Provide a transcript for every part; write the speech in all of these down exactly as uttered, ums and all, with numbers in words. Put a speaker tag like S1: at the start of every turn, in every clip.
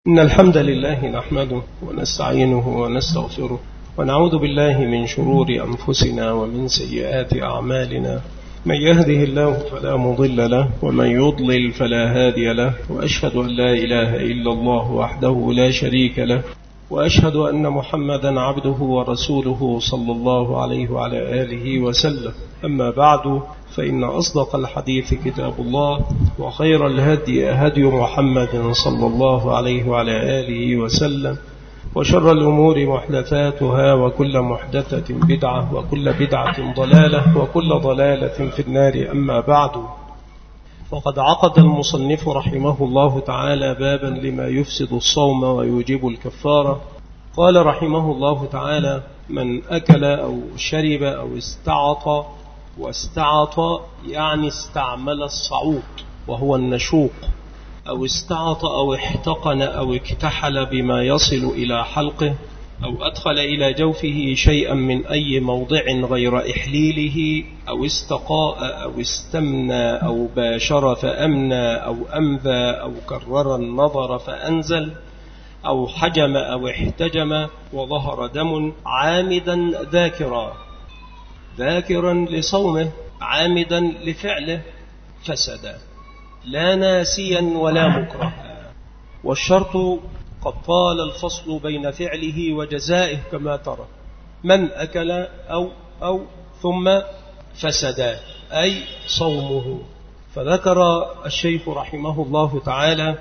S1: إن الحمد لله نحمده ونستعينه ونستغفره ونعوذ بالله من شرور أنفسنا ومن سيئات أعمالنا. من يهده الله فلا مضل له ومن يضلل فلا هادي له، وأشهد أن لا إله إلا الله وحده لا شريك له، وأشهد أن محمدا عبده ورسوله صلى الله عليه وعلى آله وسلم. أما بعد، فإن أصدق الحديث كتاب الله، وخير الهدي هدي محمد صلى الله عليه وعلى آله وسلم، وشر الأمور محدثاتها، وكل محدثة بدعة، وكل بدعة ضلالة، وكل ضلالة في النار. أما بعد، وقد عقد المصنف رحمه الله تعالى بابا لما يفسد الصوم ويوجب الكفارة. قال رحمه الله تعالى: من أكل أو شرب أو استعط، واستعط يعني استعمل الصعود وهو النشوق، أو استعط أو احتقن أو اكتحل بما يصل إلى حلقه، أو أدخل إلى جوفه شيئا من أي موضع غير إحليله، أو استقاء أو استمنى أو باشر فأمنى، أو أمذى أو كرر النظر فأنزل، أو حجم أو احتجم وظهر دم عامدا ذاكرا ذاكرا لصومه عامدا لفعله فسد، لا ناسيا ولا مكرها. والشرط قد طال الفصل بين فعله وجزائه كما ترى: من أكل أو أو ثم فسد أي صومه. فذكر الشيخ رحمه الله تعالى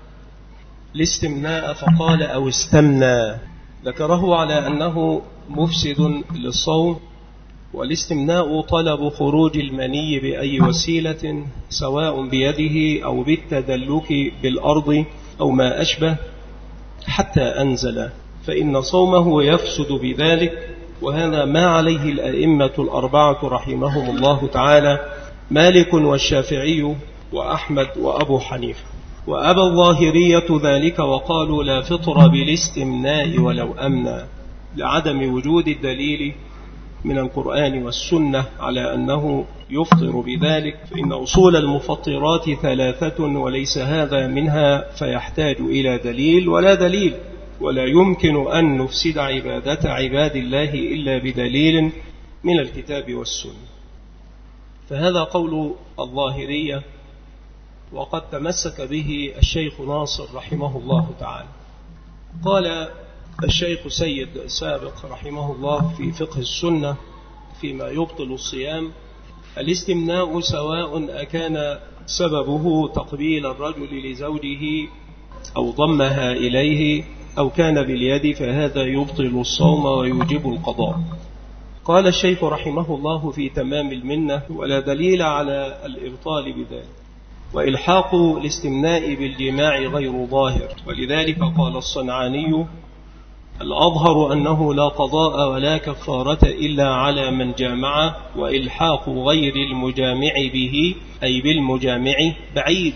S1: الاستمناء فقال أو استمنى، ذكره على أنه مفسد للصوم. والاستمناء طلب خروج المني بأي وسيلة، سواء بيده أو بالتدلك بالأرض أو ما أشبه، حتى أنزل، فإن صومه يفسد بذلك. وهذا ما عليه الأئمة الأربعة رحمهم الله تعالى: مالك والشافعي وأحمد وأبو حنيفة. وأبى الظاهرية ذلك وقالوا لا فطر بالاستمناء ولو أمنا، لعدم وجود الدليل من القرآن والسنة على أنه يفطر بذلك، فإن أصول المفطرات ثلاثة وليس هذا منها، فيحتاج إلى دليل ولا دليل، ولا يمكن أن نفسد عبادة عباد الله إلا بدليل من الكتاب والسنة. فهذا قول الظاهرية، وقد تمسك به الشيخ ناصر رحمه الله تعالى. قال الشيخ سيد سابق رحمه الله في فقه السنة فيما يبطل الصيام: الاستمناء سواء أكان سببه تقبيل الرجل لزوجه أو ضمها إليه، أو كان باليد، فهذا يبطل الصوم ويوجب القضاء. قال الشيخ رحمه الله في تمام المنة: ولا دليل على الإبطال بذلك، وإلحاق الاستمناء بالجماع غير ظاهر. ولذلك قال الصنعاني: الأظهر أنه لا قضاء ولا كفارة إلا على من جامع، وإلحاق غير المجامع به أي بالمجامع بعيد.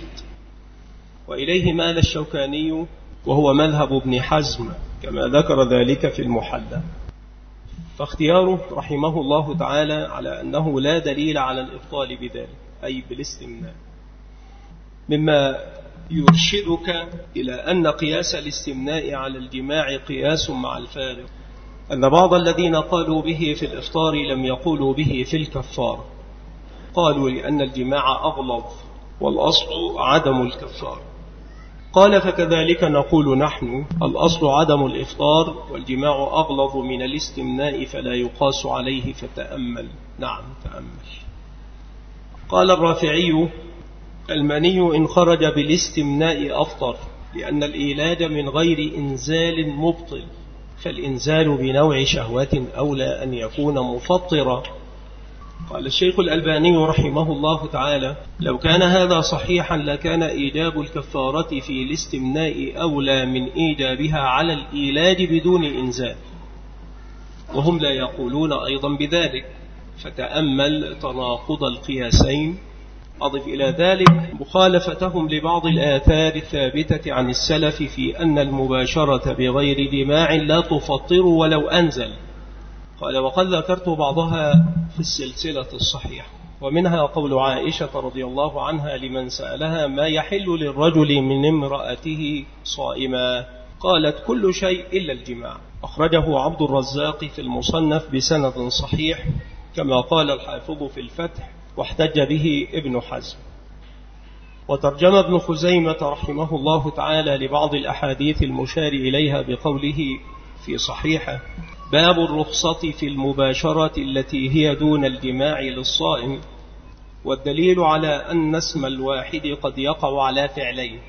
S1: وإليه مال الشوكاني، وهو مذهب ابن حزم كما ذكر ذلك في المحلى. فاختياره رحمه الله تعالى على أنه لا دليل على الإبطال بذلك أي بالاستمناء، مما يرشدك إلى أن قياس الاستمناء على الجماع قياس مع الفارق، أن بعض الذين قالوا به في الإفطار لم يقولوا به في الكفار، قالوا لأن الجماع أغلظ والأصل عدم الكفار. قال: فكذلك نقول نحن، الأصل عدم الإفطار، والجماع أغلظ من الاستمناء، فلا يقاس عليه، فتأمل. نعم تأمل. قال الرافعي: المني إن خرج بالاستمناء أفطر، لأن الإيلاج من غير إنزال مبطل، فالإنزال بنوع شهوة أولى أن يكون مفطرا. قال الشيخ الألباني رحمه الله تعالى: لو كان هذا صحيحا لكان إيجاب الكفارة في الاستمناء أولى من إيجابها على الإيلاج بدون إنزال، وهم لا يقولون أيضا بذلك، فتأمل تناقض القياسين. أضف إلى ذلك مخالفتهم لبعض الآثار الثابتة عن السلف في أن المباشرة بغير جماع لا تفطر ولو أنزل. قال: وقد ذكرت بعضها في السلسلة الصحيحة. ومنها قول عائشة رضي الله عنها لمن سألها ما يحل للرجل من امرأته صائما، قالت كل شيء إلا الجماع. أخرجه عبد الرزاق في المصنف بسند صحيح كما قال الحافظ في الفتح، واحتج به ابن حزم. وترجم ابن خزيمة رحمه الله تعالى لبعض الأحاديث المشار إليها بقوله في صحيحه: باب الرخصة في المباشرة التي هي دون الجماع للصائم. والدليل على أن اسم الواحد قد يقع على فعلين،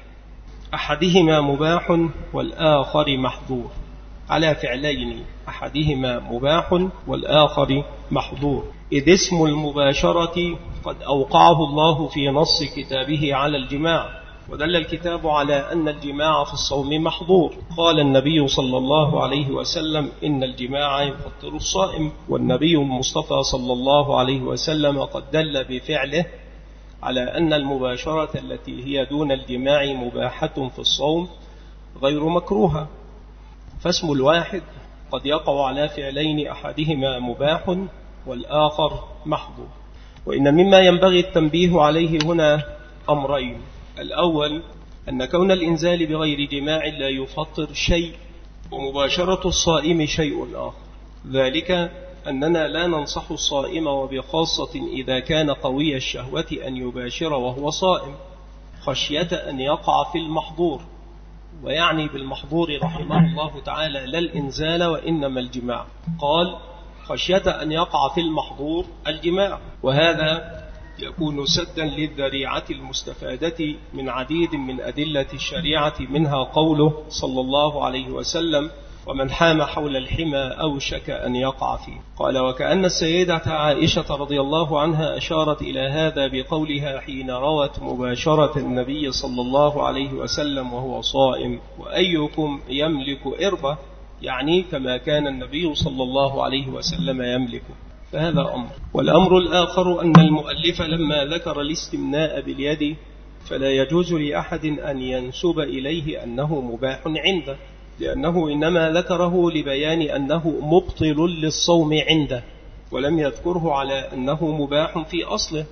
S1: أحدهما مباح والآخر محظور، على فعلين أحدهما مباح والآخر محظور، إذ اسم المباشرة قد أوقعه الله في نص كتابه على الجماع، ودل الكتاب على أن الجماع في الصوم محظور. قال النبي صلى الله عليه وسلم: إن الجماع يفطر الصائم. والنبي المصطفى صلى الله عليه وسلم قد دل بفعله على أن المباشرة التي هي دون الجماع مباحة في الصوم غير مكروهة. فاسم الواحد قد يقع على فعلين أحدهما مباح والآخر محظور. وإن مما ينبغي التنبيه عليه هنا أمرين: الأول أن كون الإنزال بغير جماع لا يفطر شيء، ومباشرة الصائم شيء آخر، ذلك أننا لا ننصح الصائم وبخاصة إذا كان قوي الشهوة أن يباشر وهو صائم خشية أن يقع في المحظور. ويعني بالمحظور رحمه الله تعالى لا الإنزال وإنما الجماع، قال خشية أن يقع في المحظور الجماع، وهذا يكون سدا للذريعة المستفادة من عديد من أدلة الشريعة، منها قوله صلى الله عليه وسلم: ومن حام حول الحمى أوشك أن يقع فيه. قال: وكأن السيدة عائشة رضي الله عنها أشارت إلى هذا بقولها حين روت مباشرة النبي صلى الله عليه وسلم وهو صائم: وأيكم يملك إربة، يعني كما كان النبي صلى الله عليه وسلم يملكه. فهذا أمر. والأمر الآخر أن المؤلف لما ذكر الاستمناء باليد فلا يجوز لأحد أن ينسب إليه أنه مباح عنده، لأنه إنما ذكره لبيان أنه مبطل للصوم عنده، ولم يذكره على أنه مباح في أصله.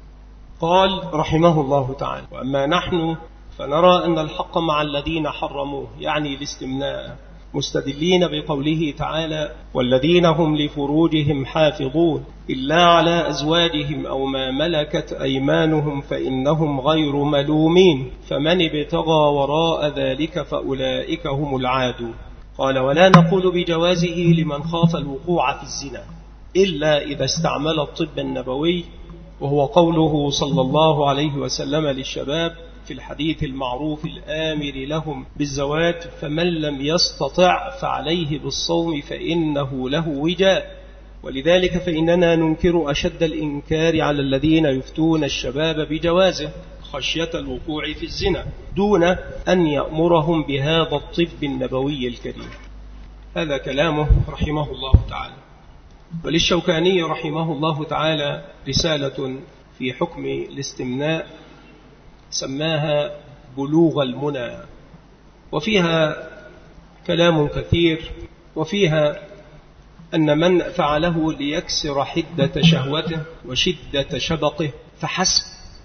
S1: قال رحمه الله تعالى: وأما نحن فنرى أن الحق مع الذين حرموه، يعني الاستمناء، مستدلين بقوله تعالى: والذين هم لفروجهم حافظون إلا على أزواجهم أو ما ملكت أيمانهم فإنهم غير ملومين فمن ابتغى وراء ذلك فأولئك هم العادون. قال: ولا نقول بجوازه لمن خاف الوقوع في الزنا إلا إذا استعمل الطب النبوي، وهو قوله صلى الله عليه وسلم للشباب في الحديث المعروف الآمر لهم بالزواج: فمن لم يستطع فعليه بالصوم فإنه له وجاء. ولذلك فإننا ننكر أشد الإنكار على الذين يفتون الشباب بجوازه خشية الوقوع في الزنا دون أن يأمرهم بهذا الطب النبوي الكريم. هذا كلامه رحمه الله تعالى. وللشوكاني رحمه الله تعالى رسالة في حكم الاستمناء سماها بلوغ المنى، وفيها كلام كثير، وفيها أن من فعله ليكسر حدة شهوته وشدة شبقه فحسب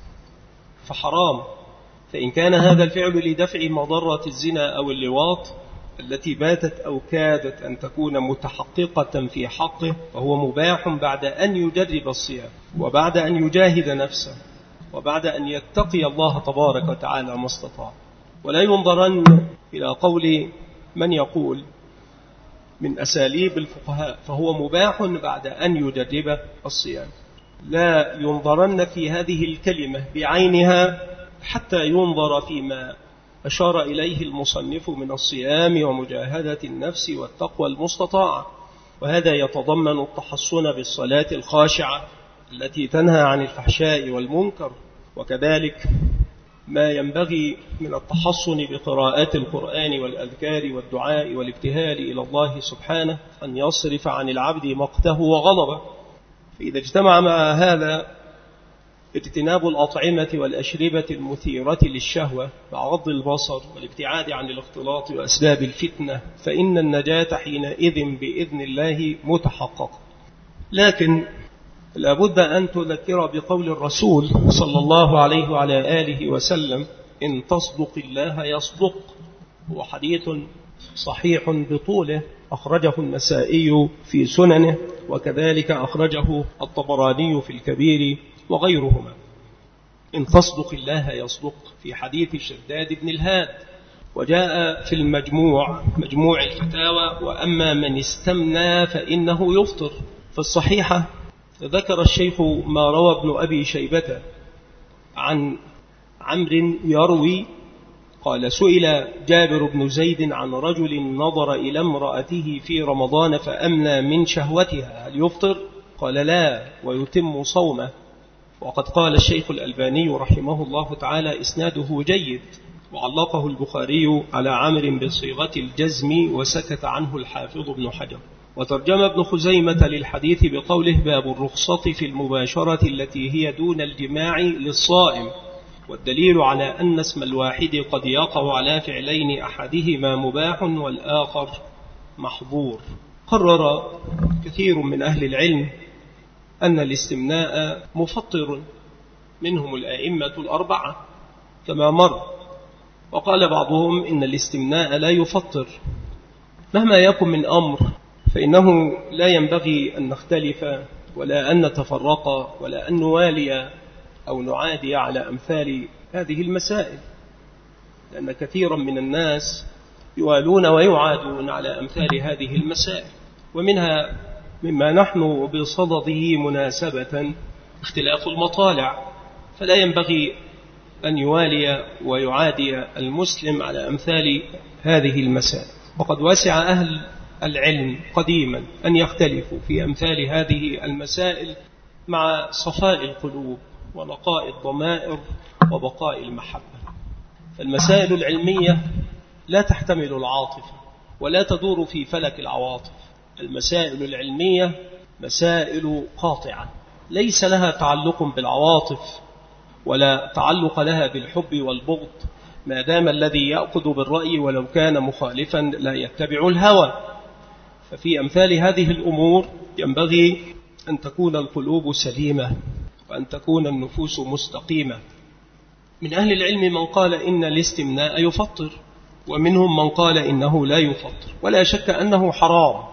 S1: فحرام، فإن كان هذا الفعل لدفع مضرة الزنا أو اللواط التي باتت أو كادت أن تكون متحققة في حقه فهو مباح بعد أن يجرب الصيام وبعد أن يجاهد نفسه وبعد أن يتقي الله تبارك وتعالى ما استطاع. ولا ينظرن إلى قول من يقول من أساليب الفقهاء فهو مباح بعد أن يجرب الصيام، لا ينظرن في هذه الكلمة بعينها حتى ينظر فيما أشار إليه المصنف من الصيام ومجاهدة النفس والتقوى المستطاعة، وهذا يتضمن التحصن بالصلاة الخاشعة التي تنهى عن الفحشاء والمنكر، وكذلك ما ينبغي من التحصن بقراءات القرآن والأذكار والدعاء والابتهال إلى الله سبحانه أن يصرف عن العبد مقته وغضبه. فإذا اجتمع مع هذا اجتناب الأطعمة والأشربة المثيرة للشهوة مع غض البصر والابتعاد عن الاختلاط وأسباب الفتنة، فإن النجاة حينئذ بإذن الله متحققة. لكن لابد أن تذكر بقول الرسول صلى الله عليه وعلى آله وسلم: إن تصدق الله يصدق. هو حديث صحيح بطوله، أخرجه النسائي في سننه، وكذلك أخرجه الطبراني في الكبير وغيرهما. إن تصدق الله يصدق، في حديث شداد بن الهاد، وجاء في المجموع مجموع الفتاوى: وأما من استمنى فإنه يفطر. في الصحيحة ذكر الشيخ ما روى ابن أبي شيبة عن عمرو يروي قال: سئل جابر بن زيد عن رجل نظر إلى امرأته في رمضان فأمنى من شهوتها، هل يفطر؟ قال: لا، ويتم صومه. وقد قال الشيخ الألباني رحمه الله تعالى: إسناده جيد، وعلقه البخاري على عمرو بصيغة الجزم، وسكت عنه الحافظ ابن حجر. وترجم ابن خزيمة للحديث بقوله: باب الرخصة في المباشرة التي هي دون الجماع للصائم، والدليل على أن اسم الواحد قد يقع على فعلين أحدهما مباح والآخر محظور. قرر كثير من أهل العلم أن الاستمناء مفطر، منهم الأئمة الأربعة كما مر، وقال بعضهم إن الاستمناء لا يفطر. مهما يكن من أمر فإنه لا ينبغي أن نختلف ولا أن نتفرق ولا أن نوالي أو نعادي على أمثال هذه المسائل، لأن كثيرا من الناس يوالون ويعادون على أمثال هذه المسائل. ومنها مما نحن بصدده مناسبة اختلاف المطالع، فلا ينبغي أن يوالي ويعادي المسلم على أمثال هذه المسائل. وقد وسع أهل العلم قديما أن يختلفوا في أمثال هذه المسائل مع صفاء القلوب ونقاء الضمائر وبقاء المحبة. فالمسائل العلمية لا تحتمل العاطفة ولا تدور في فلك العواطف. المسائل العلمية مسائل قاطعة ليس لها تعلق بالعواطف ولا تعلق لها بالحب والبغض، ما دام الذي يأخذ بالرأي ولو كان مخالفا لا يتبع الهوى. ففي أمثال هذه الأمور ينبغي أن تكون القلوب سليمة وأن تكون النفوس مستقيمة. من أهل العلم من قال إن الاستمناء يفطر، ومنهم من قال إنه لا يفطر، ولا شك أنه حرام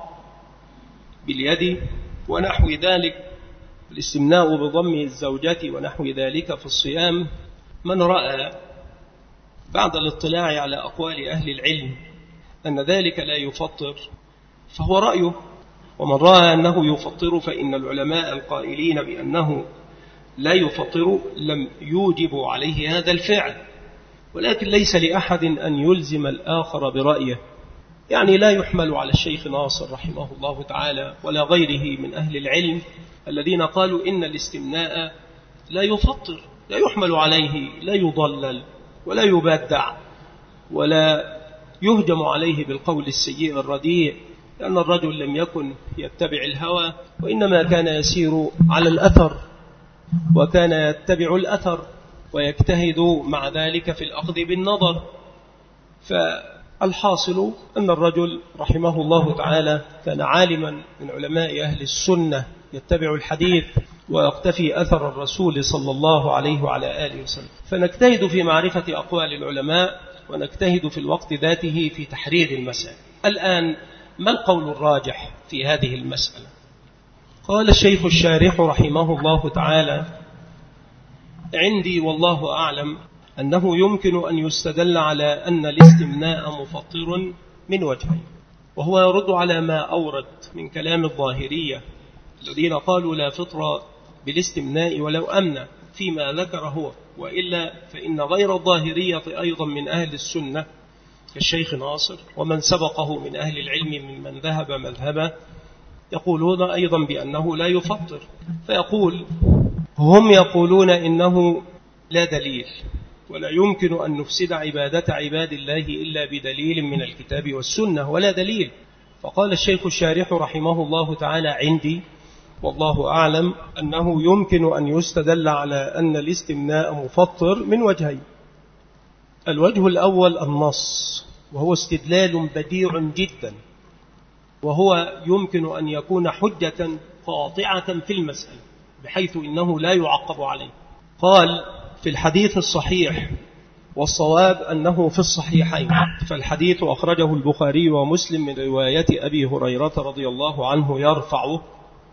S1: باليد ونحو ذلك. الاستمناء بضم الزوجة ونحو ذلك في الصيام، من رأى بعد الاطلاع على أقوال أهل العلم أن ذلك لا يفطر فهو رأيه، ومن رأى أنه يفطر فإن العلماء القائلين بأنه لا يفطر لم يوجبوا عليه هذا الفعل. ولكن ليس لأحد أن يلزم الآخر برأيه، يعني لا يحمل على الشيخ ناصر رحمه الله تعالى ولا غيره من أهل العلم الذين قالوا إن الاستمناء لا يفطر، لا يحمل عليه، لا يضلل ولا يبدع ولا يهجم عليه بالقول السيء الرديء، لأن الرجل لم يكن يتبع الهوى، وإنما كان يسير على الأثر، وكان يتبع الأثر ويجتهد مع ذلك في الأخذ بالنظر. فالحاصل أن الرجل رحمه الله تعالى كان عالما من علماء أهل السنة، يتبع الحديث ويقتفي أثر الرسول صلى الله عليه وعلى آله وسلم. فنجتهد في معرفة أقوال العلماء ونجتهد في الوقت ذاته في تحرير المسائل. الآن ما القول الراجح في هذه المسألة؟ قال الشيخ الشارح رحمه الله تعالى: عندي والله أعلم أنه يمكن أن يستدل على أن الاستمناء مفطر من وجهين، وهو يرد على ما أورد من كلام الظاهرية الذين قالوا لا فطر بالاستمناء ولو أمنى فيما ذكر هو، وإلا فإن غير الظاهرية أيضا من أهل السنة كالشيخ ناصر ومن سبقه من أهل العلم ممن ذهب مذهبه يقولون أيضا بأنه لا يفطر. فيقول هم يقولون إنه لا دليل ولا يمكن أن نفسد عبادة عباد الله إلا بدليل من الكتاب والسنة، ولا دليل. فقال الشيخ الشارح رحمه الله تعالى: عندي والله أعلم أنه يمكن أن يستدل على أن الاستمناء مفطر من وجهين. الوجه الأول النص، وهو استدلال بديع جدا، وهو يمكن أن يكون حجة قاطعة في المسألة. بحيث إنه لا يعقب عليه. قال في الحديث الصحيح، والصواب أنه في الصحيحين، فالحديث أخرجه البخاري ومسلم من رواية أبي هريرة رضي الله عنه يرفعه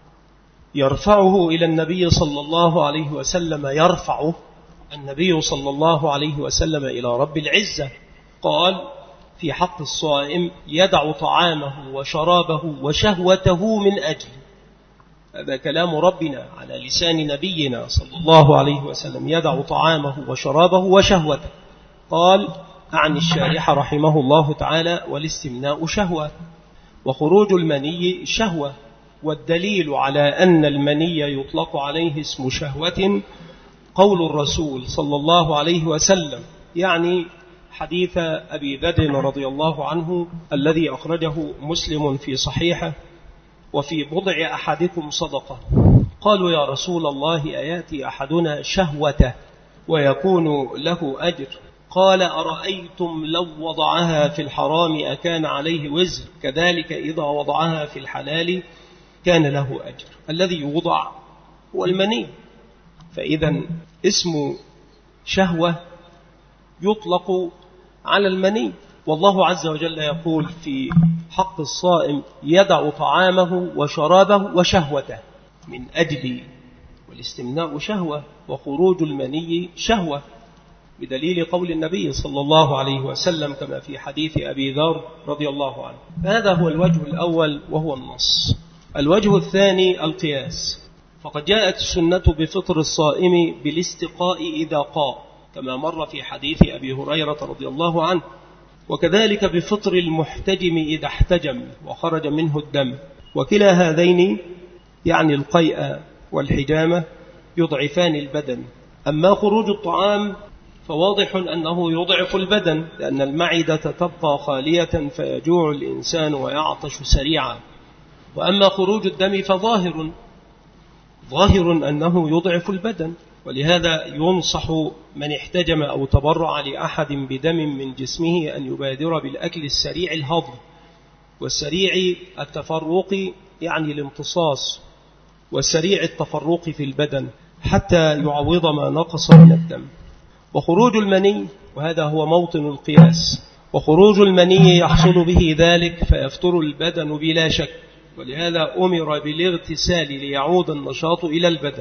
S1: يرفعه إلى النبي صلى الله عليه وسلم يرفعه النبي صلى الله عليه وسلم إلى رب العزة. قال في حق الصائم: يدع طعامه وشرابه وشهوته من أجل. هذا كلام ربنا على لسان نبينا صلى الله عليه وسلم، يدع طعامه وشرابه وشهوته. قال عن الشارح رحمه الله تعالى: والاستمناء شهوة، وخروج المني شهوة. والدليل على أن المني يطلق عليه اسم شهوة قول الرسول صلى الله عليه وسلم، يعني حديث أبي ذر رضي الله عنه الذي أخرجه مسلم في صحيحه: وفي بضع أحدكم صدقة. قالوا: يا رسول الله، أياتي أحدنا شهوته ويكون له أجر؟ قال: أرأيتم لو وضعها في الحرام أكان عليه وزر؟ كذلك إذا وضعها في الحلال كان له أجر. الذي يوضع هو المني، فإذا اسم شهوة يطلق على المني. والله عز وجل يقول في حق الصائم: يدع طعامه وشرابه وشهوته من أجل. والاستمناء شهوة، وخروج المني شهوة، بدليل قول النبي صلى الله عليه وسلم كما في حديث أبي ذر رضي الله عنه. هذا هو الوجه الأول وهو النص. الوجه الثاني القياس، فقد جاءت السنة بفطر الصائم بالاستقاء إذا قاء، كما مر في حديث أبي هريرة رضي الله عنه، وكذلك بفطر المحتجم إذا احتجم وخرج منه الدم. وكلا هذين يعني القيء والحجامة يضعفان البدن. أما خروج الطعام فواضح أنه يضعف البدن، لأن المعدة تبقى خالية فيجوع الإنسان ويعطش سريعا. وأما خروج الدم فظاهر ظاهر أنه يضعف البدن، ولهذا ينصح من احتجم أو تبرع لأحد بدم من جسمه أن يبادر بالأكل السريع الهضم، والسريع التفرق يعني الامتصاص، والسريع التفرق في البدن حتى يعوض ما نقص من الدم. وخروج المني، وهذا هو موطن القياس، وخروج المني يحصل به ذلك فيفتر البدن بلا شك، ولهذا أمر بالاغتسال ليعود النشاط إلى البدن،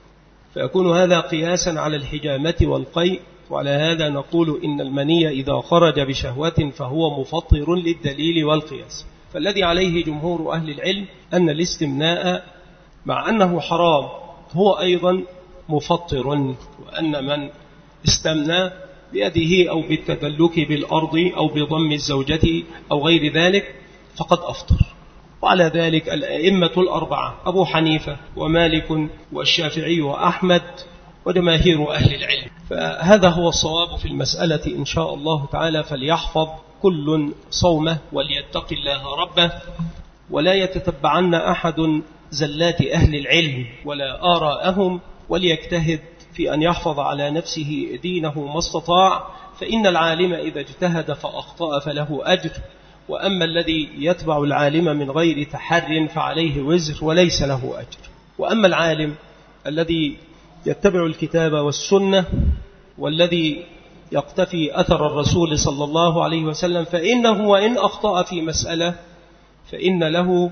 S1: فيكون هذا قياسا على الحجامة والقيء. وعلى هذا نقول إن المني إذا خرج بشهوة فهو مفطر للدليل والقياس. فالذي عليه جمهور أهل العلم أن الاستمناء مع أنه حرام هو أيضا مفطر، وأن من استمنى بيده أو بالتدلك بالأرض أو بضم الزوجة أو غير ذلك فقد أفطر. وعلى ذلك الأئمة الأربعة أبو حنيفة ومالك والشافعي وأحمد وجماهير أهل العلم. فهذا هو الصواب في المسألة إن شاء الله تعالى. فليحفظ كل صومه وليتق الله ربه، ولا يتتبعن أحد زلات أهل العلم ولا آراءهم، وليجتهد في أن يحفظ على نفسه دينه ما استطاع، فإن العالم إذا اجتهد فأخطأ فله أجر، وأما الذي يتبع العالم من غير تحر فعليه وزر وليس له أجر. وأما العالم الذي يتبع الكتاب والسنة والذي يقتفي أثر الرسول صلى الله عليه وسلم فإنه وإن أخطأ في مسألة فإن له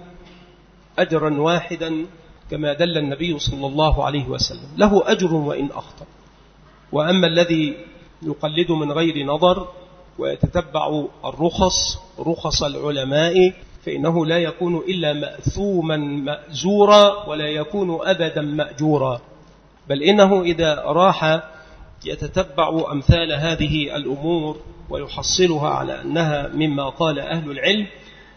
S1: أجرا واحدا كما دل النبي صلى الله عليه وسلم، له أجر وإن أخطأ. وأما الذي يقلد من غير نظر ويتتبع الرخص رخص العلماء فإنه لا يكون إلا مأثوما مأزورا ولا يكون أبدا مأجورا، بل إنه إذا راح يتتبع أمثال هذه الأمور ويحصلها على أنها مما قال أهل العلم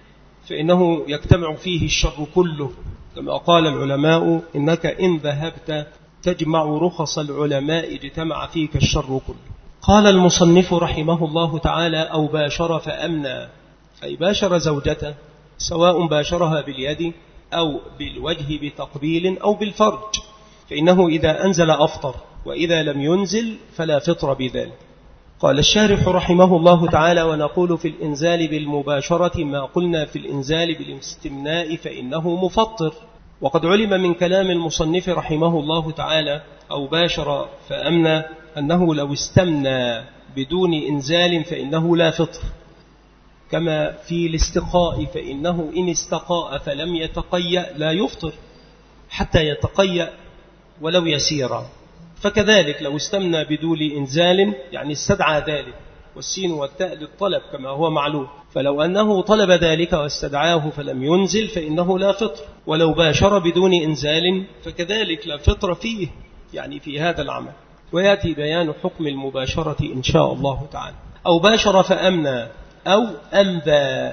S1: فإنه يجتمع فيه الشر كله، كما قال العلماء: إنك إن ذهبت تجمع رخص العلماء اجتمع فيك الشر كله. قال المصنف رحمه الله تعالى: أو باشر فأمنى، أي باشر زوجته، سواء باشرها باليد أو بالوجه بتقبيل أو بالفرج، فإنه إذا أنزل أفطر، وإذا لم ينزل فلا فطر بذلك. قال الشارح رحمه الله تعالى: ونقول في الإنزال بالمباشرة ما قلنا في الإنزال بالاستمناء فإنه مفطر. وقد علم من كلام المصنف رحمه الله تعالى أو باشر فأمنى أنه لو استمنى بدون إنزال فإنه لا فطر، كما في الاستقاء فإنه إن استقاء فلم يتقيأ لا يفطر حتى يتقيأ ولو يسيرا. فكذلك لو استمنى بدون إنزال يعني استدعى ذلك، والسين والتاء للطلب كما هو معلوم، فلو أنه طلب ذلك واستدعاه فلم ينزل فإنه لا فطر، ولو باشر بدون إنزال فكذلك لا فطر فيه، يعني في هذا العمل. ويأتي بيان حكم المباشرة إن شاء الله تعالى. أو باشر فأمنى أو أنبى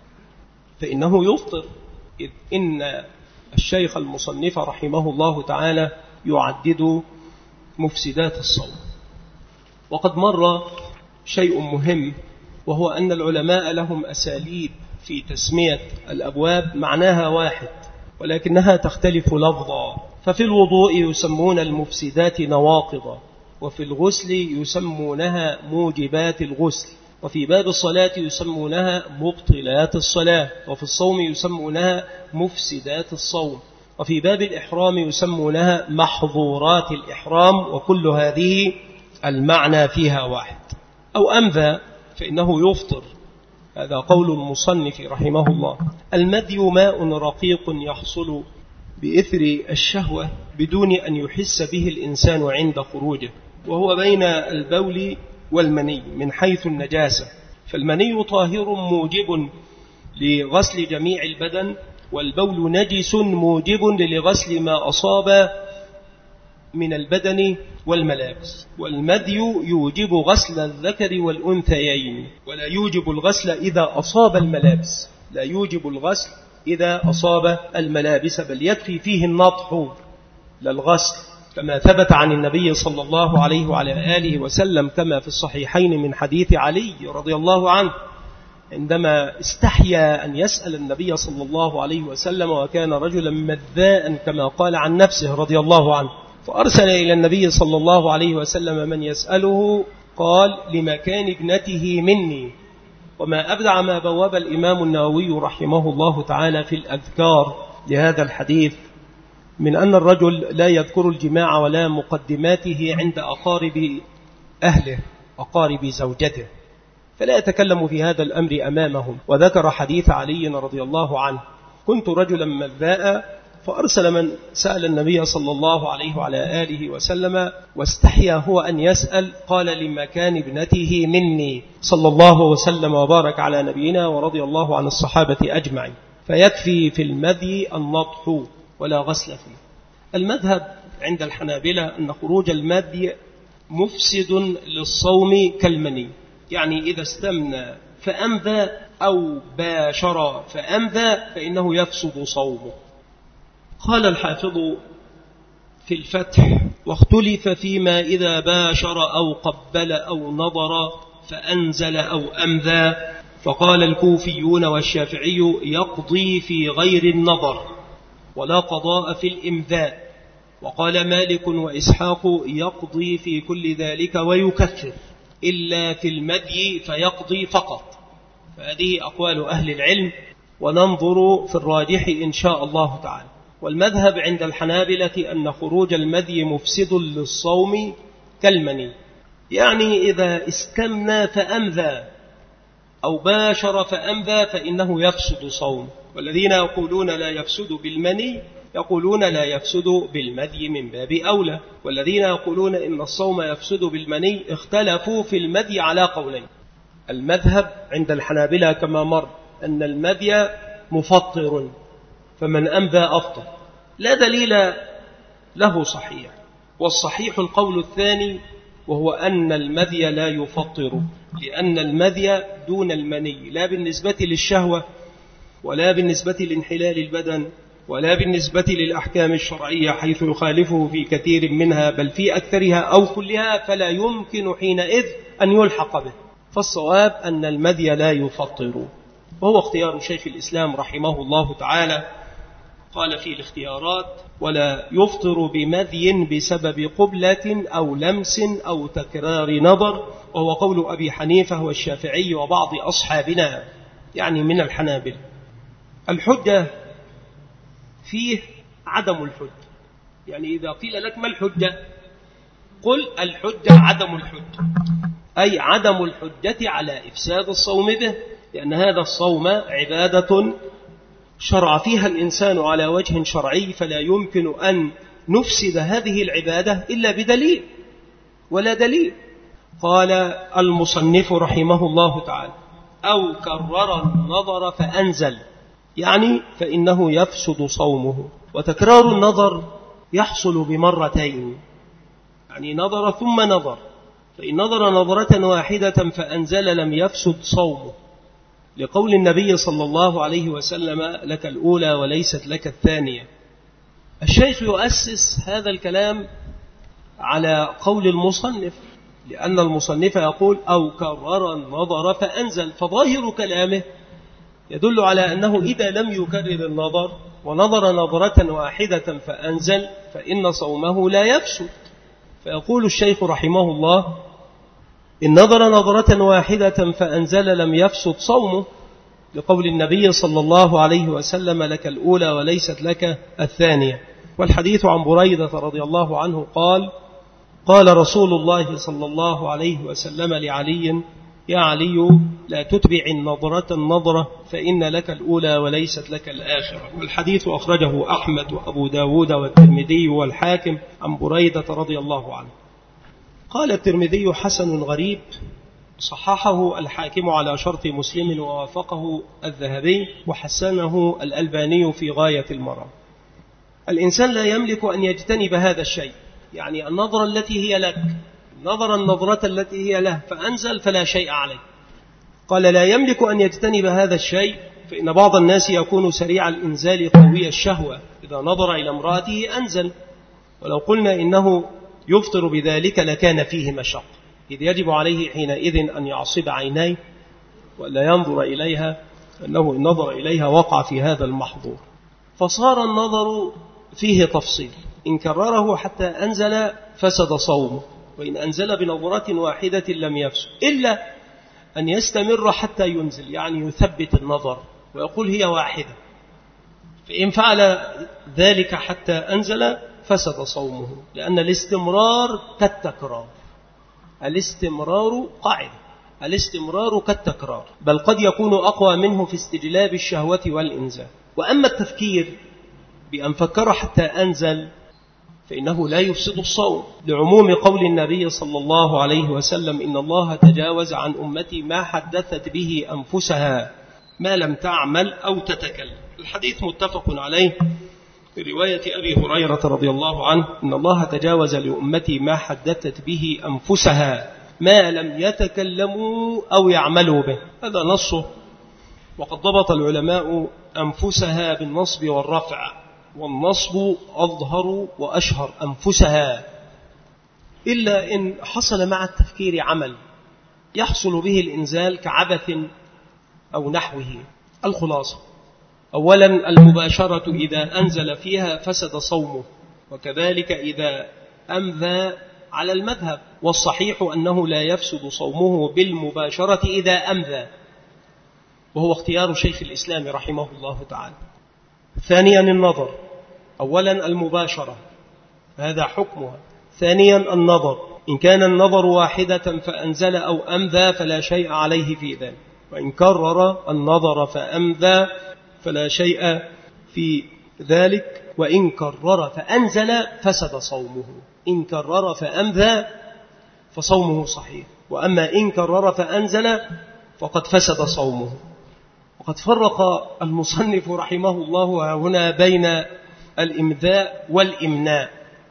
S1: فإنه يفطر، إذ إن الشيخ المصنف رحمه الله تعالى يعدد مفسدات الصوم. وقد مر شيء مهم، وهو أن العلماء لهم أساليب في تسمية الأبواب معناها واحد ولكنها تختلف لفظا. ففي الوضوء يسمون المفسدات نواقض، وفي الغسل يسمونها موجبات الغسل، وفي باب الصلاة يسمونها مبطلات الصلاة، وفي الصوم يسمونها مفسدات الصوم، وفي باب الإحرام يسمونها محظورات الإحرام، وكل هذه المعنى فيها واحد. أو أنبى فإنه يفطر، هذا قول المصنف رحمه الله. المدي ماء رقيق يحصل بإثر الشهوة بدون أن يحس به الإنسان عند خروجه، وهو بين البول والمني من حيث النجاسة. فالمني طاهر موجب لغسل جميع البدن، والبول نجس موجب لغسل ما أصاب من البدن والملابس. والمدي يوجب غسل الذكر والأنثيين، ولا يوجب الغسل إذا أصاب الملابس، لا يوجب الغسل إذا أصاب الملابس، بل يكفي فيه النطح للغسل، كما ثبت عن النبي صلى الله عليه وعلى آله وسلم كما في الصحيحين من حديث علي رضي الله عنه عندما استحيا أن يسأل النبي صلى الله عليه وسلم، وكان رجلا مذاء كما قال عن نفسه رضي الله عنه، فأرسل إلى النبي صلى الله عليه وسلم من يسأله، قال لمكان ابنته مني. وما أبدع ما بواب الإمام النووي رحمه الله تعالى في الأذكار لهذا الحديث من أن الرجل لا يذكر الجماع ولا مقدماته عند أقارب أهله، أقارب زوجته، فلا يتكلم في هذا الأمر أمامهم. وذكر حديث علي رضي الله عنه: كنت رجلا مذاء فأرسل من سأل النبي صلى الله عليه وعلى آله وسلم واستحيا هو أن يسأل، قال لمكان ابنته مني، صلى الله وسلم وبارك على نبينا ورضي الله عن الصحابة أجمعين. فيكفي في المذي النطح ولا غسل فيه. المذهب عند الحنابلة أن خروج المذي مفسد للصوم كالمني، يعني إذا استمنى فأنذى أو باشر فأنذى فإنه يفسد صومه. قال الحافظ في الفتح: واختلف فيما إذا باشر أو قبل أو نظر فأنزل أو أمذى، فقال الكوفيون والشافعي يقضي في غير النظر ولا قضاء في الإمذاء، وقال مالك وإسحاق يقضي في كل ذلك ويكفر إلا في المدي فيقضي فقط. فهذه أقوال أهل العلم، وننظر في الراجح إن شاء الله تعالى. والمذهب عند الحنابلة أن خروج المدي مفسد للصوم كالمني، يعني إذا استمنى فأمذى أو باشر فأمذى فإنه يفسد صوم. والذين يقولون لا يفسد بالمني يقولون لا يفسد بالمدي من باب أولى، والذين يقولون إن الصوم يفسد بالمني اختلفوا في المدي على قولين. المذهب عند الحنابلة كما مر أن المدي مفطر، فمن أنبى أفطر، لا دليل له صحيح. والصحيح القول الثاني، وهو أن المدي لا يفطر، لأن المدي دون المني، لا بالنسبة للشهوة ولا بالنسبة لانحلال البدن ولا بالنسبة للأحكام الشرعية، حيث يخالفه في كثير منها بل في أكثرها أو كلها، فلا يمكن حينئذ أن يلحق به. فالصواب أن المدي لا يفطر، وهو اختيار شيخ الإسلام رحمه الله تعالى. قال في الاختيارات: ولا يفطر بمذي بسبب قبلة أو لمس أو تكرار نظر، وهو قول أبي حنيفة والشافعي وبعض أصحابنا، يعني من الحنابلة. الحجة فيه عدم الحجة. يعني إذا قيل لك ما الحجة؟ قل الحجة عدم الحجة، أي عدم الحجة على إفساد الصوم به، لأن هذا الصوم عبادة شرع فيها الإنسان على وجه شرعي، فلا يمكن أن نفسد هذه العبادة إلا بدليل، ولا دليل. قال المصنف رحمه الله تعالى: أو كرر النظر فأنزل، يعني فإنه يفسد صومه. وتكرار النظر يحصل بمرتين، يعني نظر ثم نظر، فإن نظر نظرة واحدة فأنزل لم يفسد صومه، لقول النبي صلى الله عليه وسلم: لك الأولى وليست لك الثانية. الشيخ يؤسس هذا الكلام على قول المصنف، لأن المصنف يقول: أو كرر النظر فأنزل، فظاهر كلامه يدل على أنه إذا لم يكرر النظر ونظر نظرة واحدة فأنزل فإن صومه لا يفسد. فيقول الشيخ رحمه الله: إن نظر نظرة واحدة فأنزل لم يفسد صومه، لقول النبي صلى الله عليه وسلم: لك الأولى وليست لك الثانية. والحديث عن بريدة رضي الله عنه قال: قال رسول الله صلى الله عليه وسلم لعلي: يا علي لا تتبع النظرة النظرة فإن لك الأولى وليست لك الآخرة. والحديث أخرجه أحمد وأبو داود والترمذي والحاكم عن بريدة رضي الله عنه. قال الترمذي: حسن غريب، صححه الحاكم على شرط مسلم ووافقه الذهبي، وحسنه الألباني في غاية المرام. الإنسان لا يملك أن يجتنب هذا الشيء، يعني النظرة التي هي لك، نظر النظرة التي هي له فأنزل فلا شيء عليه. قال: لا يملك أن يجتنب هذا الشيء، فإن بعض الناس يكون سريع الإنزال قوي الشهوة، إذا نظر إلى امرأته أنزل، ولو قلنا إنه يفطر بذلك لكان فيه مشق، إذ يجب عليه حينئذ أن يعصب عينيه ولا ينظر إليها، أنه إن نظر إليها وقع في هذا المحظور. فصار النظر فيه تفصيل، إن كرره حتى أنزل فسد صومه، وإن أنزل بنظرة واحدة لم يفسد، إلا أن يستمر حتى ينزل، يعني يثبت النظر ويقول هي واحدة، فإن فعل ذلك حتى أنزل فسد صومه، لأن الاستمرار كالتكرار، الاستمرار قاعدة، الاستمرار كالتكرار، بل قد يكون أقوى منه في استجلاب الشهوة والإنزال. وأما التفكير بأن فكر حتى أنزل فإنه لا يفسد الصوم، لعموم قول النبي صلى الله عليه وسلم: إن الله تجاوز عن أمتي ما حدثت به أنفسها ما لم تعمل أو تتكلم. الحديث متفق عليه في رواية أبي هريرة رضي الله عنه: إن الله تجاوز لأمتي ما حدثت به أنفسها ما لم يتكلموا أو يعملوا به. هذا نصه، وقد ضبط العلماء أنفسها بالنصب والرفع، والنصب أظهر وأشهر، أنفسها، إلا إن حصل مع التفكير عمل يحصل به الإنزال كعبث أو نحوه. الخلاصة: أولا المباشرة إذا أنزل فيها فسد صومه، وكذلك إذا أمذى على المذهب، والصحيح أنه لا يفسد صومه بالمباشرة إذا أمذى، وهو اختيار شيخ الإسلام رحمه الله تعالى. ثانيا النظر، أولا المباشرة هذا حكمها، ثانيا النظر، إن كان النظر واحدة فأنزل أو أمذى فلا شيء عليه في ذلك، وإن كرر النظر فأمذى فلا شيء في ذلك، وإن كرر فأنزل فسد صومه، إن كرر فأمذى فصومه صحيح، وأما إن كرر فأنزل فقد فسد صومه. وقد فرق المصنف رحمه الله هنا بين الإمذاء والإمناء،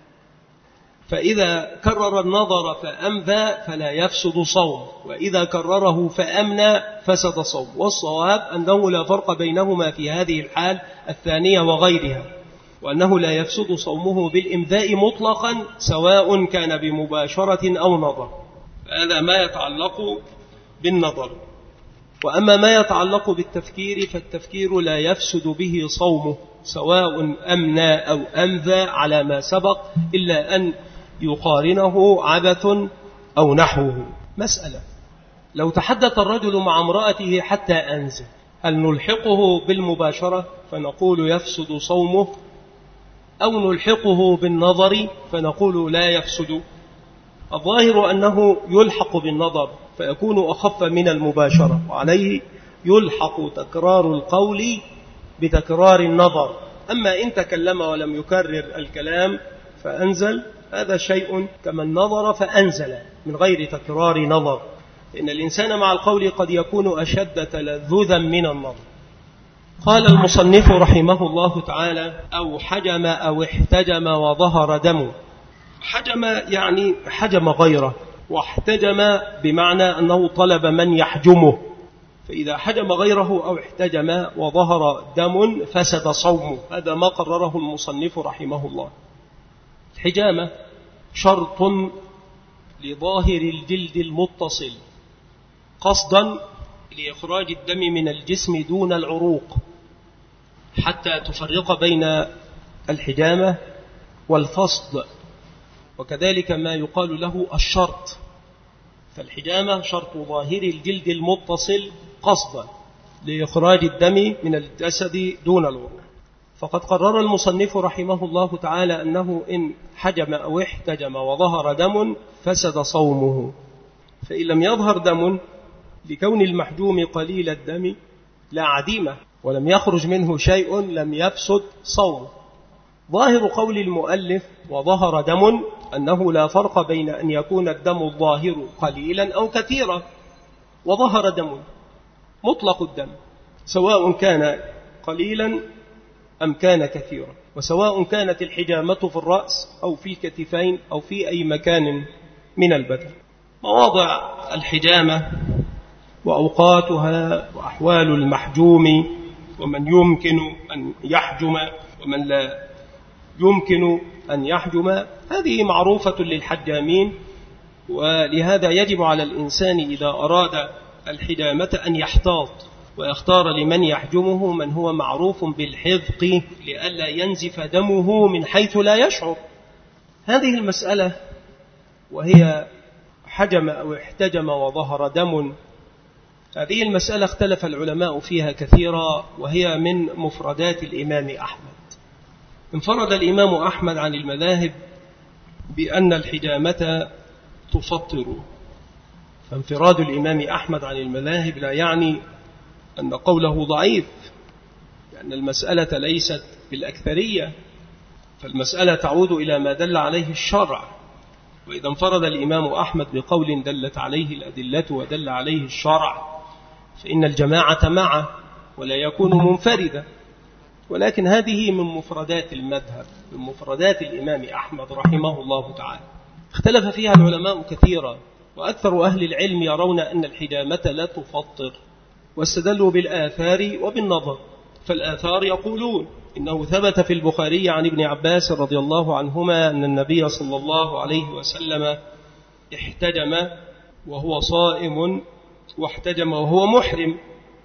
S1: فإذا كرر النظر فأمذى فلا يفسد صوم، وإذا كرره فأمنى فسد صوم. والصواب أنه لا فرق بينهما في هذه الحال الثانية وغيرها، وأنه لا يفسد صومه بالإمذاء مطلقا سواء كان بمباشرة أو نظر. هذا ما يتعلق بالنظر. وأما ما يتعلق بالتفكير فالتفكير لا يفسد به صومه سواء أمنى أو أمذى على ما سبق، إلا أن يقارنه عبث أو نحوه. مسألة: لو تحدث الرجل مع امرأته حتى أنزل، هل نلحقه بالمباشرة فنقول يفسد صومه، أو نلحقه بالنظر فنقول لا يفسد. الظاهر أنه يلحق بالنظر فيكون أخف من المباشرة، وعليه يلحق تكرار القول بتكرار النظر. أما إن تكلم ولم يكرر الكلام فأنزل، هذا شيء كمن نظر فأنزل من غير تكرار نظر، إن الإنسان مع القول قد يكون أشد تلذذا من النظر. قال المصنف رحمه الله تعالى: أو حجم أو احتجم وظهر دم. حجم يعني حجم غيره، واحتجم بمعنى أنه طلب من يحجمه، فإذا حجم غيره أو احتجم وظهر دم فسد صومه. هذا ما قرره المصنف رحمه الله. الحجامة شرط لظاهر الجلد المتصل قصدا لإخراج الدم من الجسم دون العروق، حتى تفرق بين الحجامة والفصد، وكذلك ما يقال له الشرط. فالحجامة شرط ظاهر الجلد المتصل قصدا لإخراج الدم من الجسد دون العروق. فقد قرر المصنف رحمه الله تعالى أنه إن حجم أو احتجم وظهر دم فسد صومه. فإن لم يظهر دم لكون المحجوم قليل الدم لا عديمة ولم يخرج منه شيء لم يفسد صومه. ظاهر قول المؤلف وظهر دم أنه لا فرق بين أن يكون الدم الظاهر قليلا أو كثيرا، وظهر دم مطلق الدم سواء كان قليلا أم كان كثيرا، وسواء كانت الحجامة في الرأس أو في الكتفين أو في أي مكان من البدن. مواضع الحجامة وأوقاتها وأحوال المحجوم ومن يمكن أن يحجم ومن لا يمكن أن يحجم، هذه معروفة للحجامين، ولهذا يجب على الإنسان إذا أراد الحجامة أن يحتاط ويختار لمن يحجمه من هو معروف بالحذق لئلا ينزف دمه من حيث لا يشعر. هذه المسألة وهي حجم أو احتجم وظهر دم، هذه المسألة اختلف العلماء فيها كثيرا، وهي من مفردات الإمام أحمد. انفرد الإمام أحمد عن المذاهب بأن الحجامة تفطر. فانفراد الإمام أحمد عن المذاهب لا يعني أن قوله ضعيف، لأن المسألة ليست بالأكثرية، فالمسألة تعود إلى ما دل عليه الشرع. وإذا انفرد الإمام أحمد بقول دلت عليه الأدلة ودل عليه الشرع فإن الجماعة معه ولا يكون منفردا. ولكن هذه من مفردات المذهب، من مفردات الإمام أحمد رحمه الله تعالى، اختلف فيها العلماء كثيرا، وأكثر أهل العلم يرون أن الحجامة لا تفطر، واستدلوا بالآثار وبالنظر. فالآثار يقولون إنه ثبت في البخاري عن ابن عباس رضي الله عنهما أن النبي صلى الله عليه وسلم احتجم وهو صائم واحتجم وهو محرم،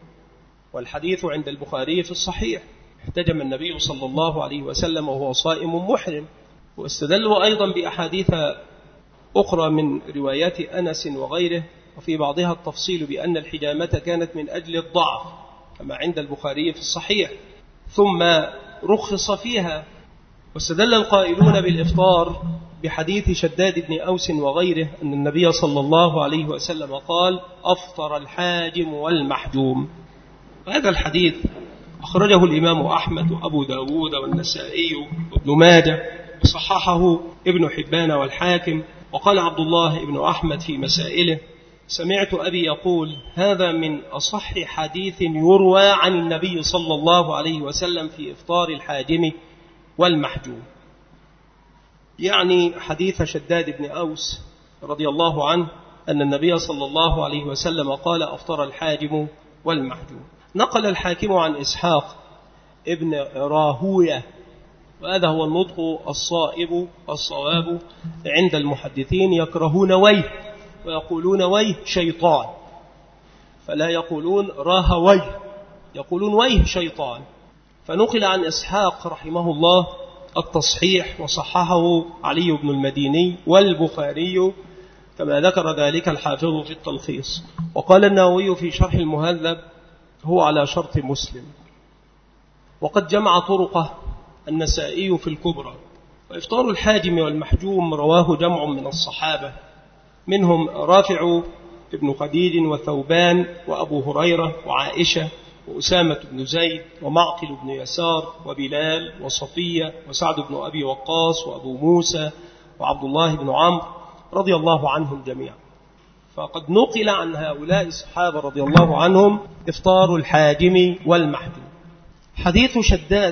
S1: والحديث عند البخاري في الصحيح، احتجم النبي صلى الله عليه وسلم وهو صائم محرم. واستدلوا أيضا بأحاديث أخرى من روايات أنس وغيره، وفي بعضها التفصيل بأن الحجامة كانت من أجل الضعف كما عند البخاري في الصحيح، ثم رخص فيها. واستدل القائلون بالإفطار بحديث شداد بن أوس وغيره أن النبي صلى الله عليه وسلم قال: أفطر الحاجم والمحجوم. هذا الحديث أخرجه الإمام أحمد وأبو داود والنسائي وابن ماجه، وصححه ابن حبان والحاكم. وقال عبد الله ابن أحمد في مسائله: سمعت أبي يقول: هذا من أصح حديث يروى عن النبي صلى الله عليه وسلم في إفطار الحاجم والمحجوم، يعني حديث شداد بن أوس رضي الله عنه أن النبي صلى الله عليه وسلم قال: أفطر الحاجم والمحجوم. نقل الحاكم عن إسحاق ابن راهوية، وهذا هو النطق الصائب الصواب عند المحدثين، يكرهون ويه ويقولون ويه شيطان، فلا يقولون راهويه، يقولون ويه شيطان. فنقل عن إسحاق رحمه الله التصحيح وصححه علي بن المديني والبخاري كما ذكر ذلك الحافظ في التلخيص. وقال النووي في شرح المهذب: هو على شرط مسلم. وقد جمع طرقه النسائي في الكبرى. وإفطار الحاجم والمحجوم رواه جمع من الصحابة، منهم رافع ابن خديج وثوبان وأبو هريرة وعائشة وأسامة بن زيد ومعقل بن يسار وبلال وصفية وسعد بن أبي وقاص وأبو موسى وعبد الله بن عمرو رضي الله عنهم جميعا. فقد نقل عن هؤلاء الصحابة رضي الله عنهم إفطار الحاجم والمحجوم. حديث شداد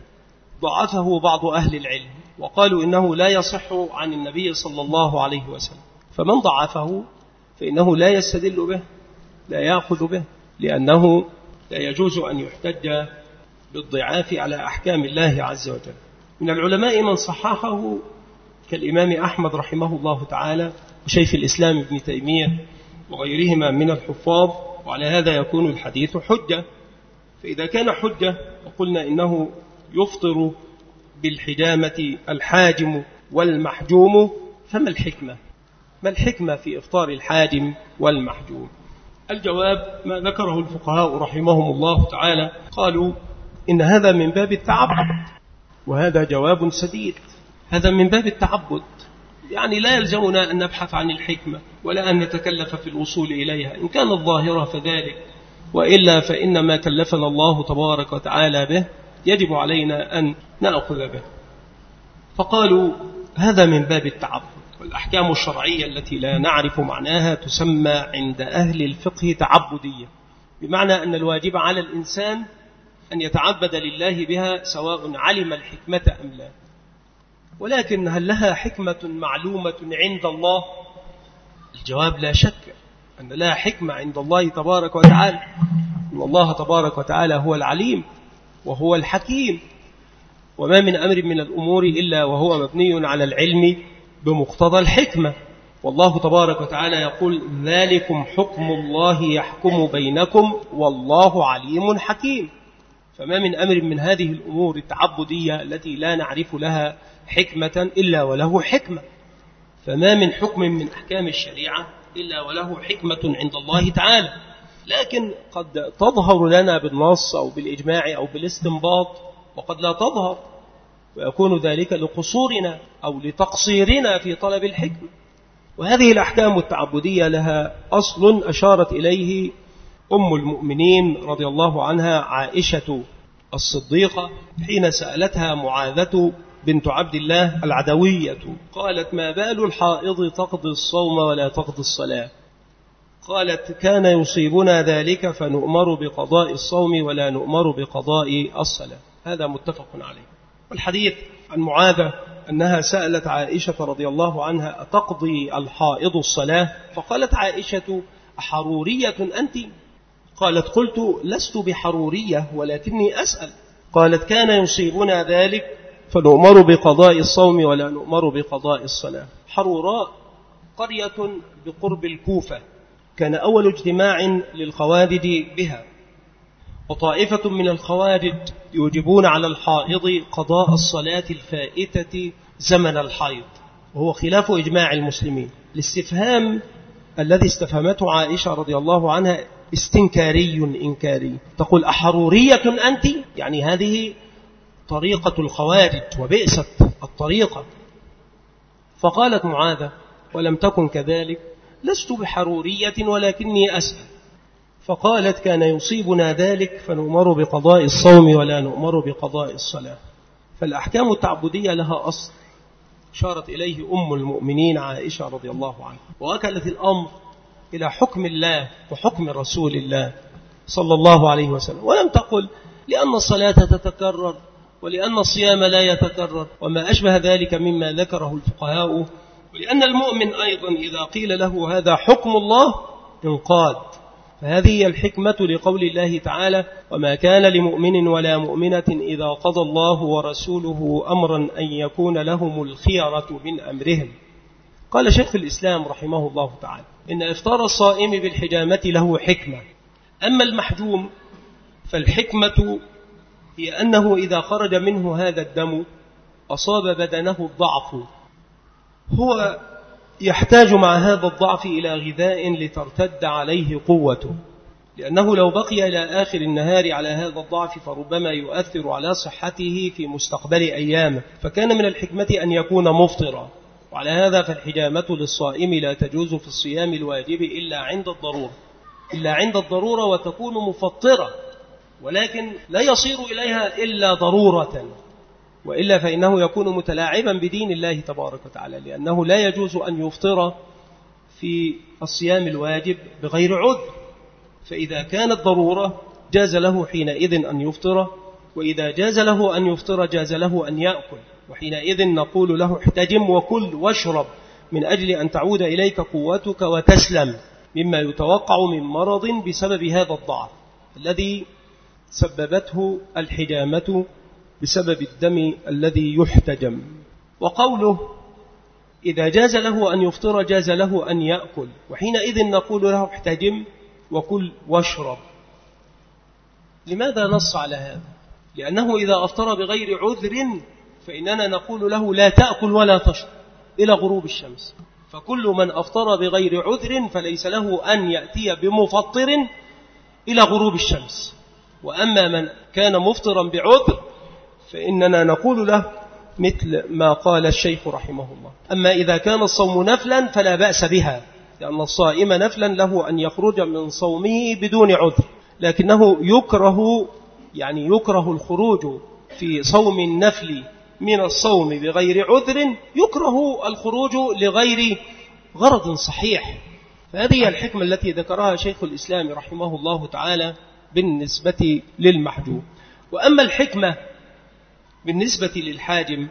S1: ضعفه بعض أهل العلم وقالوا إنه لا يصح عن النبي صلى الله عليه وسلم، فمن ضعفه فإنه لا يستدل به، لا يأخذ به، لأنه لا يجوز أن يحتج بالضعاف على أحكام الله عز وجل. من العلماء من صححه كالإمام أحمد رحمه الله تعالى وشيخ الإسلام ابن تيمية وغيرهما من الحفاظ، وعلى هذا يكون الحديث حجة. فإذا كان حجة وقلنا إنه يفطر بالحجامة الحاجم والمحجوم، فما الحكمة؟ ما الحكمة في إفطار الحاجم والمحجوم؟ الجواب ما ذكره الفقهاء رحمهم الله تعالى، قالوا إن هذا من باب التعبد، وهذا جواب سديد. هذا من باب التعبد، يعني لا يلزمنا أن نبحث عن الحكمة ولا أن نتكلف في الوصول إليها، إن كان الظاهرة فذلك، وإلا فإن ما كلفنا الله تبارك وتعالى به يجب علينا أن نأخذ به. فقالوا هذا من باب التعبد، والأحكام الشرعية التي لا نعرف معناها تسمى عند أهل الفقه تعبدية، بمعنى أن الواجب على الإنسان أن يتعبد لله بها سواء علم الحكمة أم لا. ولكن هل لها حكمة معلومة عند الله؟ الجواب لا شك أن لها حكمة عند الله تبارك وتعالى، إن الله تبارك وتعالى هو العليم وهو الحكيم، وما من أمر من الأمور إلا وهو مبني على العلم بمقتضى الحكمة. والله تبارك وتعالى يقول ذلكم حكم الله يحكم بينكم والله عليم حكيم. فما من أمر من هذه الأمور التعبدية التي لا نعرف لها حكمة إلا وله حكمة، فما من حكم من أحكام الشريعة إلا وله حكمة عند الله تعالى، لكن قد تظهر لنا بالنص أو بالإجماع أو بالاستنباط، وقد لا تظهر، ويكون ذلك لقصورنا أو لتقصيرنا في طلب الحكمة. وهذه الأحكام التعبدية لها أصل أشارت إليه أم المؤمنين رضي الله عنها عائشة الصديقة حين سألتها معاذة بنت عبد الله العدوية، قالت ما بال الحائض تقضي الصوم ولا تقضي الصلاة؟ قالت كان يصيبنا ذلك فنؤمر بقضاء الصوم ولا نؤمر بقضاء الصلاة. هذا متفق عليه. والحديث عن معاذة أنها سألت عائشة رضي الله عنها أتقضي الحائض الصلاة؟ فقالت عائشة أحرورية أنت؟ قالت قلت لست بحرورية ولكني أسأل. قالت كان يصيبنا ذلك فنؤمر بقضاء الصوم ولا نؤمر بقضاء الصلاة. حروراء قرية بقرب الكوفة، كان أول اجتماع للخوارج بها، وطائفة من الخوارج يوجبون على الحائض قضاء الصلاة الفائتة زمن الحيض، وهو خلاف إجماع المسلمين. الاستفهام الذي استفهمته عائشة رضي الله عنها استنكاري إنكاري، تقول أحرورية أنت؟ يعني هذه طريقة الخوارج وبئست الطريقة. فقالت معاذة ولم تكن كذلك، لست بحرورية ولكني أسأل. فقالت كان يصيبنا ذلك فنؤمر بقضاء الصوم ولا نؤمر بقضاء الصلاة. فالأحكام التعبدية لها أصل شارت إليه أم المؤمنين عائشة رضي الله عنها، وأكلت الأمر إلى حكم الله وحكم رسول الله صلى الله عليه وسلم، ولم تقل لأن الصلاة تتكرر ولأن الصيام لا يتكرر وما أشبه ذلك مما ذكره الفقهاء، ولأن المؤمن أيضا إذا قيل له هذا حكم الله انقاد. فهذه هي الحكمة لقول الله تعالى وما كان لمؤمن ولا مؤمنة إذا قضى الله ورسوله أمرا أن يكون لهم الخيرة من أمرهم. قال شيخ الإسلام رحمه الله تعالى إن إفطار الصائم بالحجامة له حكمة، أما المحجوم فالحكمة هي أنه إذا خرج منه هذا الدم أصاب بدنه الضعف، هو يحتاج مع هذا الضعف إلى غذاء لترتد عليه قوته، لأنه لو بقي إلى آخر النهار على هذا الضعف فربما يؤثر على صحته في مستقبل أيامه، فكان من الحكمة أن يكون مفطرا. وعلى هذا فالحجامة للصائم لا تجوز في الصيام الواجب إلا عند الضرورة إلا عند الضرورة وتكون مفطرة، ولكن لا يصير إليها إلا ضرورة، وإلا فإنه يكون متلاعبا بدين الله تبارك وتعالى، لأنه لا يجوز أن يفطر في الصيام الواجب بغير عذر. فإذا كانت ضرورة جاز له حينئذ أن يفطر، وإذا جاز له أن يفطر جاز له أن يأكل، وحينئذ نقول له احتجم وكل واشرب من أجل أن تعود إليك قوتك وتسلم مما يتوقع من مرض بسبب هذا الضعف الذي سببته الحجامة بسبب الدم الذي يحتجم. وقوله إذا جاز له أن يفطر جاز له أن يأكل، وحينئذ نقول له احتجم وكل واشرب. لماذا نص على هذا؟ لأنه إذا أفطر بغير عذر فإننا نقول له لا تأكل ولا تشرب إلى غروب الشمس. فكل من أفطر بغير عذر فليس له أن يأتي بمفطر إلى غروب الشمس. وأما من كان مفطرا بعذر فإننا نقول له مثل ما قال الشيخ رحمه الله. أما إذا كان الصوم نفلا فلا بأس بها، لأن الصائم نفلا له أن يخرج من صومه بدون عذر، لكنه يكره يعني يكره الخروج في صوم النفل من الصوم بغير عذر، يكره الخروج لغير غرض صحيح. فهذه الحكمة التي ذكرها شيخ الإسلام رحمه الله تعالى بالنسبة للمحجوم. وأما الحكمة بالنسبة للحاجم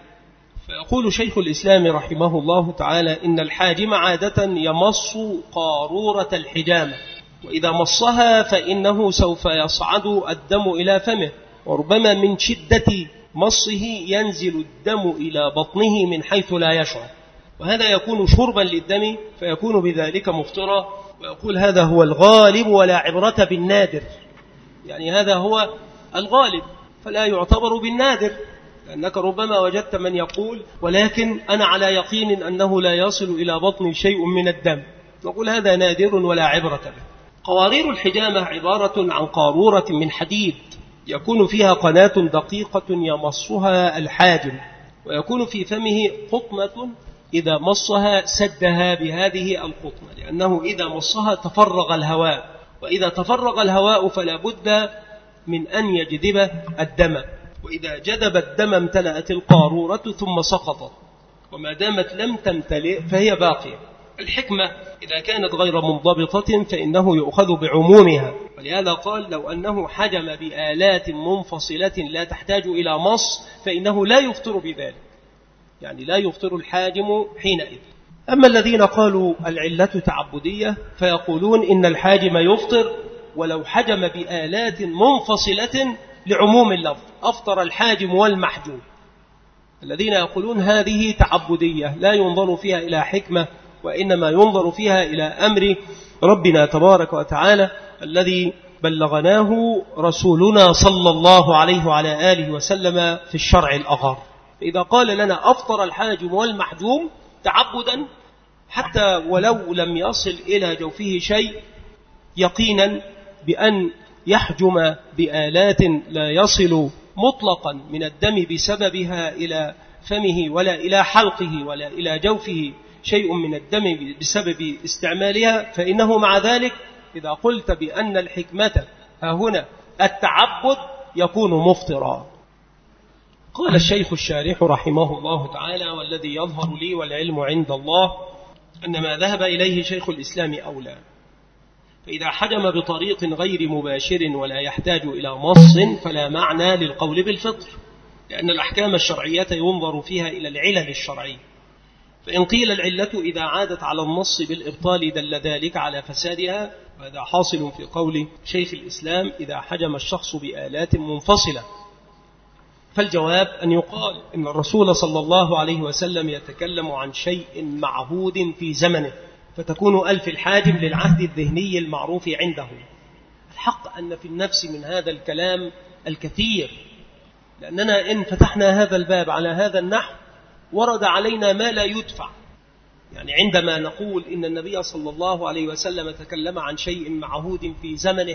S1: فيقول شيخ الإسلام رحمه الله تعالى إن الحاجم عادة يمص قارورة الحجامة، وإذا مصها فإنه سوف يصعد الدم إلى فمه، وربما من شدة مصه ينزل الدم إلى بطنه من حيث لا يشعر، وهذا يكون شربا للدم فيكون بذلك مفطرا. ويقول هذا هو الغالب ولا عبرة بالنادر، يعني هذا هو الغالب فلا يعتبر بالنادر، لأنك ربما وجدت من يقول ولكن أنا على يقين أنه لا يصل إلى بطني شيء من الدم، نقول هذا نادر ولا عبرة به. قوارير الحجامة عبارة عن قارورة من حديد يكون فيها قناة دقيقة يمصها الحاجم، ويكون في فمه قطنة إذا مصها سدها بهذه القطنة، لأنه إذا مصها تفرغ الهواء، وإذا تفرغ الهواء فلا بد من أن يجذب الدم، وإذا جذب الدم امتلأت القارورة ثم سقطت، وما دامت لم تمتلئ فهي باقية. الحكمة إذا كانت غير منضبطة فإنه يؤخذ بعمومها، ولهذا قال لو أنه حجم بآلات منفصلة لا تحتاج إلى مص فإنه لا يفطر بذلك، يعني لا يفطر الحاجم حينئذ. أما الذين قالوا العلة تعبدية فيقولون إن الحاجم يفطر ولو حجم بآلات منفصلة لعموم اللفظ، أفطر الحاجم والمحجوم. الذين يقولون هذه تعبدية لا ينظر فيها إلى حكمة، وإنما ينظر فيها إلى أمر ربنا تبارك وتعالى الذي بلغناه رسولنا صلى الله عليه وعلى آله وسلم في الشرع الأغر. فإذا قال لنا أفطر الحاجم والمحجوم تعبدا حتى ولو لم يصل إلى جوفه شيء، يقينا بأن يحجم بآلات لا يصل مطلقا من الدم بسببها إلى فمه ولا إلى حلقه ولا إلى جوفه شيء من الدم بسبب استعمالها، فإنه مع ذلك إذا قلت بأن الحكمة ها هنا التعبد يكون مفطرا. قال الشيخ الشارح رحمه الله تعالى والذي يظهر لي والعلم عند الله أن ما ذهب إليه شيخ الإسلام أولى، فإذا حجم بطريق غير مباشر ولا يحتاج إلى مص فلا معنى للقول بالفطر، لأن الأحكام الشرعية ينظر فيها إلى العلل الشرعية. فإن قيل العلة إذا عادت على النص بالإبطال دل ذلك على فسادها، وهذا حاصل في قول شيخ الإسلام إذا حجم الشخص بآلات منفصلة. فالجواب أن يقال إن الرسول صلى الله عليه وسلم يتكلم عن شيء معهود في زمنه، فتكون ألف الحاجم للعهد الذهني المعروف عنده. الحق أن في النفس من هذا الكلام الكثير، لأننا إن فتحنا هذا الباب على هذا النحو ورد علينا ما لا يدفع، يعني عندما نقول إن النبي صلى الله عليه وسلم تكلم عن شيء معهود في زمنه،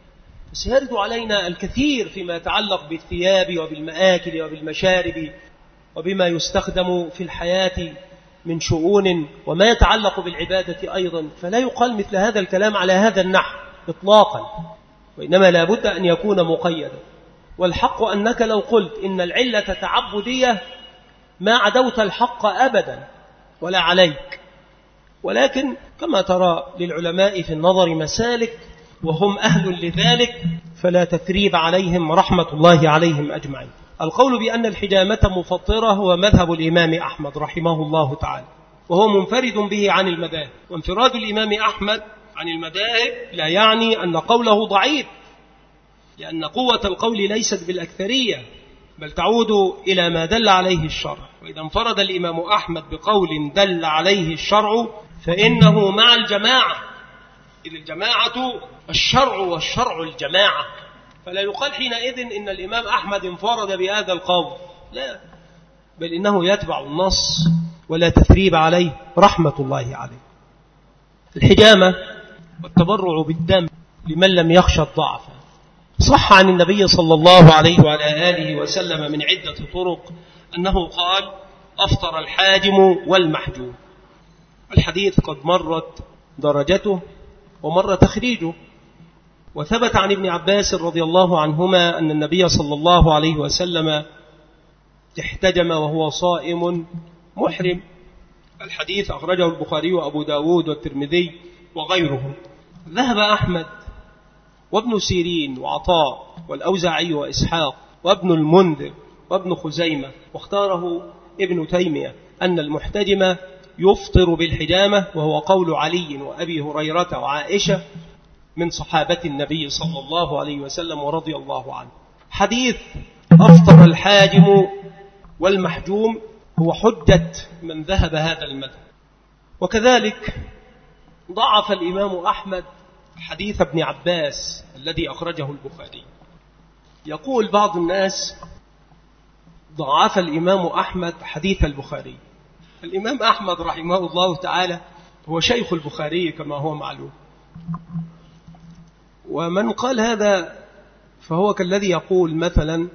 S1: سيرد علينا الكثير فيما يتعلق بالثياب وبالمآكل وبالمشارب وبما يستخدم في الحياة من شؤون وما يتعلق بالعبادة أيضا، فلا يقال مثل هذا الكلام على هذا النحو إطلاقا، وإنما لا بد أن يكون مقيدا. والحق أنك لو قلت إن العلة تعبدية ما عدوت الحق أبدا ولا عليك، ولكن كما ترى للعلماء في النظر مسالك وهم أهل لذلك، فلا تثريب عليهم رحمة الله عليهم أجمعين. القول بأن الحجامة مفطرة هو مذهب الإمام أحمد رحمه الله تعالى، وهو منفرد به عن المذاهب. وانفراد الإمام أحمد عن المذاهب لا يعني أن قوله ضعيف، لأن قوة القول ليست بالأكثرية، بل تعود إلى ما دل عليه الشرع. وإذا انفرد الإمام أحمد بقول دل عليه الشرع فإنه مع الجماعة، إذ الجماعة الشرع والشرع الجماعة، فلا يقال حينئذ إن الإمام أحمد انفرد بهذا القول، لا، بل إنه يتبع النص ولا تثريب عليه رحمة الله عليه. الحجامة والتبرع بالدم لمن لم يخشى الضعف صح عن النبي صلى الله عليه وعلى آله وسلم من عدة طرق أنه قال أفطر الحاجم والمحجوم. الحديث قد مرت درجته ومر تخريجه. وثبت عن ابن عباس رضي الله عنهما أن النبي صلى الله عليه وسلم احتجم وهو صائم محرم. الحديث أخرجه البخاري وأبو داود والترمذي وغيرهم. ذهب أحمد وابن سيرين وعطاء والأوزاعي وإسحاق وابن المنذر وابن خزيمة، واختاره ابن تيمية أن المحتجم يفطر بالحجامة، وهو قول علي وأبي هريرة وعائشة من صحابة النبي صلى الله عليه وسلم ورضي الله عنه. حديث أفطر الحاجم والمحجوم هو حجة من ذهب هذا المذهب. وكذلك ضعف الإمام أحمد حديث ابن عباس الذي أخرجه البخاري. يقول بعض الناس ضعف الإمام أحمد حديث البخاري. الإمام أحمد رحمه الله تعالى هو شيخ البخاري كما هو معلوم، ومن قال هذا فهو كالذي يقول مثلا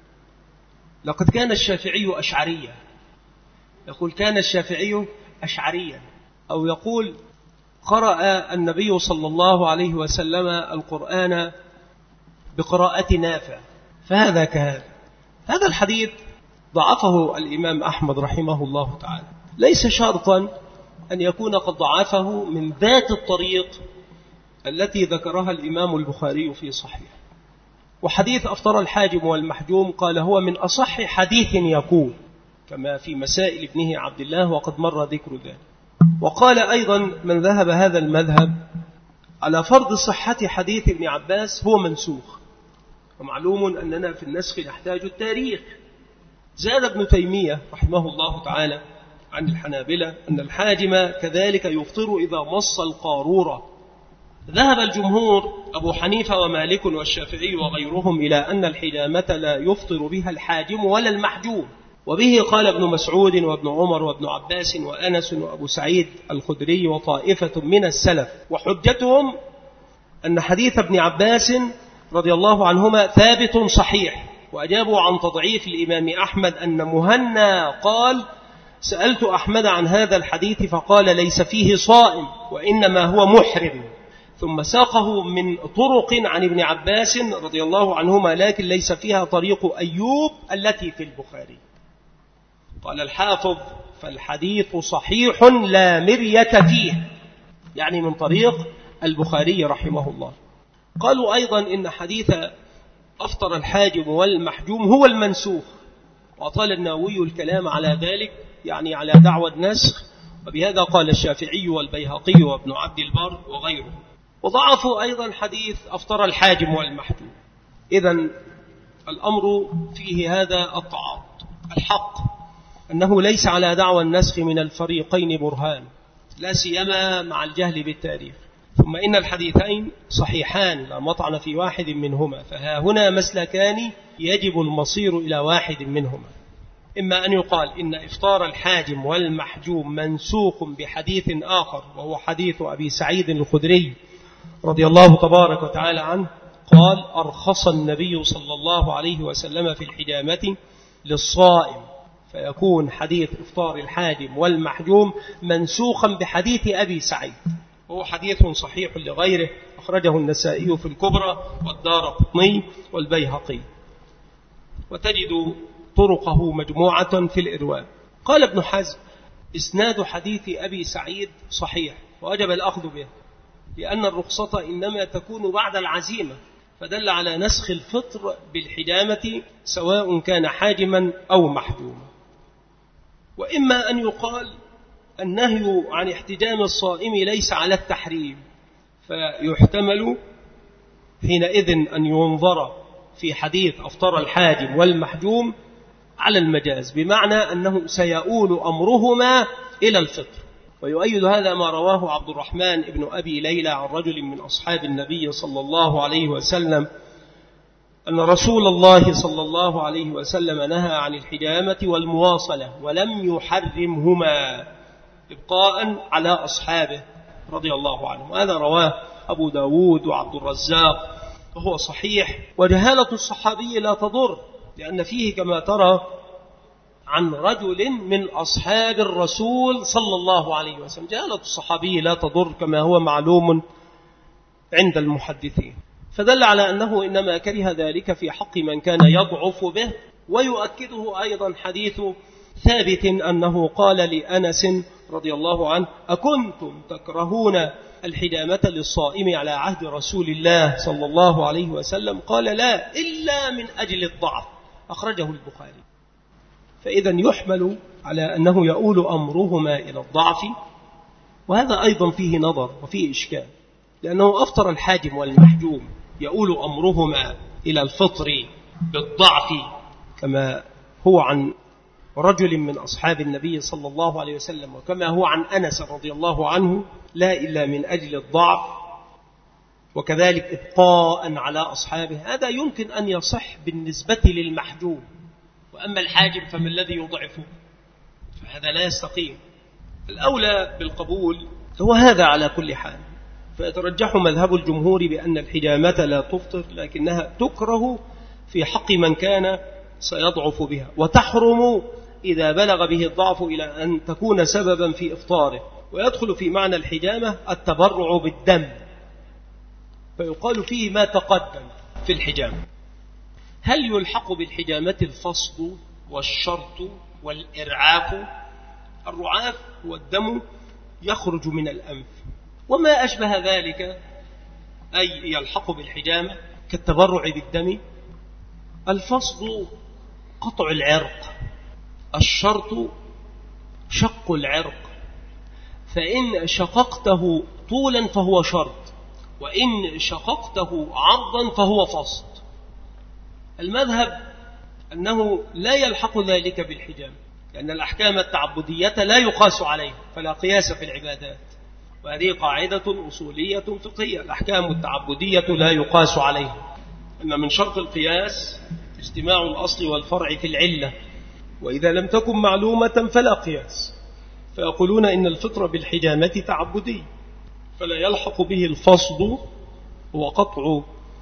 S1: لقد كان الشافعي أشعريا، يقول كان الشافعي أشعريا، أو يقول قرأ النبي صلى الله عليه وسلم القرآن بقراءة نافع، فهذا كهذا. هذا الحديث ضعفه الإمام أحمد رحمه الله تعالى. ليس شرطا أن يكون قد ضعفه من ذات الطريق التي ذكرها الإمام البخاري في صحيح. وحديث أفطر الحاجم والمحجوم قال هو من أصح حديث يكون، كما في مسائل ابنه عبد الله وقد مر ذكر ذلك. وقال أيضا من ذهب هذا المذهب على فرض صحة حديث ابن عباس هو منسوخ، ومعلوم أننا في النسخ نحتاج التاريخ. زاد ابن تيمية رحمه الله تعالى عن الحنابلة أن الحاجم كذلك يفطر إذا مص القارورة. ذهب الجمهور أبو حنيفة ومالك والشافعي وغيرهم إلى أن الحجامة لا يفطر بها الحاجم ولا المحجوم، وبه قال ابن مسعود وابن عمر وابن عباس وأنس وأبو سعيد الخدري وطائفة من السلف. وحجتهم أن حديث ابن عباس رضي الله عنهما ثابت صحيح. وأجابوا عن تضعيف الإمام أحمد أن مهنا قال سألت أحمد عن هذا الحديث فقال ليس فيه صائم وإنما هو محرم، ثم ساقه من طرق عن ابن عباس رضي الله عنهما لكن ليس فيها طريق أيوب التي في البخاري. قال الحافظ فالحديث صحيح لا مرية فيه، يعني من طريق البخاري رحمه الله. قالوا أيضا إن حديث أفطر الحاجم والمحجوم هو المنسوخ، وأطال النووي الكلام على ذلك، يعني على دعوى النسخ، وبهذا قال الشافعي والبيهقي وابن عبد البر وغيره. وضعفوا أيضا حديث أفطر الحاجم والمحجوم. إذن الأمر فيه هذا التعارض. الحق أنه ليس على دعوى النسخ من الفريقين برهان، لا سيما مع الجهل بالتاريخ. ثم إن الحديثين صحيحان لا مطعن في واحد منهما، فها هنا مسلكان يجب المصير إلى واحد منهما. إما أن يقال إن إفطار الحاجم والمحجوم منسوخ بحديث آخر، وهو حديث أبي سعيد الخدري رضي الله تبارك وتعالى عنه قال: أرخص النبي صلى الله عليه وسلم في الحجامة للصائم، فيكون حديث إفطار الحاجم والمحجوم منسوخا بحديث أبي سعيد، وهو حديث صحيح لغيره، أخرجه النسائي في الكبرى والدارقطني والبيهقي، وتجد طرقه مجموعة في الإرواء. قال ابن حزم: إسناد حديث أبي سعيد صحيح ووجب الأخذ به، لأن الرخصة إنما تكون بعد العزيمة، فدل على نسخ الفطر بالحجامة سواء كان حاجما أو محجوما. وإما أن يقال النهي عن احتجام الصائم ليس على التحريم، فيحتمل حينئذ أن ينظر في حديث أفطر الحاجم والمحجوم على المجاز، بمعنى أنه سيؤول أمرهما إلى الفطر. ويؤيد هذا ما رواه عبد الرحمن بن أبي ليلى عن رجل من أصحاب النبي صلى الله عليه وسلم أن رسول الله صلى الله عليه وسلم نهى عن الحجامة والمواصلة ولم يحرمهما إبقاء على أصحابه رضي الله عنهم. هذا رواه أبو داود وعبد الرزاق وهو صحيح. وجهالة الصحابي لا تضر، لأن فيه كما ترى عن رجل من أصحاب الرسول صلى الله عليه وسلم. جهالة الصحابي لا تضر كما هو معلوم عند المحدثين، فدل على أنه إنما كره ذلك في حق من كان يضعف به. ويؤكده أيضا حديث ثابت أنه قال لأنس رضي الله عنه: أكنتم تكرهون الحجامة للصائم على عهد رسول الله صلى الله عليه وسلم؟ قال: لا، إلا من أجل الضعف، أخرجه البخاري. فإذا يحمل على أنه يؤول أمرهما إلى الضعف، وهذا أيضا فيه نظر وفيه إشكال، لأنه أفطر الحاجم والمحجوم يؤول أمرهما إلى الفطر بالضعف، كما هو عن رجل من أصحاب النبي صلى الله عليه وسلم، وكما هو عن أنس رضي الله عنه، لا إلا من أجل الضعف، وكذلك إبقاء على أصحابه. هذا يمكن أن يصح بالنسبة للمحجوم، وأما الحاجم فما الذي يضعفه؟ فهذا لا يستقيم. الأولى بالقبول هو هذا على كل حال. فيترجح مذهب الجمهور بأن الحجامة لا تفطر، لكنها تكره في حق من كان سيضعف بها، وتحرم إذا بلغ به الضعف إلى أن تكون سببا في إفطاره. ويدخل في معنى الحجامة التبرع بالدم، فيقال فيه ما تقدم في الحجامة. هل يلحق بالحجامة الفصد والشرط والإرعاف؟ الرعاف هو الدم يخرج من الأنف وما أشبه ذلك، أي يلحق بالحجامة كالتبرع بالدم. الفصد قطع العرق، الشرط شق العرق، فإن شققته طولا فهو شرط، وإن شققته عرضا فهو فصد. المذهب أنه لا يلحق ذلك بالحجامة، لأن الأحكام التعبدية لا يقاس عليها، فلا قياس في العبادات، وهذه قاعدة أصولية فقهية. الأحكام التعبدية لا يقاس عليها، إن من شرط القياس اجتماع الأصل والفرع في العلة، وإذا لم تكن معلومة فلا قياس. فيقولون إن الفطر بالحجامة تعبدي، فلا يلحق به الفصد وقطع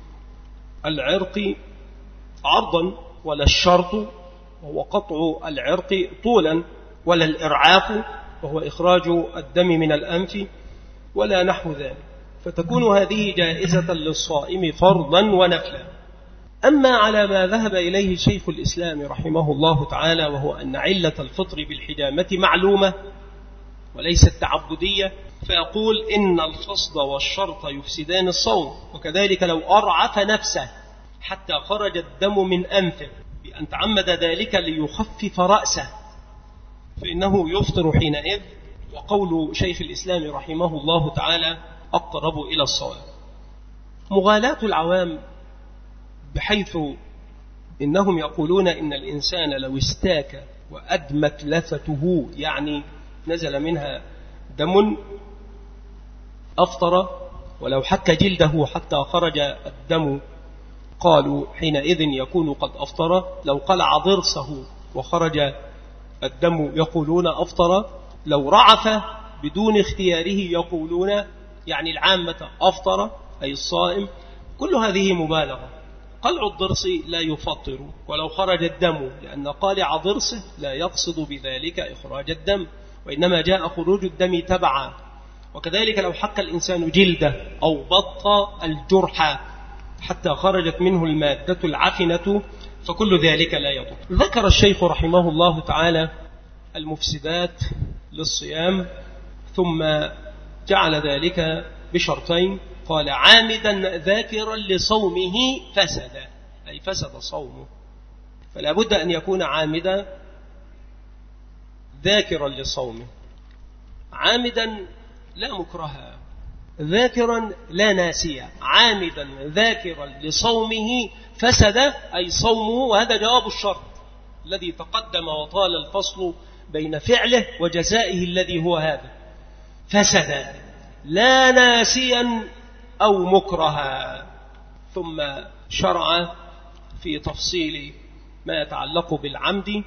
S1: العرق عرضا، ولا الشرط وهو قطع العرق طولا، ولا الإرعاف وهو إخراج الدم من الأنف، ولا نحو ذلك. فتكون هذه جائزة للصائم فرضا ونفلا. أما على ما ذهب إليه شيخ الإسلام رحمه الله تعالى، وهو أن علة الفطر بالحجامة معلومة وليست تعبدية، فيقول إن الفصد والشرط يفسدان الصوم، وكذلك لو أرعف نفسه حتى خرج الدم من أنفه بأن تعمد ذلك ليخفف رأسه فإنه يفطر حينئذ. وقول شيخ الإسلام رحمه الله تعالى أقرب إلى الصواب. مغالاة العوام بحيث إنهم يقولون إن الإنسان لو استاك وأدمت لثته، يعني نزل منها دم، أفطر، ولو حك جلده حتى خرج الدم قالوا حينئذ يكون قد أفطر. لو قلع ضرسه وخرج الدم يقولون أفطر، لو رعف بدون اختياره يقولون يعني العامة أفطر أي الصائم. كل هذه مبالغة. قلع الضرس لا يفطر ولو خرج الدم، لأن قالع ضرسه لا يقصد بذلك إخراج الدم، وإنما جاء خروج الدم تبعا. وكذلك لو حك الإنسان جلده أو بط الجرح حتى خرجت منه المادة العفنة فكل ذلك لا يضر. ذكر الشيخ رحمه الله تعالى المفسدات للصيام، ثم جعل ذلك بشرطين. قال عامدا ذاكرا لصومه فسد، أي فسد صومه. فلا بد أن يكون عامدا ذاكرا لصومه. عامدا لا مكرها، ذاكرا لا ناسيا. عامدا ذاكرا لصومه فسد أي صومه، وهذا جواب الشرط الذي تقدم وطال الفصل بين فعله وجزائه الذي هو هذا. فسد لا ناسيا أو مكرها. ثم شرع في تفصيل ما يتعلق بالعمد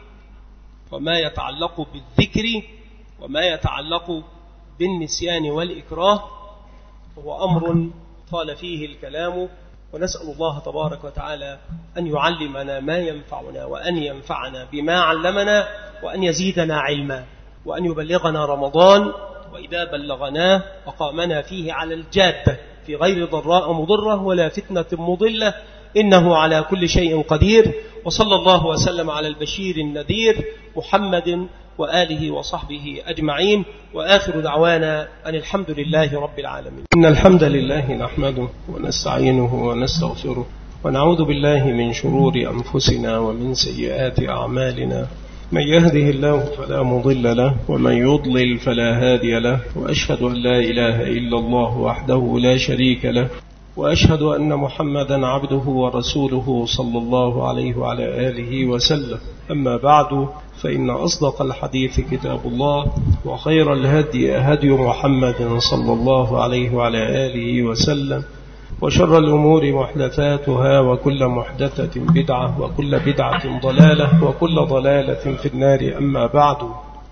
S1: وما يتعلق بالذكر وما يتعلق بالنسيان والإكراه، وهو أمر طال فيه الكلام. ونسأل الله تبارك وتعالى أن يعلمنا ما ينفعنا وأن ينفعنا بما علمنا وأن يزيدنا علما وأن يبلغنا رمضان، وإذا بلغناه أقامنا فيه على الجادة في غير ضراء مضرة ولا فتنة مضلة، إنه على كل شيء قدير. وصلى الله وسلم على البشير النذير محمد وآله وصحبه أجمعين، وآخر دعوانا أن الحمد لله رب العالمين. إن الحمد لله نحمده ونستعينه ونستغفره ونعوذ بالله من شرور أنفسنا ومن سيئات أعمالنا. من يهده الله فلا مضل له ومن يضلل فلا هادي له، وأشهد أن لا إله إلا الله وحده لا شريك له، وأشهد أن محمدا عبده ورسوله صلى الله عليه وعلى آله وسلم. أما بعد، فإن أصدق الحديث كتاب الله، وخير الهدي هدي محمد صلى الله عليه وعلى آله وسلم، وشر الأمور محدثاتها، وكل محدثة بدعة، وكل بدعة ضلالة، وكل ضلالة في النار. أما بعد،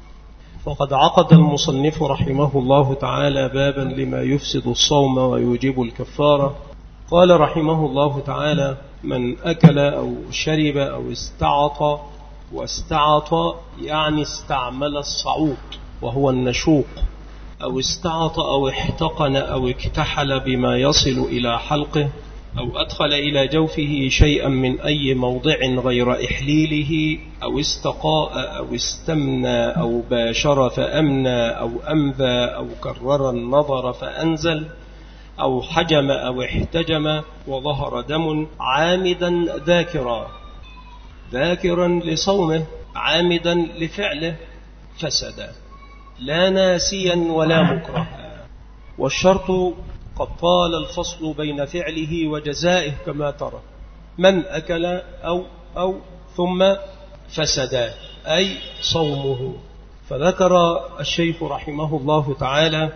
S1: وقد عقد المصنف رحمه الله تعالى بابا لما يفسد الصوم ويوجب الكفارة. قال رحمه الله تعالى: من أكل أو شرب أو استعط، واستعط يعني استعمل الصعود وهو النشوق، أو استعط أو احتقن أو اكتحل بما يصل إلى حلقه، أو أدخل إلى جوفه شيئا من أي موضع غير إحليله، أو استقاء أو استمنى أو باشر فأمنى، أو أمذى أو كرر النظر فأنزل، أو حجم أو احتجم وظهر دم، عامدا ذاكرا ذاكرا لصومه عامدا لفعله فسد، لا ناسيا ولا مكرها. والشرط قد طال الفصل بين فعله وجزائه كما ترى. من أكل أو أو ثم فسد أي صومه. فذكر الشيخ رحمه الله تعالى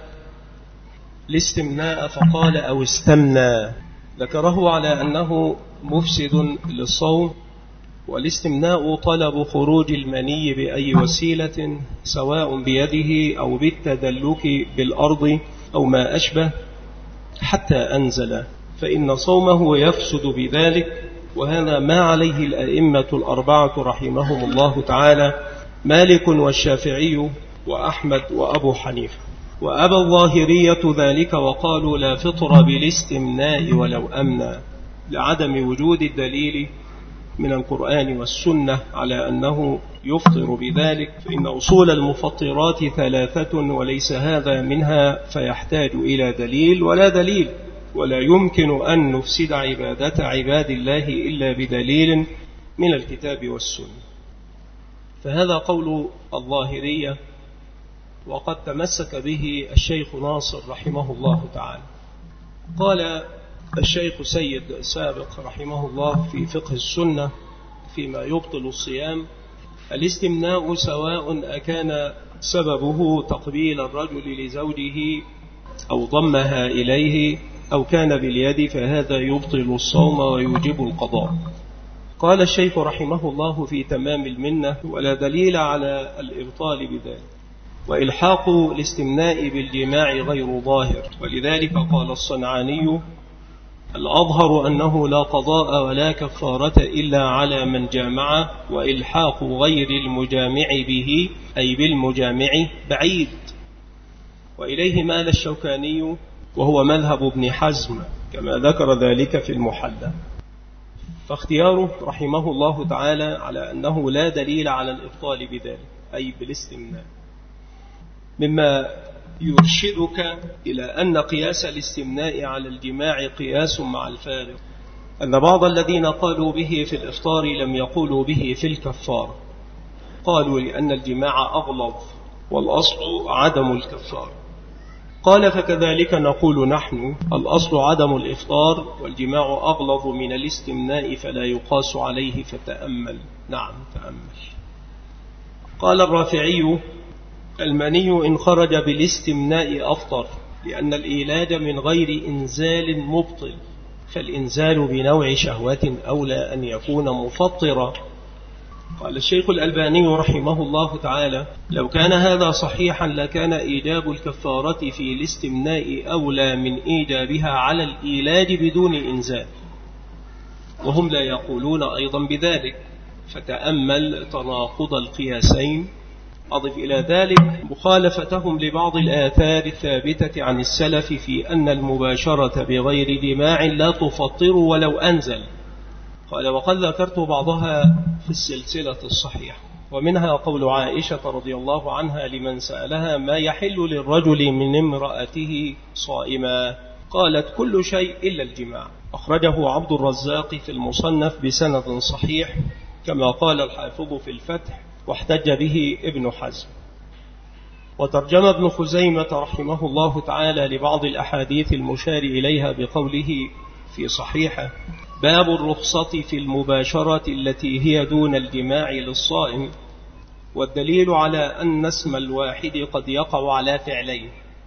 S1: الاستمناء فقال أو استمنى، ذكره على أنه مفسد للصوم. والاستمناء طلب خروج المني بأي وسيلة، سواء بيده أو بالتدلك بالأرض أو ما أشبه، حتى أنزل، فإن صومه يفسد بذلك. وهذا ما عليه الأئمة الأربعة رحمهم الله تعالى، مالك والشافعي وأحمد وأبو حنيفة. وأبى الظاهرية ذلك وقالوا لا فطر بالاستمناء ولو أمنا، لعدم وجود الدليل من القرآن والسنة على أنه يفطر بذلك، فإن أصول المفطرات ثلاثة وليس هذا منها، فيحتاج إلى دليل ولا دليل، ولا يمكن أن نفسد عبادة عباد الله إلا بدليل من الكتاب والسنة. فهذا قول الظاهرية، وقد تمسك به الشيخ ناصر رحمه الله تعالى. قال الشيخ سيد سابق رحمه الله في فقه السنة فيما يبطل الصيام: الاستمناء سواء أكان سببه تقبيل الرجل لزوجه أو ضمها إليه أو كان باليد، فهذا يبطل الصوم ويوجب القضاء. قال الشيخ رحمه الله في تمام المنة: ولا دليل على الإبطال بذلك، وإلحاق الاستمناء بالجماع غير ظاهر، ولذلك قال الصنعاني: الأظهر أنه لا قضاء ولا كفارة إلا على من جامع، وإلحاق غير المجامع به أي بالمجامع بعيد. وإليه مال الشوكاني، وهو مذهب ابن حزم كما ذكر ذلك في المحلى. فاختياره رحمه الله تعالى على أنه لا دليل على الإبطال بذلك أي بالاستمناء، مما يرشدك إلى أن قياس الاستمناء على الجماع قياس مع الفارق، أن بعض الذين قالوا به في الإفطار لم يقولوا به في الكفار، قالوا لأن الجماع أغلظ والأصل عدم الكفار. قال: فكذلك نقول نحن، الأصل عدم الإفطار والجماع أغلظ من الاستمناء فلا يقاس عليه، فتأمل. نعم تأمل. قال الرافعي: المني إن خرج بالاستمناء أفطر، لأن الإيلاد من غير إنزال مبطل، فالإنزال بنوع شهوة أولى أن يكون مفطرا. قال الشيخ الألباني رحمه الله تعالى: لو كان هذا صحيحا لكان إيجاب الكفارة في الاستمناء أولى من إيجابها على الإيلاد بدون إنزال، وهم لا يقولون أيضا بذلك، فتأمل تناقض القياسين. أضف إلى ذلك مخالفتهم لبعض الآثار الثابتة عن السلف في أن المباشرة بغير جماع لا تفطر ولو أنزل. قال: وقد ذكرت بعضها في السلسلة الصحيحة، ومنها قول عائشة رضي الله عنها لمن سألها: ما يحل للرجل من امرأته صائما؟ قالت: كل شيء إلا الجماع. أخرجه عبد الرزاق في المصنف بسند صحيح كما قال الحافظ في الفتح، واحتج به ابن حزم. وترجم ابن خزيمة رحمه الله تعالى لبعض الأحاديث المشار إليها بقوله في صحيحة: باب الرخصة في المباشرة التي هي دون الجماع للصائم. والدليل على أن اسم الواحد قد يقع على فعلين،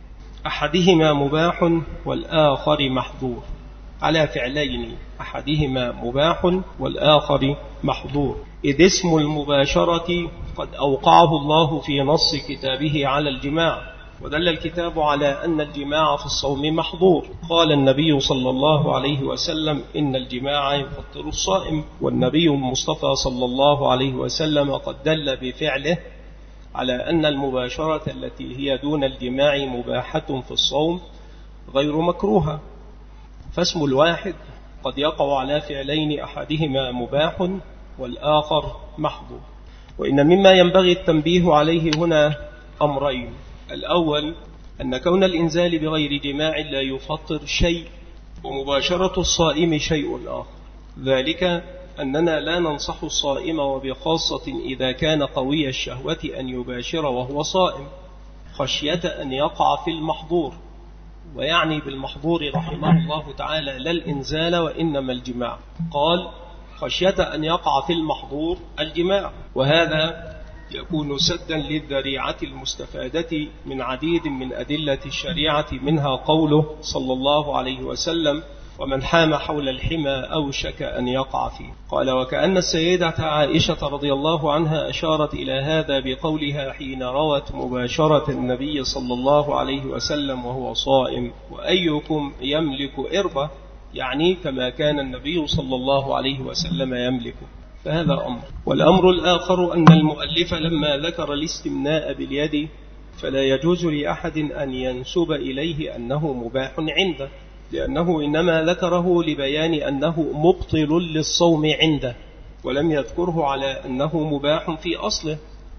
S1: أحدهما مباح والآخر محظور، على فعلين أحدهما مباح والآخر محظور، إذ اسم المباشرة قد أوقعه الله في نص كتابه على الجماع، ودل الكتاب على أن الجماع في الصوم محظور. قال النبي صلى الله عليه وسلم: إن الجماع يفطر الصائم. والنبي المصطفى صلى الله عليه وسلم قد دل بفعله على أن المباشرة التي هي دون الجماع مباحة في الصوم غير مكروهة. فاسم الواحد قد يقع على فعلين أحدهما مباح والآخر محظور. وإن مما ينبغي التنبيه عليه هنا أمرين: الأول أن كون الإنزال بغير جماع لا يفطر شيء، ومباشرة الصائم شيء آخر، ذلك أننا لا ننصح الصائم، وبخاصة إذا كان قوي الشهوة، أن يباشر وهو صائم خشية أن يقع في المحظور. ويعني بالمحظور رحمه الله تعالى لا الإنزال وإنما الجماع، قال: خشية أن يقع في المحظور الجماع. وهذا يكون سدا للذريعة المستفادة من عديد من أدلة الشريعة، منها قوله صلى الله عليه وسلم: ومن حام حول الحمى أوشك أن يقع فيه. قال: وكأن السيدة عائشة رضي الله عنها أشارت إلى هذا بقولها حين روت مباشرة النبي صلى الله عليه وسلم وهو صائم: وأيكم يملك إربة، يعني كما كان النبي صلى الله عليه وسلم يملكه. فهذا أمر. والأمر الآخر أن المؤلف لما ذكر الاستمناء باليد فلا يجوز لأحد أن ينسب إليه أنه مباح عنده، لأنه إنما ذكره لبيان أنه مبطل للصوم عنده، ولم يذكره على أنه مباح في أصله.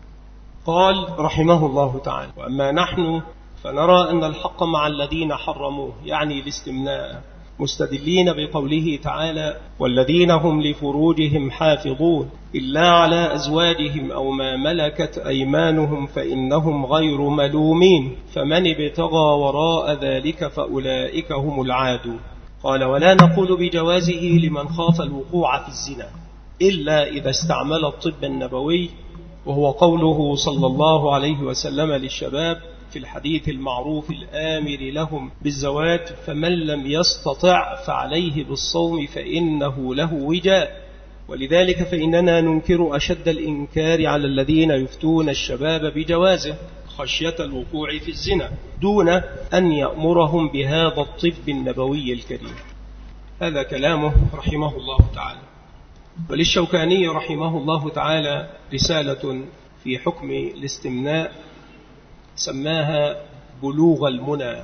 S1: قال رحمه الله تعالى: وأما نحن فنرى أن الحق مع الذين حرموه، يعني الاستمناء، مستدلين بقوله تعالى: والذين هم لفروجهم حافظون إلا على أزواجهم أو ما ملكت أيمانهم فإنهم غير ملومين، فمن ابتغى وراء ذلك فأولئك هم العادون. قال: ولا نقول بجوازه لمن خاف الوقوع في الزنا إلا إذا استعمل الطب النبوي، وهو قوله صلى الله عليه وسلم للشباب في الحديث المعروف الآمر لهم بالزواج: فمن لم يستطع فعليه بالصوم فإنه له وجاء. ولذلك فإننا ننكر أشد الإنكار على الذين يفتون الشباب بجوازه خشية الوقوع في الزنا دون أن يأمرهم بهذا الطب النبوي الكريم. هذا كلامه رحمه الله تعالى. وللشوكاني رحمه الله تعالى رسالة في حكم الاستمناء سماها بلوغ المنى،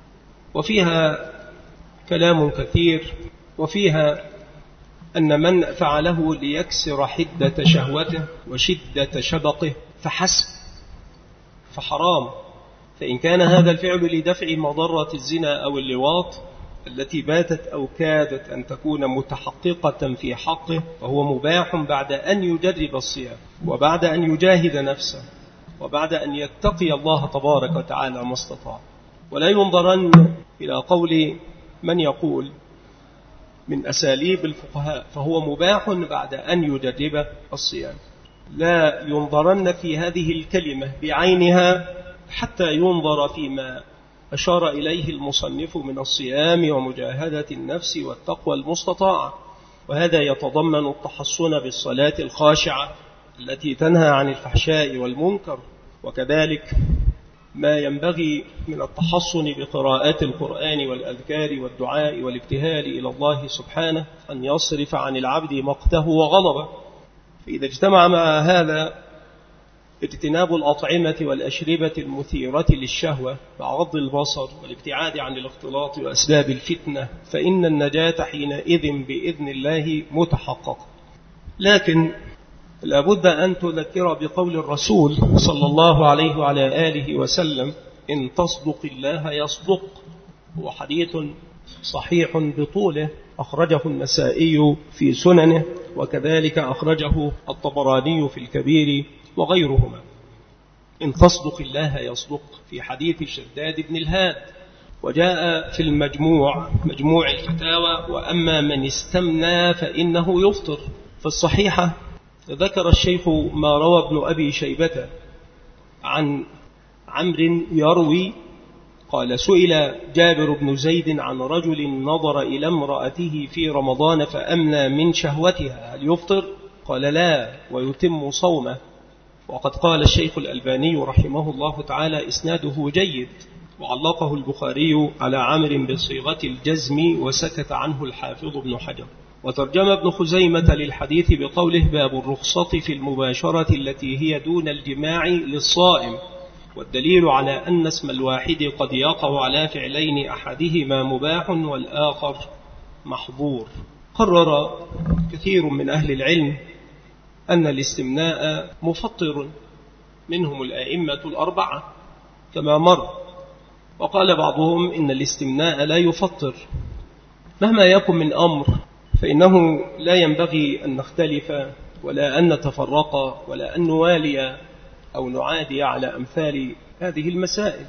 S1: وفيها كلام كثير، وفيها أن من فعله ليكسر حدة شهوته وشدة شبقه فحسب فحرام، فإن كان هذا الفعل لدفع مضرة الزنا أو اللواط التي باتت أو كادت أن تكون متحققة في حقه فهو مباح بعد أن يجرب الصيام وبعد أن يجاهد نفسه وبعد أن يتقي الله تبارك وتعالى ما استطاع. ولا ينظرن إلى قول من يقول من أساليب الفقهاء فهو مباح بعد أن يجرب الصيام، لا ينظرن في هذه الكلمة بعينها حتى ينظر فيما أشار إليه المصنف من الصيام ومجاهدة النفس والتقوى المستطاعة، وهذا يتضمن التحصن بالصلاة الخاشعة التي تنهى عن الفحشاء والمنكر، وكذلك ما ينبغي من التحصن بقراءات القرآن والأذكار والدعاء والابتهال إلى الله سبحانه أن يصرف عن العبد مقته وغضبه. فإذا اجتمع مع هذا اجتناب الأطعمة والأشربة المثيرة للشهوة مع غض البصر والابتعاد عن الاختلاط وأسباب الفتنة فإن النجاة حينئذ بإذن الله متحققة. لكن لابد أن تذكر بقول الرسول صلى الله عليه وعلى آله وسلم إن تصدق الله يصدق، هو حديث صحيح بطوله أخرجه النسائي في سننه وكذلك أخرجه الطبراني في الكبير وغيرهما. إن تصدق الله يصدق في حديث شداد بن الهاد، وجاء في المجموع مجموع الفتاوى وأما من استمنى فإنه يفطر. في الصحيحة ذكر الشيخ ما روى ابن أبي شيبة عن عمرو يروي قال سئل جابر بن زيد عن رجل نظر إلى امرأته في رمضان فأمنى من شهوتها هل يفطر؟ قال لا ويتم صومه. وقد قال الشيخ الألباني رحمه الله تعالى إسناده جيد، وعلقه البخاري على عمرو بصيغة الجزم وسكت عنه الحافظ ابن حجر. وترجم ابن خزيمة للحديث بقوله باب الرخصة في المباشرة التي هي دون الجماع للصائم، والدليل على أن اسم الواحد قد يقع على فعلين أحدهما مباح والآخر محظور. قرر كثير من أهل العلم أن الاستمناء مفطر، منهم الأئمة الأربعة كما مر، وقال بعضهم إن الاستمناء لا يفطر. مهما يكن من أمر فإنه لا ينبغي أن نختلف ولا أن نتفرق ولا أن نوالي أو نعادي على أمثال هذه المسائل،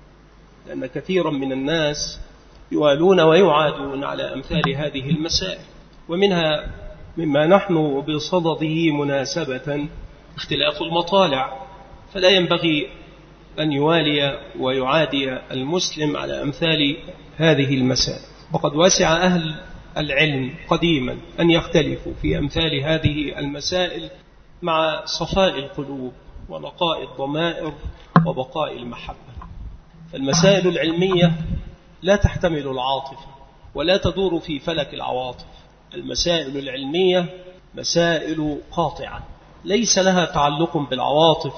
S1: لأن كثيرا من الناس يوالون ويعادون على أمثال هذه المسائل، ومنها مما نحن بصدده مناسبة اختلاف المطالع، فلا ينبغي أن يوالي ويعادي المسلم على أمثال هذه المسائل. وقد وسع أهل العلم قديما أن يختلفوا في أمثال هذه المسائل مع صفاء القلوب ونقاء الضمائر وبقاء المحبة. فالمسائل العلمية لا تحتمل العاطفة ولا تدور في فلك العواطف. المسائل العلمية مسائل قاطعة ليس لها تعلق بالعواطف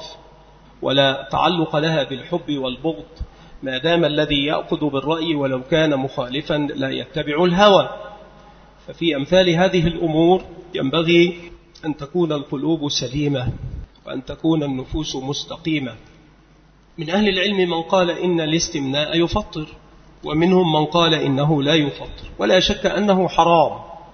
S1: ولا تعلق لها بالحب والبغض، ما دام الذي يأخذ بالرأي ولو كان مخالفا لا يتبع الهوى. ففي أمثال هذه الأمور ينبغي أن تكون القلوب سليمة وأن تكون النفوس مستقيمة. من أهل العلم من قال إن الاستمناء يفطر، ومنهم من قال إنه لا يفطر، ولا شك أنه حرام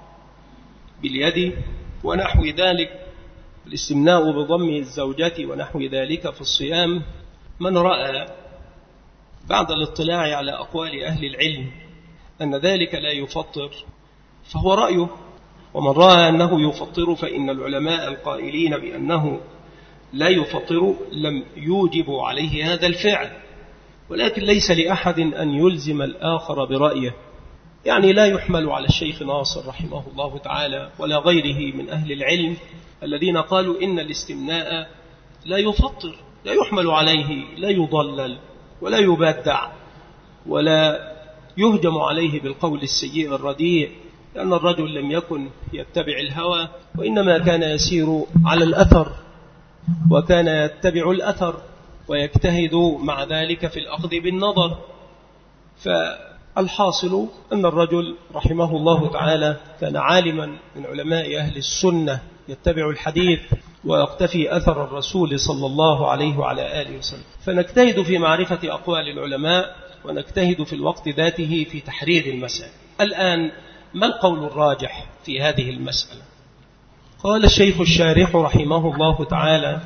S1: باليد ونحو ذلك. الاستمناء بضم الزوجة ونحو ذلك في الصيام، من رأى بعد الاطلاع على أقوال أهل العلم أن ذلك لا يفطر فهو رأيه، ومن رأى أنه يفطر فإن العلماء القائلين بأنه لا يفطر لم يوجبوا عليه هذا الفعل. ولكن ليس لأحد أن يلزم الآخر برأيه، يعني لا يحمل على الشيخ ناصر رحمه الله تعالى ولا غيره من أهل العلم الذين قالوا إن الاستمناء لا يفطر، لا يحمل عليه، لا يضلل ولا يبدع ولا يهجم عليه بالقول السيء الرديء، لأن الرجل لم يكن يتبع الهوى وإنما كان يسير على الأثر، وكان يتبع الأثر ويجتهد مع ذلك في الأخذ بالنظر. فالحاصل أن الرجل رحمه الله تعالى كان عالما من علماء أهل السنة يتبع الحديث ويقتفي أثر الرسول صلى الله عليه وعلى آله وسلم. فنجتهد في معرفة أقوال العلماء ونجتهد في الوقت ذاته في تحرير المسألة. الآن ما القول الراجح في هذه المسألة؟ قال الشيخ الشارح رحمه الله تعالى: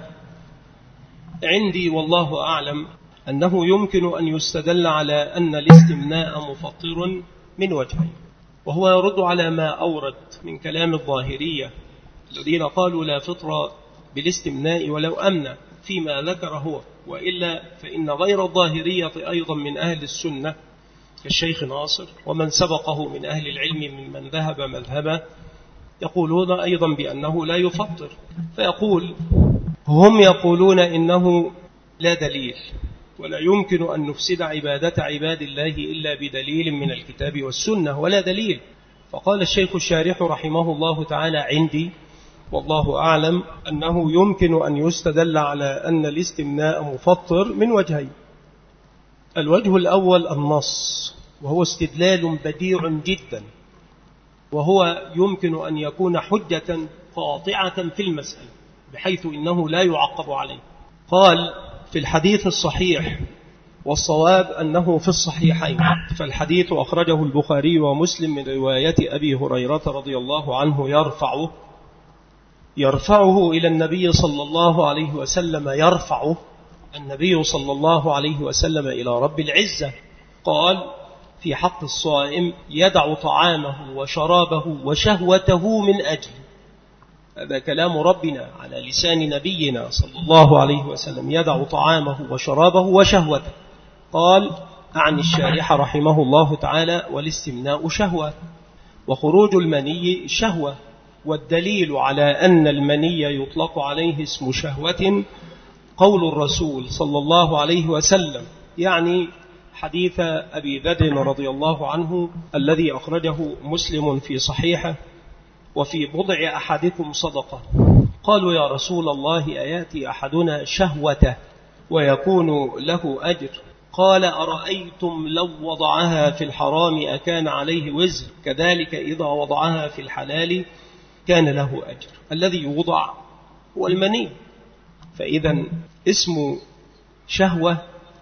S1: عندي والله أعلم أنه يمكن أن يستدل على أن الاستمناء مفطر من وجهين، وهو يرد على ما أورد من كلام الظاهرية الذين قالوا لا فطر بالاستمناء ولو أمن فيما ذكر هو، وإلا فإن غير الظاهرية أيضا من أهل السنة كالشيخ ناصر ومن سبقه من أهل العلم ممن ذهب مذهبه يقولون أيضا بأنه لا يفطر. فيقول هم يقولون إنه لا دليل ولا يمكن أن نفسد عبادة عباد الله إلا بدليل من الكتاب والسنة، ولا دليل. فقال الشيخ الشارح رحمه الله تعالى: عندي والله أعلم أنه يمكن أن يستدل على أن الاستمناء مفطر من وجهين. الوجه الأول النص، وهو استدلال بديع جدا، وهو يمكن أن يكون حجة قاطعة في المسألة بحيث إنه لا يعقب عليه. قال في الحديث الصحيح، والصواب أنه في الصحيحين، فالحديث أخرجه البخاري ومسلم من رواية أبي هريرة رضي الله عنه يرفعه يرفعه إلى النبي صلى الله عليه وسلم يرفعه النبي صلى الله عليه وسلم إلى رب العزة. قال في حق الصائم: يدع طعامه وشرابه وشهوته من أجل. هذا كلام ربنا على لسان نبينا صلى الله عليه وسلم: يدع طعامه وشرابه وشهوته. قال أعني الشارح رحمه الله تعالى: والاستمناء شهوة، وخروج المني شهوة. والدليل على أن المني يطلق عليه اسم شهوة قول الرسول صلى الله عليه وسلم، يعني حديث أبي ذر رضي الله عنه الذي أخرجه مسلم في صحيحه: وفي بضع أحدكم صدقة. قالوا يا رسول الله أياتي أحدنا شهوته ويكون له أجر؟ قال أرأيتم لو وضعها في الحرام أكان عليه وزر؟ كذلك إذا وضعها في الحلال كان له أجر. الذي يوضع هو المني، فإذا اسم شهوة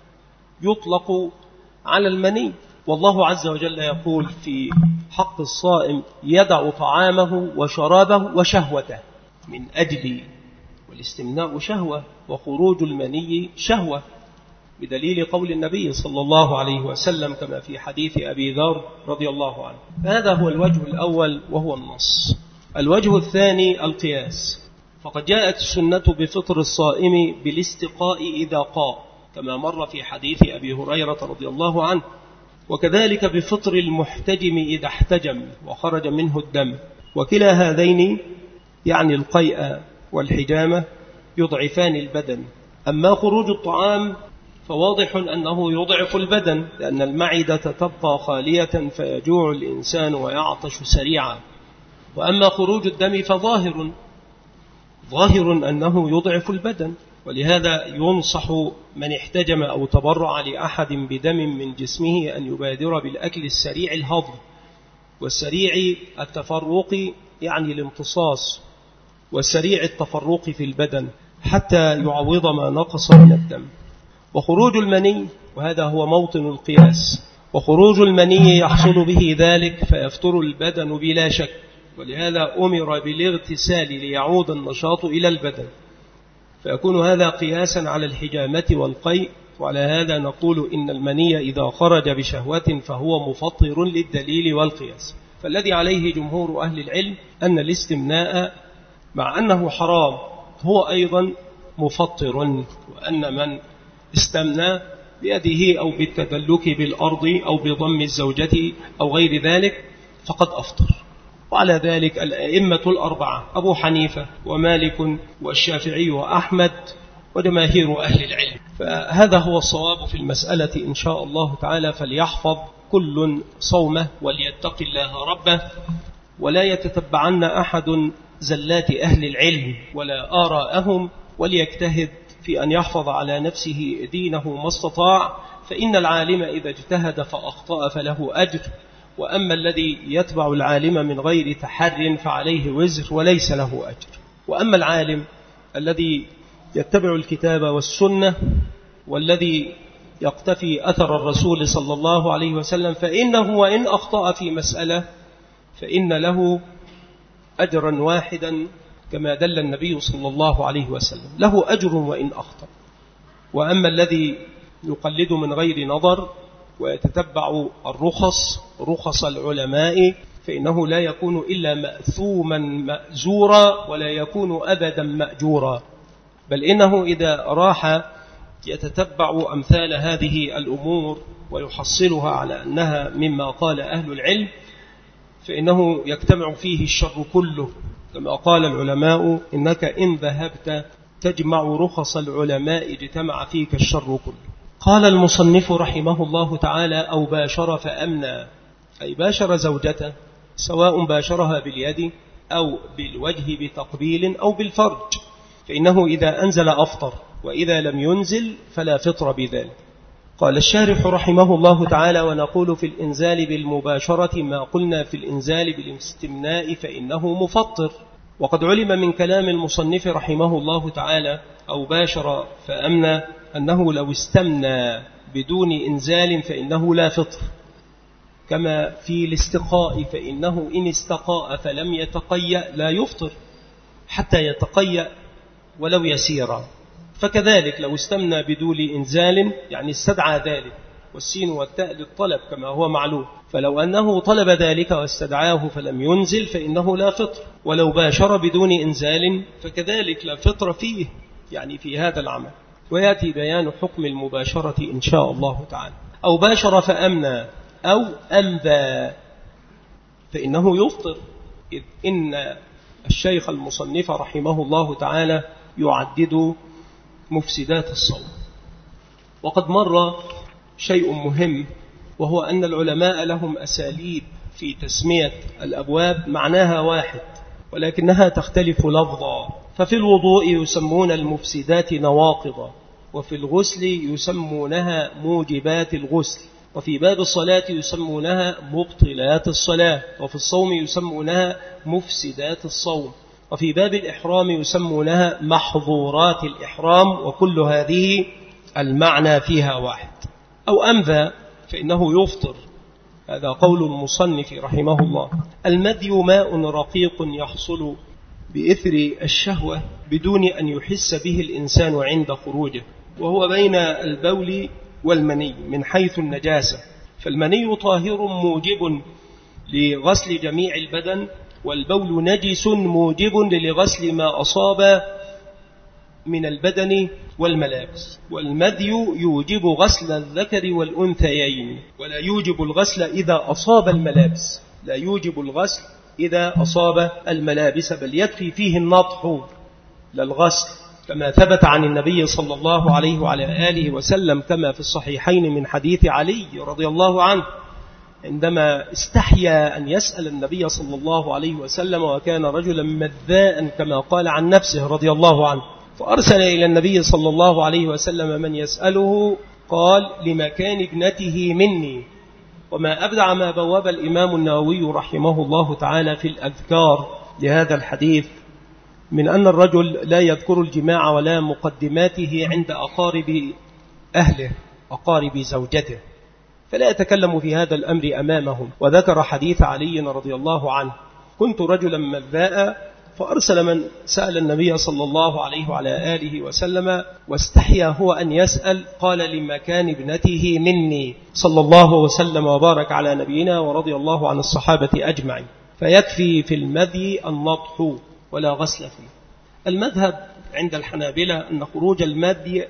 S1: يطلق على المني. والله عز وجل يقول في حق الصائم: يدع طعامه وشرابه وشهوته من أجل. والاستمناء شهوة، وخروج المني شهوة، بدليل قول النبي صلى الله عليه وسلم كما في حديث أبي ذر رضي الله عنه. هذا هو الوجه الأول وهو النص. الوجه الثاني القياس، فقد جاءت السنة بفطر الصائم بالاستقاء إذا قاء كما مر في حديث أبي هريرة رضي الله عنه، وكذلك بفطر المحتجم إذا احتجم وخرج منه الدم. وكلا هذين يعني القيء والحجامة يضعفان البدن. أما خروج الطعام فواضح أنه يضعف البدن، لأن المعدة تبقى خالية فيجوع الإنسان ويعطش سريعا. وأما خروج الدم فظاهر ظاهر أنه يضعف البدن، ولهذا ينصح من احتجم أو تبرع لأحد بدم من جسمه أن يبادر بالأكل السريع الهضم، والسريع التفرق يعني الامتصاص، والسريع التفرق في البدن حتى يعوض ما نقص من الدم. وخروج المني، وهذا هو موطن القياس، وخروج المني يحصل به ذلك فيفتر البدن بلا شك، ولهذا أمر بالاغتسال ليعود النشاط إلى البدن، فيكون هذا قياسا على الحجامة والقيء. وعلى هذا نقول إن المني إذا خرج بشهوة فهو مفطر للدليل والقياس. فالذي عليه جمهور أهل العلم أن الاستمناء مع أنه حرام هو أيضا مفطر، وأن من استمنى بيده أو بالتدلك بالأرض أو بضم الزوجة أو غير ذلك فقد أفطر. وعلى ذلك الأئمة الأربعة أبو حنيفة ومالك والشافعي وأحمد وجماهير أهل العلم. فهذا هو الصواب في المسألة إن شاء الله تعالى. فليحفظ كل صومه وليتق الله ربه، ولا يتتبعن أحد زلات أهل العلم ولا آراءهم، وليجتهد في أن يحفظ على نفسه دينه ما استطاع، فإن العالم إذا اجتهد فأخطأ فله أجر، وأما الذي يتبع العالم من غير تحر فعليه وزر وليس له أجر. وأما العالم الذي يتبع الكتاب والسنة والذي يقتفي أثر الرسول صلى الله عليه وسلم فإنه وإن أخطأ في مسألة فإن له أجرا واحدا كما دل النبي صلى الله عليه وسلم، له أجر وإن أخطأ. وأما الذي يقلد من غير نظر ويتتبع الرخص رخص العلماء فإنه لا يكون إلا مأثوما مأزورا ولا يكون أبدا مأجورا، بل إنه إذا راح يتتبع أمثال هذه الأمور ويحصلها على أنها مما قال أهل العلم فإنه يجتمع فيه الشر كله، كما قال العلماء إنك إن ذهبت تجمع رخص العلماء اجتمع فيك الشر كله. قال المصنف رحمه الله تعالى أو باشر فأمنى، أي باشر زوجته سواء باشرها باليد أو بالوجه بتقبيل أو بالفرج، فإنه إذا أنزل أفطر، وإذا لم ينزل فلا فطر بذلك. قال الشارح رحمه الله تعالى ونقول في الإنزال بالمباشرة ما قلنا في الإنزال بالاستمناء فإنه مفطر. وقد علم من كلام المصنف رحمه الله تعالى أو باشر فأمنى أنه لو استمنى بدون إنزال فإنه لا فطر، كما في الاستقاء فإنه إن استقاء فلم يتقيأ لا يفطر حتى يتقيأ ولو يسيرا. فكذلك لو استمنى بدون إنزال يعني استدعى ذلك، والسين والتاء للطلب كما هو معلوم، فلو أنه طلب ذلك واستدعاه فلم ينزل فإنه لا فطر. ولو باشر بدون إنزال فكذلك لا فطر فيه، يعني في هذا العمل. ويأتي بيان حكم المباشرة إن شاء الله تعالى. أو باشر فأمنى أو أنبى فإنه يفطر، إذ إن الشيخ المصنف رحمه الله تعالى يعدد مفسدات الصوم. وقد مر شيء مهم، وهو أن العلماء لهم أساليب في تسمية الأبواب معناها واحد ولكنها تختلف لفظا. ففي الوضوء يسمون المفسدات نواقض، وفي الغسل يسمونها موجبات الغسل، وفي باب الصلاة يسمونها مبطلات الصلاة، وفي الصوم يسمونها مفسدات الصوم، وفي باب الإحرام يسمونها محظورات الإحرام، وكل هذه المعنى فيها واحد. أو أنبى فإنه يفطر، هذا قول المصنف رحمه الله. المدي ماء رقيق يحصل بإثر الشهوة بدون أن يحس به الإنسان عند خروجه، وهو بين البول والمني من حيث النجاسة. فالمني طاهر موجب لغسل جميع البدن، والبول نجس موجب لغسل ما أصاب من البدن والملابس. والمدي يوجب غسل الذكر والأنثيين، ولا يوجب الغسل إذا أصاب الملابس، لا يوجب الغسل إذا أصاب الملابس، بل يكفي فيه النطح للغسل، كما ثبت عن النبي صلى الله عليه وعلى آله وسلم كما في الصحيحين من حديث علي رضي الله عنه عندما استحيا أن يسأل النبي صلى الله عليه وسلم، وكان رجلا مذاء كما قال عن نفسه رضي الله عنه، فأرسل إلى النبي صلى الله عليه وسلم من يسأله، قال لمكان ابنته مني. وما أبدع ما بواب الإمام النووي رحمه الله تعالى في الأذكار لهذا الحديث من أن الرجل لا يذكر الجماع ولا مقدماته عند أقارب أهله أقارب زوجته، فلا يتكلم في هذا الأمر أمامهم. وذكر حديث علي رضي الله عنه: كنت رجلا مذاء فأرسل من سأل النبي صلى الله عليه وعلى آله وسلم واستحيا هو أن يسأل، قال لمكان ابنته مني، صلى الله وسلم وبارك على نبينا ورضي الله عن الصحابة أجمعين. فيكفي في المذي النطح ولا غسل فيه. المذهب عند الحنابلة أن خروج المذي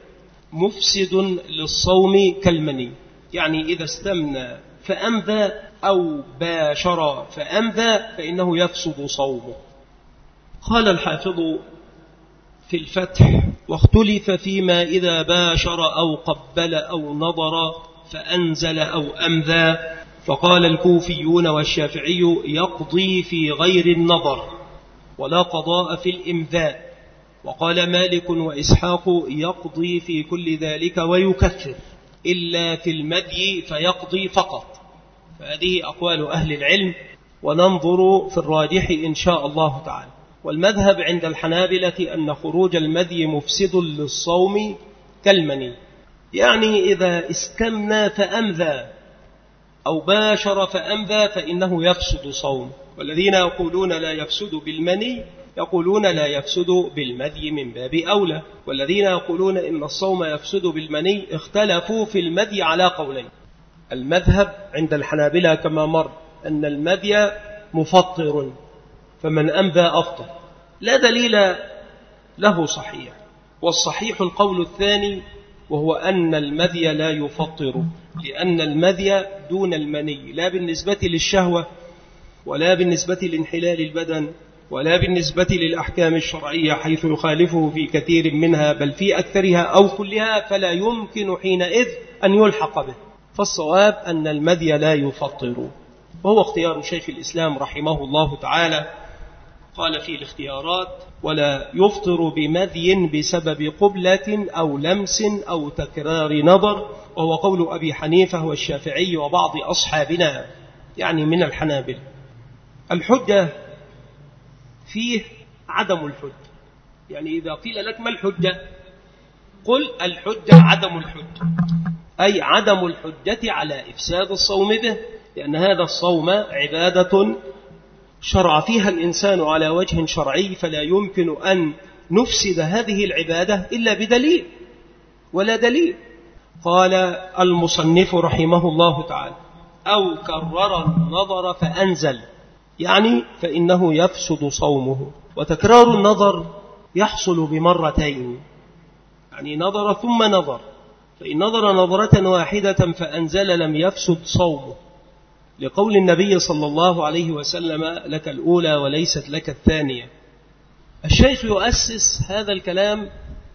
S1: مفسد للصوم كالمني، يعني إذا استمنى فأمذى أو باشر فأمذى فإنه يفسد صومه. قال الحافظ في الفتح: واختلف فيما إذا باشر أو قبل أو نظر فأنزل أو أمذى، فقال الكوفيون والشافعي يقضي في غير النظر ولا قضاء في الإمذاء، وقال مالك وإسحاق يقضي في كل ذلك ويكفر إلا في المدي فيقضي فقط. فهذه أقوال أهل العلم، وننظر في الراجح إن شاء الله تعالى. والمذهب عند الحنابلة أن خروج المدي مفسد للصوم كالمني، يعني إذا استمنى فأمذى أو باشر فأمذى فإنه يفسد صوم. والذين يقولون لا يفسد بالمني يقولون لا يفسد بالمدي من باب أولى، والذين يقولون إن الصوم يفسد بالمني اختلفوا في المدي على قولين. المذهب عند الحنابلة كما مر أن المدي مفطر، فمن أمذى أفطر، لا دليل له صحيح. والصحيح القول الثاني، وهو أن المدي لا يفطر، لأن المدي دون المني، لا بالنسبة للشهوة ولا بالنسبة لانحلال البدن ولا بالنسبة للأحكام الشرعية، حيث يخالفه في كثير منها بل في أكثرها أو كلها، فلا يمكن حينئذ أن يلحق به. فالصواب أن المدي لا يفطر، وهو اختيار شيخ الإسلام رحمه الله تعالى. قال في الاختيارات: ولا يفطر بمذي بسبب قبلة أو لمس أو تكرار نظر، وهو قول أبي حنيفة والشافعي وبعض أصحابنا، يعني من الحنابلة. الحجة فيه عدم الحجة، يعني إذا قيل لك ما الحجة؟ قل الحجة عدم الحجة، أي عدم الحجة على إفساد الصوم به، لأن هذا الصوم عبادة شرع فيها الإنسان على وجه شرعي، فلا يمكن أن نفسد هذه العبادة إلا بدليل، ولا دليل. قال المصنف رحمه الله تعالى: أو كرر النظر فأنزل، يعني فإنه يفسد صومه. وتكرار النظر يحصل بمرتين، يعني نظر ثم نظر، فإن نظر نظرة واحدة فأنزل لم يفسد صومه، لقول النبي صلى الله عليه وسلم: لك الأولى وليست لك الثانية. الشيخ يؤسس هذا الكلام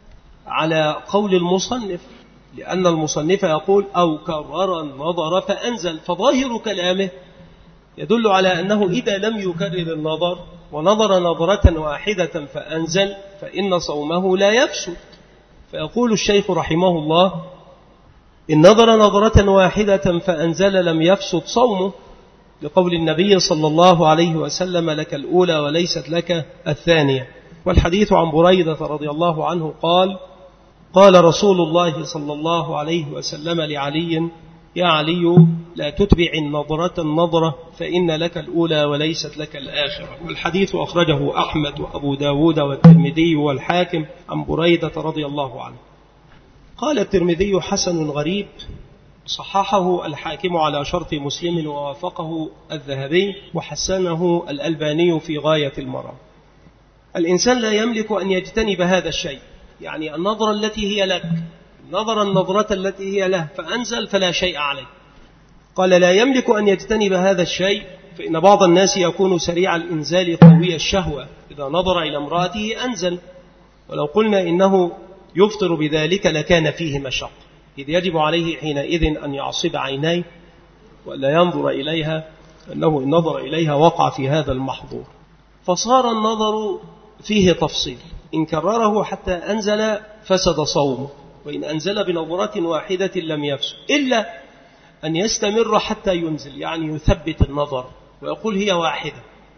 S1: على قول المصنف، لأن المصنف يقول: أو كرر النظر فأنزل، فظاهر كلامه يدل على أنه إذا لم يكرر النظر ونظر نظرة واحدة فأنزل فإن صومه لا يفسد. فيقول الشيخ رحمه الله: إن نظر نظرة واحدة فأنزل لم يفسد صومه، لقول النبي صلى الله عليه وسلم: لك الأولى وليست لك الثانية. والحديث عن بريدة رضي الله عنه قال: قال رسول الله صلى الله عليه وسلم لعلي: يا علي لا تتبع النظرة النظرة، فإن لك الأولى وليست لك الآخرة. والحديث أخرجه أحمد وأبو داود والترمذي والحاكم عن بريدة رضي الله عنه. قال الترمذي: حسن غريب، صححه الحاكم على شرط مسلم ووافقه الذهبي، وحسنه الألباني في غاية المرام. الإنسان لا يملك أن يجتنب هذا الشيء، يعني النظرة التي هي لك، نظر النظرة التي هي له فأنزل فلا شيء عليه. قال: لا يملك أن يجتنب هذا الشيء، فإن بعض الناس يكون سريع الإنزال قوي الشهوة، إذا نظر إلى امرأته أنزل، ولو قلنا إنه يفطر بذلك لكان فيه مشق، إذ يجب عليه حينئذ أن يعصب عينيه ولا ينظر إليها، أنه إن نظر إليها وقع في هذا المحظور. فصار النظر فيه تفصيل، إن كرره حتى أنزل فسد صومه، وإن أنزل بنظرة واحدة لم يفسد، إلا أن يستمر حتى ينزل، يعني يثبت النظر ويقول هي واحدة،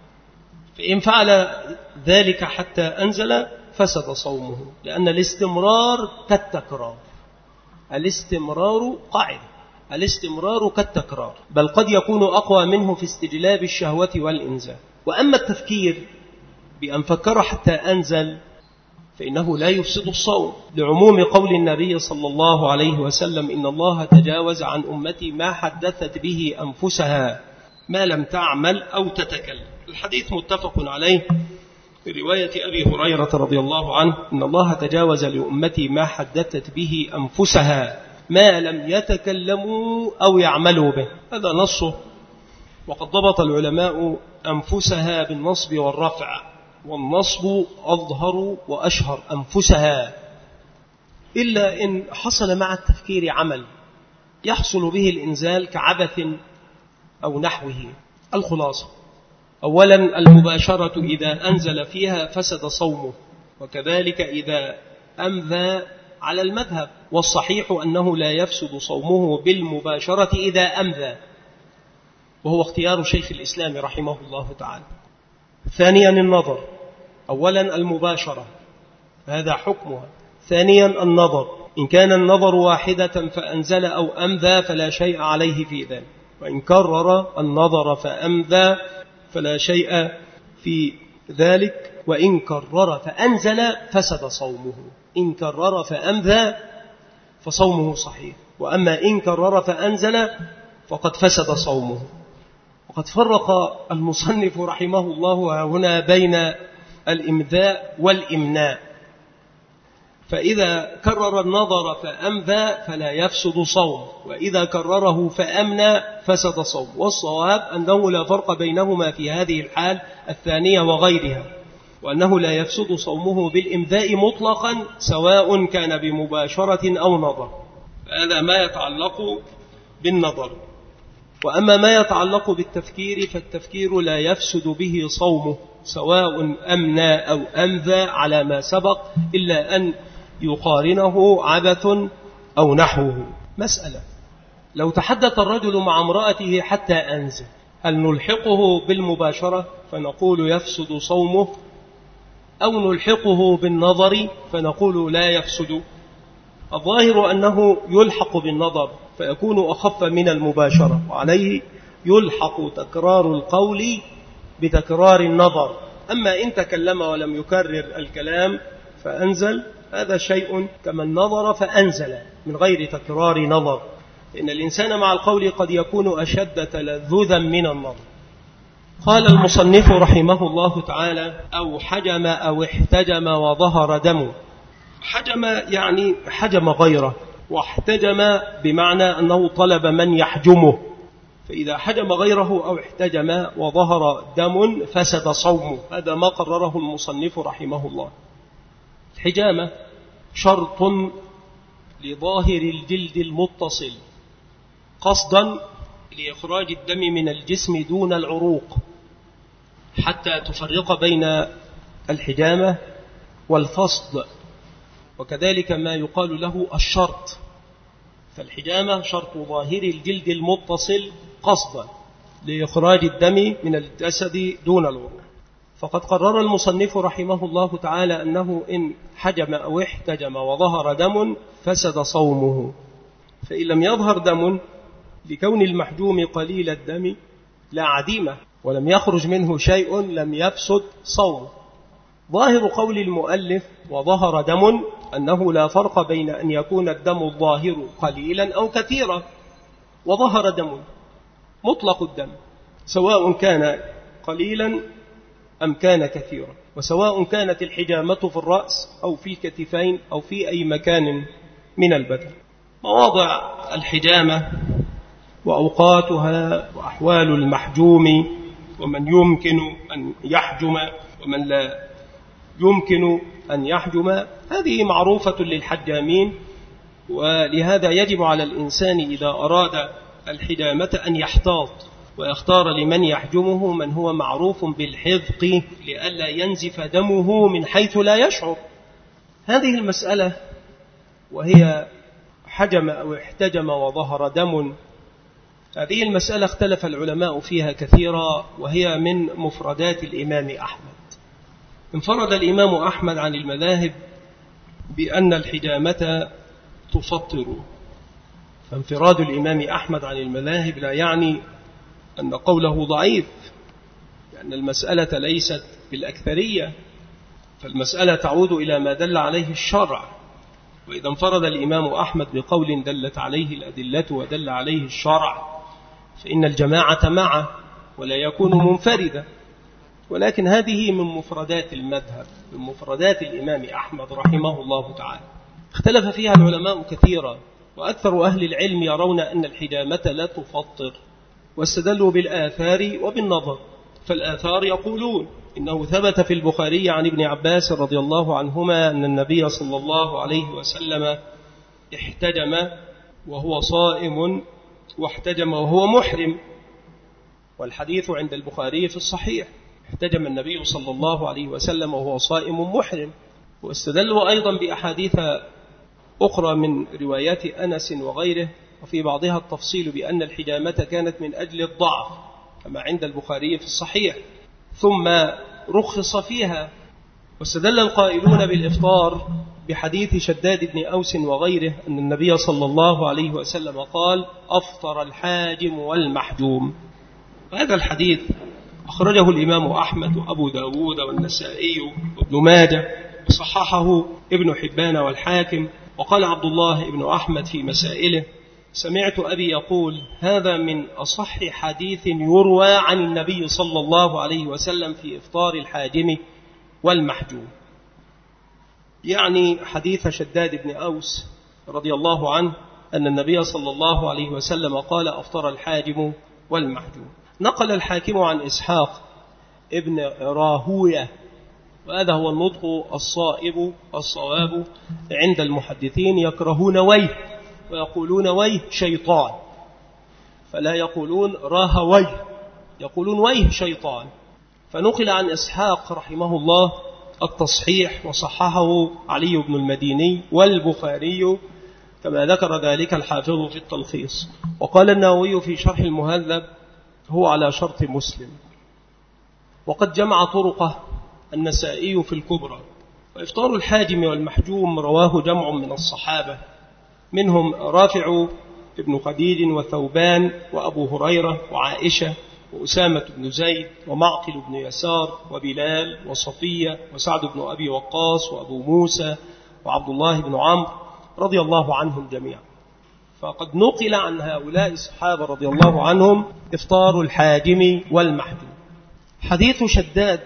S1: فإن فعل ذلك حتى أنزل فسد صومه، لأن الاستمرار كالتكرار، الاستمرار قاعدة، الاستمرار كالتكرار، بل قد يكون أقوى منه في استجلاب الشهوة والإنزال. وأما التفكير بأن فكر حتى أنزل فإنه لا يفسد الصوم، لعموم قول النبي صلى الله عليه وسلم: إن الله تجاوز عن أمتي ما حدثت به أنفسها ما لم تعمل أو تتكلم. الحديث متفق عليه، في رواية أبي هريرة رضي الله عنه إن الله تجاوز لأمتي ما حدثت به أنفسها ما لم يتكلموا أو يعملوا به. هذا نصه. وقد ضبط العلماء أنفسها بالنصب والرفع، والنصب أظهر وأشهر أنفسها، إلا إن حصل مع التفكير عمل يحصل به الإنزال كعبث أو نحوه. الخلاصة: أولا المباشرة إذا أنزل فيها فسد صومه، وكذلك إذا أمذى على المذهب، والصحيح أنه لا يفسد صومه بالمباشرة إذا أمذى، وهو اختيار شيخ الإسلام رحمه الله تعالى. ثانيا النظر. أولا المباشرة هذا حكمها. ثانيا النظر، إن كان النظر واحدة فأنزل أو أمذى فلا شيء عليه في ذلك، وإن كرر النظر فأمذى فلا شيء في ذلك، وإن كرر فأنزل فسد صومه. إن كرر فأمذى فصومه صحيح، وأما إن كرر فأنزل فقد فسد صومه. وقد فرق المصنف رحمه الله هنا بين الإمذاء والإمناء، فإذا كرر النظر فأمذى فلا يفسد صوم، وإذا كرره فأمنى فسد صوم. والصواب أنه لا فرق بينهما في هذه الحال الثانية وغيرها، وأنه لا يفسد صومه بالإمذاء مطلقا سواء كان بمباشرة أو نظر. هذا ما يتعلق بالنظر. وأما ما يتعلق بالتفكير فالتفكير لا يفسد به صومه سواء أمنى أو أمذى على ما سبق، إلا أن يقارنه عبث أو نحوه. مسألة: لو تحدث الرجل مع امرأته حتى أنزل، هل نلحقه بالمباشرة فنقول يفسد صومه، أو نلحقه بالنظر فنقول لا يفسد؟ الظاهر أنه يلحق بالنظر فيكون أخف من المباشرة، وعليه يلحق تكرار القول بتكرار النظر. أما إن تكلم ولم يكرر الكلام فأنزل، هذا شيء كمن نظر فأنزل من غير تكرار نظر، إن الإنسان مع القول قد يكون أشد تلذذا من النظر. قال المصنف رحمه الله تعالى: أو حجم أو احتجم وظهر دم. حجم يعني حجم غيره، واحتجم بمعنى أنه طلب من يحجمه، فإذا حجم غيره أو احتجم وظهر دم فسد صومه. هذا ما قرره المصنف رحمه الله. الحجامة شرط لظاهر الجلد المتصل قصدا لإخراج الدم من الجسم دون العروق، حتى تفرق بين الحجامة والفصد، وكذلك ما يقال له الشرط. فالحجامة شرط ظاهر الجلد المتصل قصدا لإخراج الدم من الجسد دون العروق. فقد قرر المصنف رحمه الله تعالى أنه إن حجم أو احتجم وظهر دم فسد صومه. فإن لم يظهر دم لكون المحجوم قليل الدم لا عديمة ولم يخرج منه شيء لم يفسد صومه. ظاهر قول المؤلف وظهر دم أنه لا فرق بين أن يكون الدم الظاهر قليلا أو كثيرا، وظهر دم مطلق الدم سواء كان قليلا أم كان كثيرا، وسواء كانت الحجامة في الرأس أو في الكتفين أو في أي مكان من البدن. مواضع الحجامة وأوقاتها وأحوال المحجوم ومن يمكن أن يحجم ومن لا يمكن أن يحجم، هذه معروفة للحجامين، ولهذا يجب على الإنسان إذا أراد الحجامة أن يحتاط ويختار لمن يحجمه من هو معروف بالحذق لئلا ينزف دمه من حيث لا يشعر. هذه المسألة وهي حجم أو احتجم وظهر دم، هذه المسألة اختلف العلماء فيها كثيرا، وهي من مفردات الإمام أحمد. انفرد الإمام أحمد عن المذاهب بأن الحجامة تفطر. فانفراد الإمام أحمد عن المذاهب لا يعني أن قوله ضعيف، لأن المسألة ليست بالأكثرية، فالمسألة تعود إلى ما دل عليه الشرع. وإذا انفرد الإمام أحمد بقول دلت عليه الأدلة ودل عليه الشرع فإن الجماعة معه ولا يكون منفردا. ولكن هذه من مفردات المذهب، من مفردات الإمام أحمد رحمه الله تعالى، اختلف فيها العلماء كثيرا، وأكثر أهل العلم يرون أن الحجامة لا تفطر، واستدلوا بالآثار وبالنظر. فالآثار يقولون إنه ثبت في البخاري عن ابن عباس رضي الله عنهما أن النبي صلى الله عليه وسلم احتجم وهو صائم واحتجم وهو محرم، والحديث عند البخاري في الصحيح، احتجم النبي صلى الله عليه وسلم وهو صائم محرم. واستدلوا أيضا بأحاديث أخرى من روايات أنس وغيره، وفي بعضها التفصيل بأن الحجامة كانت من أجل الضعف كما عند البخاري في الصحيح، ثم رخص فيها. واستدل القائلون بالإفطار بحديث شداد بن أوس وغيره أن النبي صلى الله عليه وسلم قال: أفطر الحاجم والمحجوم. هذا الحديث أخرجه الإمام أحمد وأبو داود والنسائي وابن ماجه، وصححه ابن حبان والحاكم. وقال عبد الله بن أحمد في مسائله: سمعت أبي يقول: هذا من أصح حديث يروى عن النبي صلى الله عليه وسلم في إفطار الحاجم والمحجوم، يعني حديث شداد بن أوس رضي الله عنه أن النبي صلى الله عليه وسلم قال: أفطر الحاجم والمحجوم. نقل الحاكم عن إسحاق ابن راهوية، وهذا هو النطق الصائب الصواب عند المحدثين، يكرهون ويه ويقولون ويه شيطان، فلا يقولون راهويه، يقولون ويه شيطان. فنقل عن إسحاق رحمه الله التصحيح، وصححه علي بن المديني والبخاري كما ذكر ذلك الحافظ في التلخيص. وقال النووي في شرح المهذب: هو على شرط مسلم. وقد جمع طرقه النسائي في الكبرى. وإفطار الحاجم والمحجوم رواه جمع من الصحابة، منهم رافع ابن خديج وثوبان وأبو هريرة وعائشة وأسامة بن زيد ومعقل بن يسار وبلال وصفية وسعد بن أبي وقاص وأبو موسى وعبد الله بن عمرو رضي الله عنهم جميعا. فقد نقل عن هؤلاء الصحابة رضي الله عنهم إفطار الحاجم والمحجوم. حديث شداد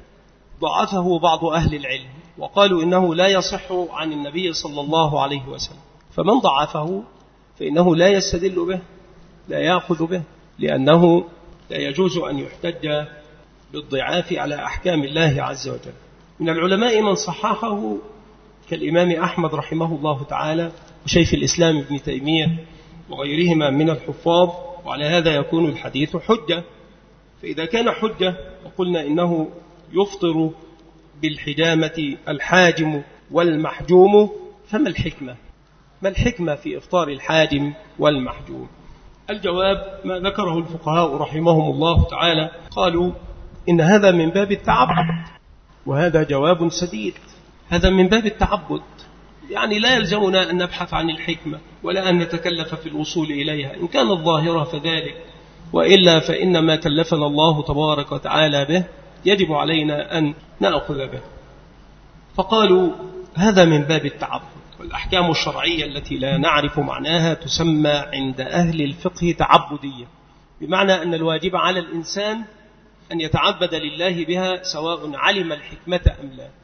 S1: ضعفه بعض أهل العلم، وقالوا إنه لا يصح عن النبي صلى الله عليه وسلم، فمن ضعفه فإنه لا يستدل به، لا يأخذ به، لأنه لا يجوز أن يحتج بالضعاف على أحكام الله عز وجل. من العلماء من صححه كالإمام أحمد رحمه الله تعالى وشيخ الإسلام ابن تيمية وغيرهما من الحفاظ، وعلى هذا يكون الحديث حجة. فإذا كان حجة وقلنا إنه يفطر بالحجامة الحاجم والمحجوم، فما الحكمة؟ ما الحكمة في إفطار الحاجم والمحجوم؟ الجواب ما ذكره الفقهاء رحمهم الله تعالى، قالوا إن هذا من باب التعبد، وهذا جواب سديد. هذا من باب التعبد، يعني لا يلزمنا أن نبحث عن الحكمة ولا أن نتكلف في الوصول إليها، إن كان الظاهرة فذلك، وإلا فإن ما كلفنا الله تبارك وتعالى به يجب علينا أن نأخذ به. فقالوا هذا من باب التعبد، والأحكام الشرعية التي لا نعرف معناها تسمى عند أهل الفقه تعبدية، بمعنى أن الواجب على الإنسان أن يتعبد لله بها سواء علم الحكمة أم لا.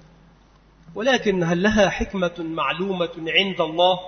S1: ولكن هل لها حكمة معلومة عند الله؟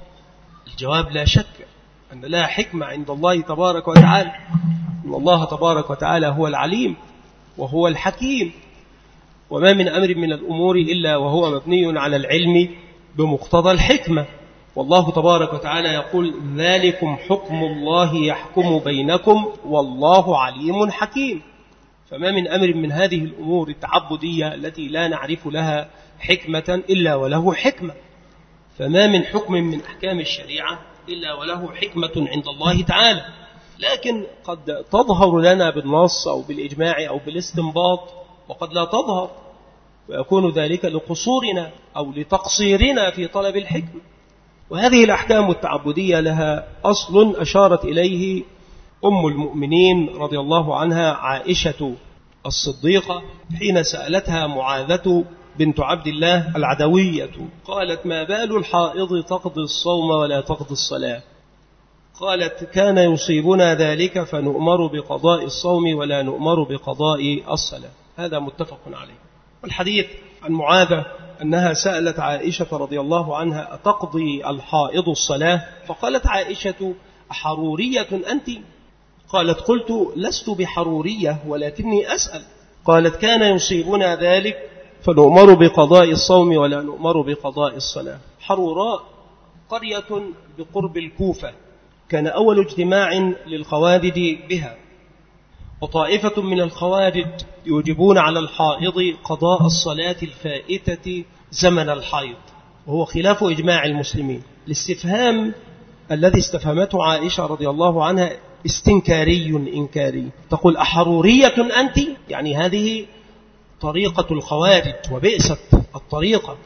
S1: الجواب لا شك أن لها حكمة عند الله تبارك وتعالى، إن الله تبارك وتعالى هو العليم وهو الحكيم، وما من أمر من الأمور إلا وهو مبني على العلم بمقتضى الحكمة. والله تبارك وتعالى يقول: ذلكم حكم الله يحكم بينكم والله عليم حكيم. فما من أمر من هذه الأمور التعبدية التي لا نعرف لها حكمة إلا وله حكمة، فما من حكم من أحكام الشريعة إلا وله حكمة عند الله تعالى. لكن قد تظهر لنا بالنص أو بالإجماع أو بالاستنباط، وقد لا تظهر، ويكون ذلك لقصورنا أو لتقصيرنا في طلب الحكمة. وهذه الأحكام التعبدية لها أصل أشارت إليه أم المؤمنين رضي الله عنها عائشة الصديقة حين سألتها معاذة بنت عبد الله العدوية، قالت: ما بال الحائض تقضي الصوم ولا تقضي الصلاة؟ قالت: كان يصيبنا ذلك فنؤمر بقضاء الصوم ولا نؤمر بقضاء الصلاة. هذا متفق عليه. والحديث عن معاذة أنها سألت عائشة رضي الله عنها أتقضي الحائض الصلاة؟ فقالت عائشة أحرورية أنت؟ قالت قلت لست بحرورية ولكني أسأل. قالت كان يصيبنا ذلك فنؤمر بقضاء الصوم ولا نؤمر بقضاء الصلاة. حروراء قرية بقرب الكوفة، كان أول اجتماع للخوارج بها، وطائفة من الخوارج يوجبون على الحائض قضاء الصلاة الفائتة زمن الحيض، وهو خلاف إجماع المسلمين. الاستفهام الذي استفهمته عائشة رضي الله عنها استنكاري إنكاري، تقول أحرورية أنت؟ يعني هذه طريقة الخوارج وبئست الطريقة.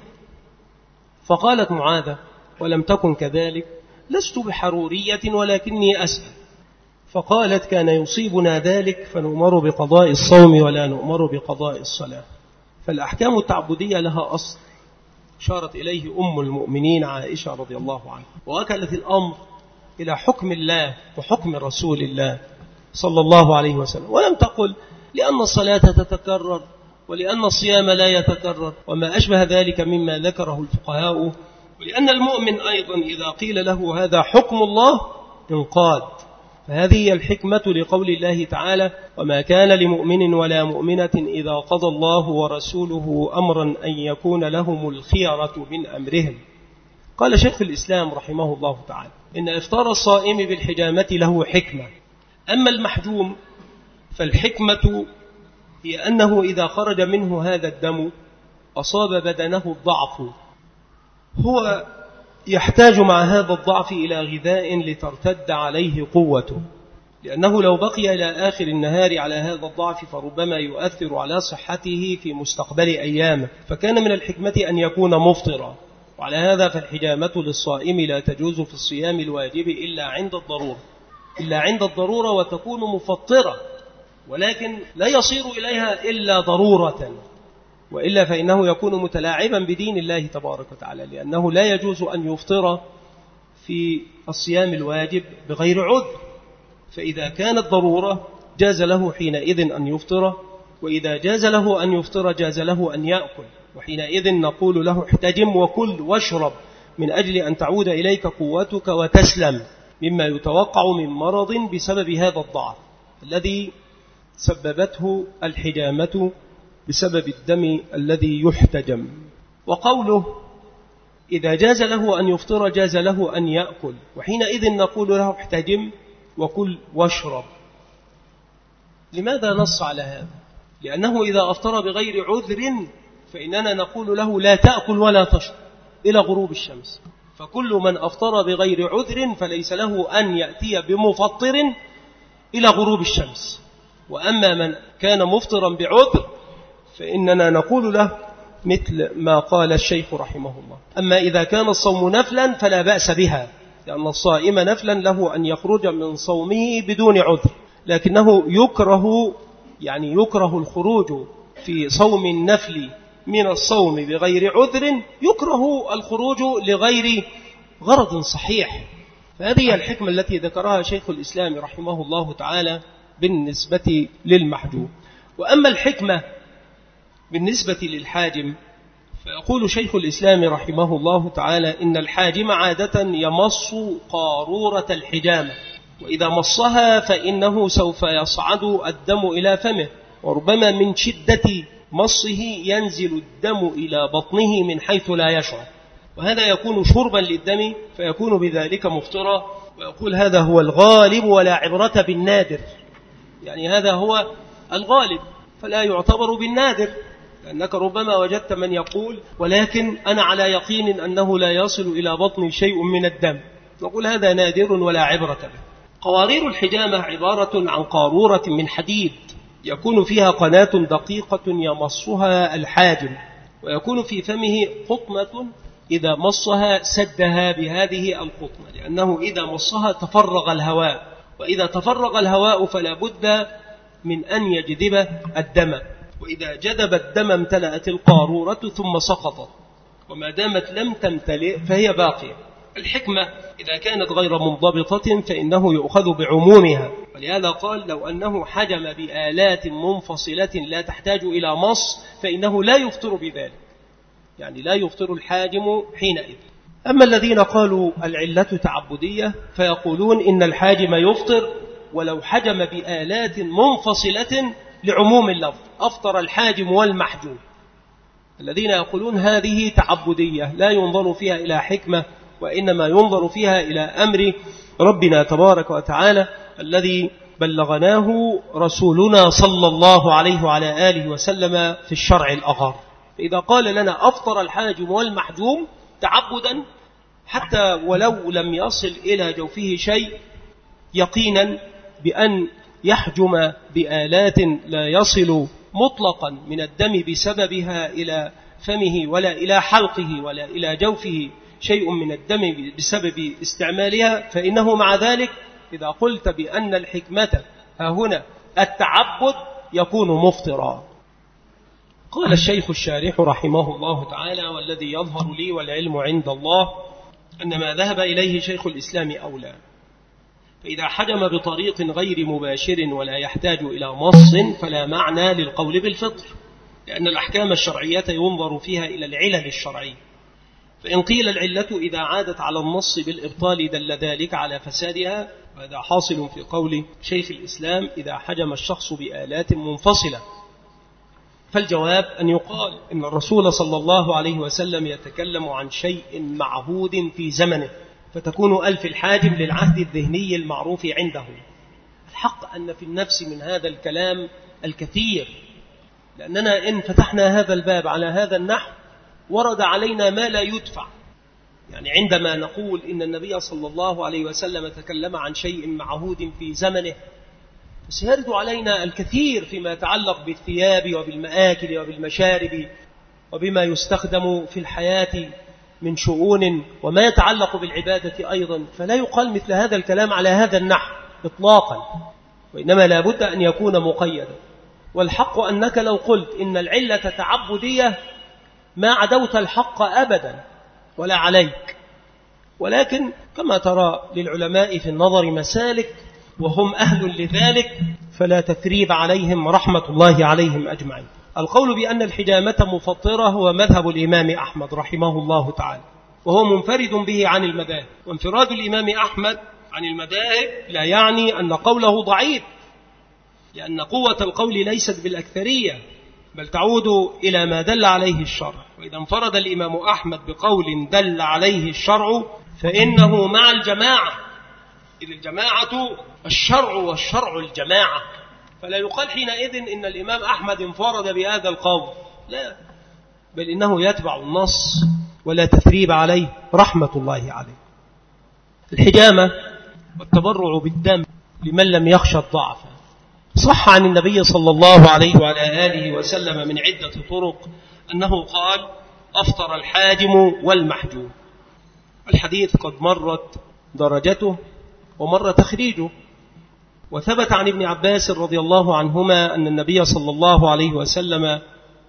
S1: فقالت معاذة ولم تكن كذلك، لست بحرورية ولكني أسأل. فقالت كان يصيبنا ذلك فنؤمر بقضاء الصوم ولا نؤمر بقضاء الصلاة. فالأحكام التعبدية لها أصل شارت إليه أم المؤمنين عائشة رضي الله عنها، وأكلت الأمر إلى حكم الله وحكم رسول الله صلى الله عليه وسلم، ولم تقل لأن الصلاة تتكرر ولأن الصيام لا يتكرر وما أشبه ذلك مما ذكره الفقهاء، ولأن المؤمن أيضا إذا قيل له هذا حكم الله انقاد. فهذه هي الحكمة لقول الله تعالى وما كان لمؤمن ولا مؤمنة إذا قضى الله ورسوله أمرا أن يكون لهم الخيرة من أمرهم. قال شيخ الإسلام رحمه الله تعالى إن إفطار الصائم بالحجامة له حكمة، أما المحجوم فالحكمة هي أنه إذا خرج منه هذا الدم أصاب بدنه الضعف، هو يحتاج مع هذا الضعف إلى غذاء لترتد عليه قوته، لأنه لو بقي إلى آخر النهار على هذا الضعف فربما يؤثر على صحته في مستقبل أيامه، فكان من الحكمة أن يكون مفطرا. وعلى هذا فالحجامة للصائم لا تجوز في الصيام الواجب إلا عند الضرورة إلا عند الضرورة وتكون مفطرة، ولكن لا يصير إليها إلا ضرورة، وإلا فإنه يكون متلاعبا بدين الله تبارك وتعالى، لأنه لا يجوز أن يفطر في الصيام الواجب بغير عذر. فإذا كانت ضرورة جاز له حينئذ أن يفطر، وإذا جاز له أن يفطر جاز له أن يأكل، وحينئذ نقول له احتجم وكل واشرب من أجل أن تعود إليك قوتك وتسلم مما يتوقع من مرض بسبب هذا الضعف الذي سببته الحجامة بسبب الدم الذي يحتجم. وقوله إذا جاز له أن يفطر جاز له أن يأكل، وحينئذ نقول له احتجم وكل واشرب. لماذا نص على هذا؟ لأنه إذا أفطر بغير عذر فإننا نقول له لا تأكل ولا تشرب إلى غروب الشمس، فكل من أفطر بغير عذر فليس له أن يأتي بمفطر إلى غروب الشمس. وأما من كان مفطرا بعذر فإننا نقول له مثل ما قال الشيخ رحمه الله. أما إذا كان الصوم نفلا فلا بأس بها، لأن الصائم نفلا له أن يخرج من صومه بدون عذر، لكنه يكره يعني يكره الخروج في صوم النفل من الصوم بغير عذر، يكره الخروج لغير غرض صحيح. فهذه الحكمة التي ذكرها شيخ الإسلام رحمه الله تعالى بالنسبة للمحجوم. وأما الحكمة بالنسبة للحاجم فيقول شيخ الإسلام رحمه الله تعالى إن الحاجم عادة يمص قارورة الحجامة، وإذا مصها فإنه سوف يصعد الدم إلى فمه، وربما من شدة مصه ينزل الدم إلى بطنه من حيث لا يشعر، وهذا يكون شربا للدم فيكون بذلك مفطرا. ويقول هذا هو الغالب ولا عبرة بالنادر، يعني هذا هو الغالب فلا يعتبر بالنادر، لأنك ربما وجدت من يقول ولكن أنا على يقين أنه لا يصل إلى بطني شيء من الدم، نقول هذا نادر ولا عبرة به. قوارير الحجامة عبارة عن قارورة من حديد يكون فيها قناة دقيقة يمصها الحاجم، ويكون في فمه قطنة إذا مصها سدها بهذه القطنة، لأنه إذا مصها تفرغ الهواء، وإذا تفرغ الهواء فلا بد من أن يجذب الدم، وإذا جذب الدم امتلأت القارورة ثم سقطت، وما دامت لم تمتلئ فهي باقية. الحكمة إذا كانت غير منضبطة فإنه يؤخذ بعمومها، ولهذا قال لو أنه حجم بآلات منفصلة لا تحتاج إلى مص فإنه لا يفطر بذلك، يعني لا يفطر الحاجم حينئذ. أما الذين قالوا العلة تعبدية فيقولون إن الحاجم يفطر ولو حجم بآلات منفصلة لعموم اللفظ، أفطر الحاجم والمحجوم. الذين يقولون هذه تعبدية لا ينظر فيها إلى حكمة، وإنما ينظر فيها إلى أمر ربنا تبارك وتعالى الذي بلغناه رسولنا صلى الله عليه وعلى آله وسلم في الشرع الأغر. إذا قال لنا أفطر الحاجم والمحجوم تعبدا حتى ولو لم يصل إلى جوفه شيء، يقينا بأن يحجم بآلات لا يصل مطلقا من الدم بسببها إلى فمه ولا إلى حلقه ولا إلى جوفه شيء من الدم بسبب استعمالها، فإنه مع ذلك إذا قلت بأن الحكمة ها هنا التعبد يكون مفطرا. قال الشيخ الشارح رحمه الله تعالى: والذي يظهر لي والعلم عند الله أن ما ذهب إليه شيخ الإسلام أولى، فإذا حجم بطريق غير مباشر ولا يحتاج إلى مص فلا معنى للقول بالفطر، لأن الأحكام الشرعية ينظر فيها إلى العلل الشرعية. فإن قيل العلة إذا عادت على النص بالإبطال دل ذلك على فسادها، وهذا حاصل في قول شيخ الإسلام إذا حجم الشخص بآلات منفصلة. فالجواب أن يقال إن الرسول صلى الله عليه وسلم يتكلم عن شيء معهود في زمنه، فتكون ألف الحاجم للعهد الذهني المعروف عنده. الحق أن في النفس من هذا الكلام الكثير، لأننا إن فتحنا هذا الباب على هذا النحو ورد علينا ما لا يدفع. يعني عندما نقول إن النبي صلى الله عليه وسلم تكلم عن شيء معهود في زمنه، سيرد علينا الكثير فيما يتعلق بالثياب وبالمآكل وبالمشارب وبما يستخدم في الحياة من شؤون وما يتعلق بالعبادة أيضا، فلا يقال مثل هذا الكلام على هذا النحو إطلاقا، وإنما لا بد أن يكون مقيدا. والحق أنك لو قلت إن العلة تعبدية ما عدوت الحق أبدا ولا عليك، ولكن كما ترى للعلماء في النظر مسالك وهم أهل لذلك، فلا تثريب عليهم رحمة الله عليهم أجمعين. القول بأن الحجامة مفطرة هو مذهب الإمام أحمد رحمه الله تعالى، وهو منفرد به عن المذاهب. وانفراد الإمام أحمد عن المذاهب لا يعني أن قوله ضعيف، لأن قوة القول ليست بالأكثرية، بل تعود إلى ما دل عليه الشرع. وإذا انفرد الإمام أحمد بقول دل عليه الشرع فإنه مع الجماعة، إذ الجماعة الشرع والشرع الجماعة، فلا يقال حينئذ إن الإمام أحمد انفرد بهذا القول، لا، بل إنه يتبع النص ولا تثريب عليه رحمة الله عليه. الحجامة والتبرع بالدم لمن لم يخشى الضعف صح عن النبي صلى الله عليه وعلى آله وسلم من عدة طرق أنه قال أفطر الحاجم والمحجوم. الحديث قد مرت درجته ومر تخريجه. وثبت عن ابن عباس رضي الله عنهما أن النبي صلى الله عليه وسلم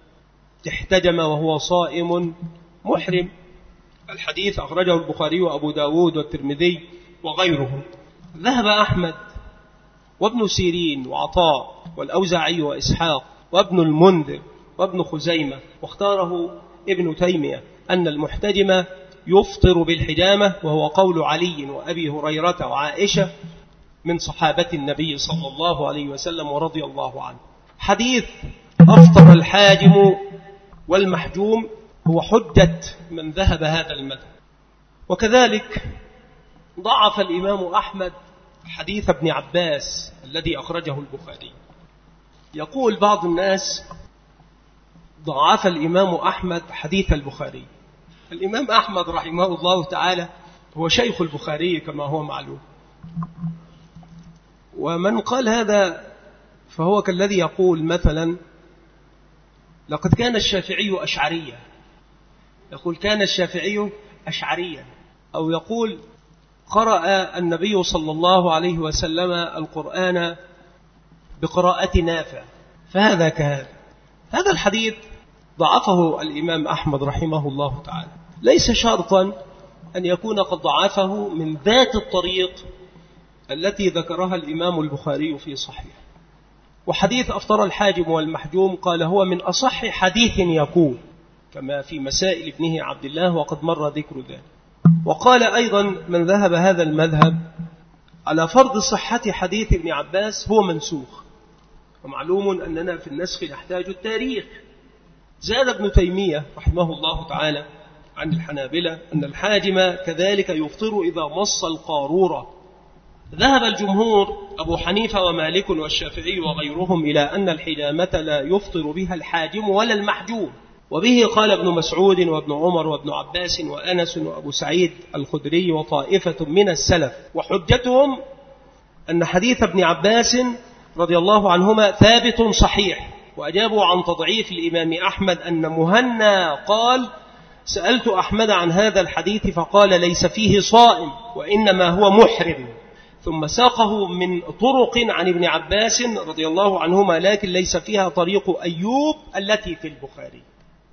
S1: احتجم وهو صائم محرم. الحديث أخرجه البخاري وأبو داود والترمذي وغيرهم. ذهب أحمد وابن سيرين وعطاء والأوزاعي وإسحاق وابن المنذر وابن خزيمة، واختاره ابن تيمية أن المحتجم يفطر بالحجامة، وهو قول علي وأبي هريرة وعائشة من صحابة النبي صلى الله عليه وسلم ورضي الله عنه. حديث أفطر الحاجم والمحجوم هو حجة من ذهب هذا المذهب. وكذلك ضعف الإمام أحمد حديث ابن عباس الذي أخرجه البخاري. يقول بعض الناس ضعف الإمام أحمد حديث البخاري. الإمام أحمد رحمه الله تعالى هو شيخ البخاري كما هو معلوم، ومن قال هذا فهو كالذي يقول مثلا لقد كان الشافعي أشعريا، يقول كان الشافعي أشعريا، أو يقول قرأ النبي صلى الله عليه وسلم القرآن بقراءة نافع، فهذا كهذا. هذا الحديث ضعفه الإمام أحمد رحمه الله تعالى. ليس شرطا أن يكون قد ضعفه من ذات الطريق التي ذكرها الإمام البخاري في صحيح. وحديث أفطر الحاجم والمحجوم قال هو من أصح حديث يقول، كما في مسائل ابنه عبد الله وقد مر ذكر ذلك. وقال أيضا من ذهب هذا المذهب على فرض صحة حديث ابن عباس هو منسوخ، ومعلوم أننا في النسخ نحتاج التاريخ. زاد ابن تيمية رحمه الله تعالى عن الحنابلة أن الحاجم كذلك يفطر إذا مص القارورة. ذهب الجمهور أبو حنيفة ومالك والشافعي وغيرهم إلى أن الحجامة لا يفطر بها الحاجم ولا المحجوم، وبه قال ابن مسعود وابن عمر وابن عباس وأنس وأبو سعيد الخدري وطائفة من السلف. وحجتهم أن حديث ابن عباس رضي الله عنهما ثابت صحيح. وأجابوا عن تضعيف الإمام أحمد أن مهنا قال سألت أحمد عن هذا الحديث فقال ليس فيه صائم وإنما هو محرم، ثم ساقه من طرق عن ابن عباس رضي الله عنهما لكن ليس فيها طريق أيوب التي في البخاري.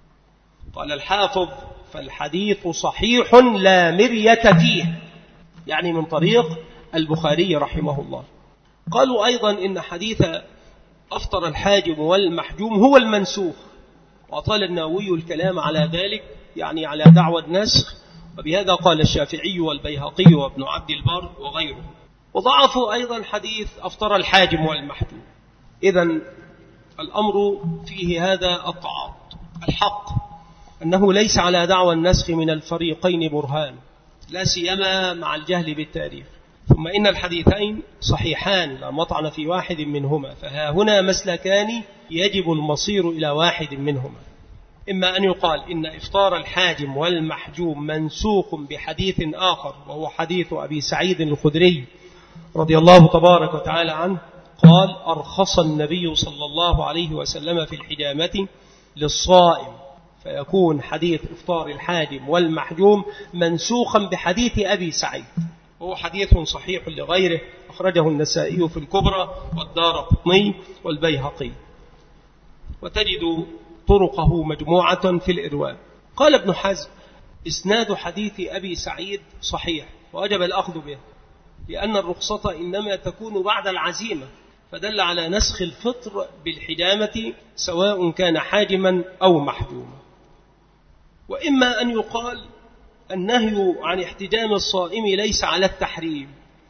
S1: قال الحافظ فالحديث صحيح لا مرية فيه، يعني من طريق البخاري رحمه الله. قالوا أيضا إن حديث أفطر الحاجم والمحجوم هو المنسوخ، وأطال النووي الكلام على ذلك يعني على دعوى النسخ، وبهذا قال الشافعي والبيهقي وابن عبد البر وغيره. وضعفوا أيضا حديث أفطر الحاجم والمحجوم. إذن الأمر فيه هذا التعارض. الحق أنه ليس على دعوى النسخ من الفريقين برهان، لا سيما مع الجهل بالتاريخ. ثم إن الحديثين صحيحان لا مطعن في واحد منهما، فها هنا مسلكان يجب المصير إلى واحد منهما. إما أن يقال إن إفطار الحاجم والمحجوم منسوخ بحديث آخر وهو حديث أبي سعيد الخدري رضي الله تبارك وتعالى عنه قال أرخص النبي صلى الله عليه وسلم في الحجامة للصائم، فيكون حديث إفطار الحاجم والمحجوم منسوخا بحديث أبي سعيد، وهو حديث صحيح لغيره أخرجه النسائي في الكبرى والدارقطني والبيهقي، وتجد طرقه مجموعة في الإرواء. قال ابن حزم إسناد حديث أبي سعيد صحيح ووجب الأخذ به، لأن الرخصة إنما تكون بعد العزيمة، فدل على نسخ الفطر بالحجامة سواء كان حاجما أو محجوما. وإما أن يقال النهي عن احتجام الصائم ليس على التحريم،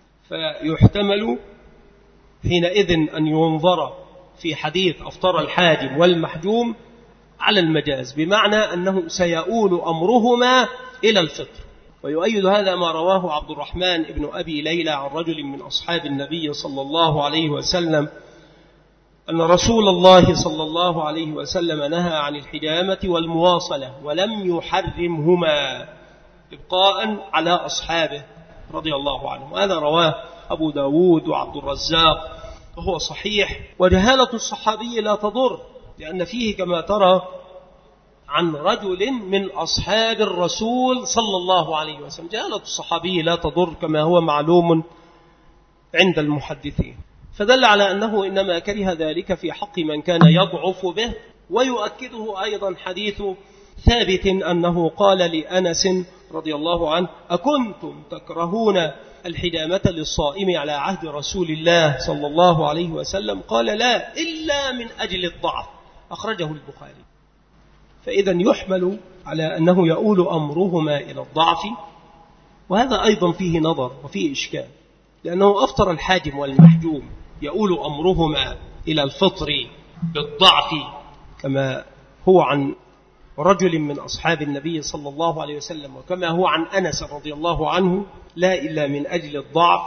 S1: فيحتمل حينئذ أن ينظر في حديث أفطر الحاجم والمحجوم على المجاز، بمعنى أنه سيؤول أمرهما إلى الفطر. ويؤيد هذا ما رواه عبد الرحمن ابن أبي ليلى عن رجل من أصحاب النبي صلى الله عليه وسلم أن رسول الله صلى الله عليه وسلم نهى عن الحجامة والمواصلة ولم يحرمهما إبقاء على أصحابه رضي الله عنهم. هذا رواه أبو داود وعبد الرزاق وهو صحيح. وجهالة الصحابي لا تضر، لأن فيه كما ترى عن رجل من أصحاب الرسول صلى الله عليه وسلم. جهالة الصحابي لا تضر كما هو معلوم عند المحدثين، فدل على أنه إنما كره ذلك في حق من كان يضعف به. ويؤكده أيضا حديث ثابت أنه قال لأنس رضي الله عنه أكنتم تكرهون الحجامة للصائم على عهد رسول الله صلى الله عليه وسلم؟ قال لا، إلا من أجل الضعف، أخرجه البخاري. فإذا يحمل على أنه يؤول أمرهما إلى الضعف، وهذا أيضا فيه نظر وفيه إشكال، لأنه أفطر الحاجم والمحجوم يؤول أمرهما إلى الفطر بالضعف، كما هو عن رجل من أصحاب النبي صلى الله عليه وسلم، وكما هو عن أنس رضي الله عنه لا إلا من أجل الضعف،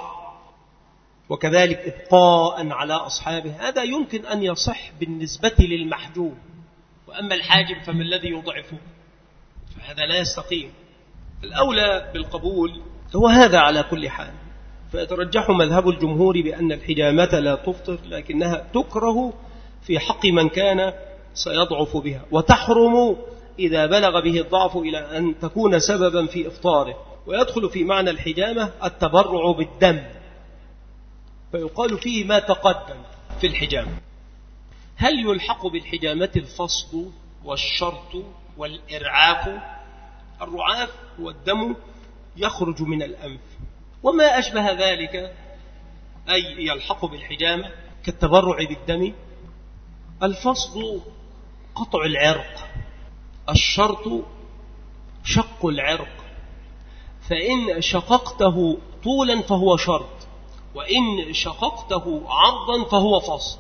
S1: وكذلك إبقاء على أصحابه. هذا يمكن أن يصح بالنسبة للمحجوم، وأما الحاجم فما الذي يضعفه؟ فهذا لا يستقيم. الأولى بالقبول هو هذا على كل حال. فيترجح مذهب الجمهور بأن الحجامة لا تفطر، لكنها تكره في حق من كان سيضعف بها، وتحرم إذا بلغ به الضعف إلى أن تكون سببا في إفطاره. ويدخل في معنى الحجامة التبرع بالدم، فيقال فيه ما تقدم في الحجامة. هل يلحق بالحجامة الفصل والشرط والإرعاف؟ الرعاف هو الدم يخرج من الأنف، وما أشبه ذلك أي يلحق بالحجامة كالتبرع بالدم. الفصد قطع العرق، الشرط شق العرق، فإن شققته طولا فهو شرط، وإن شققته عرضا فهو فصد.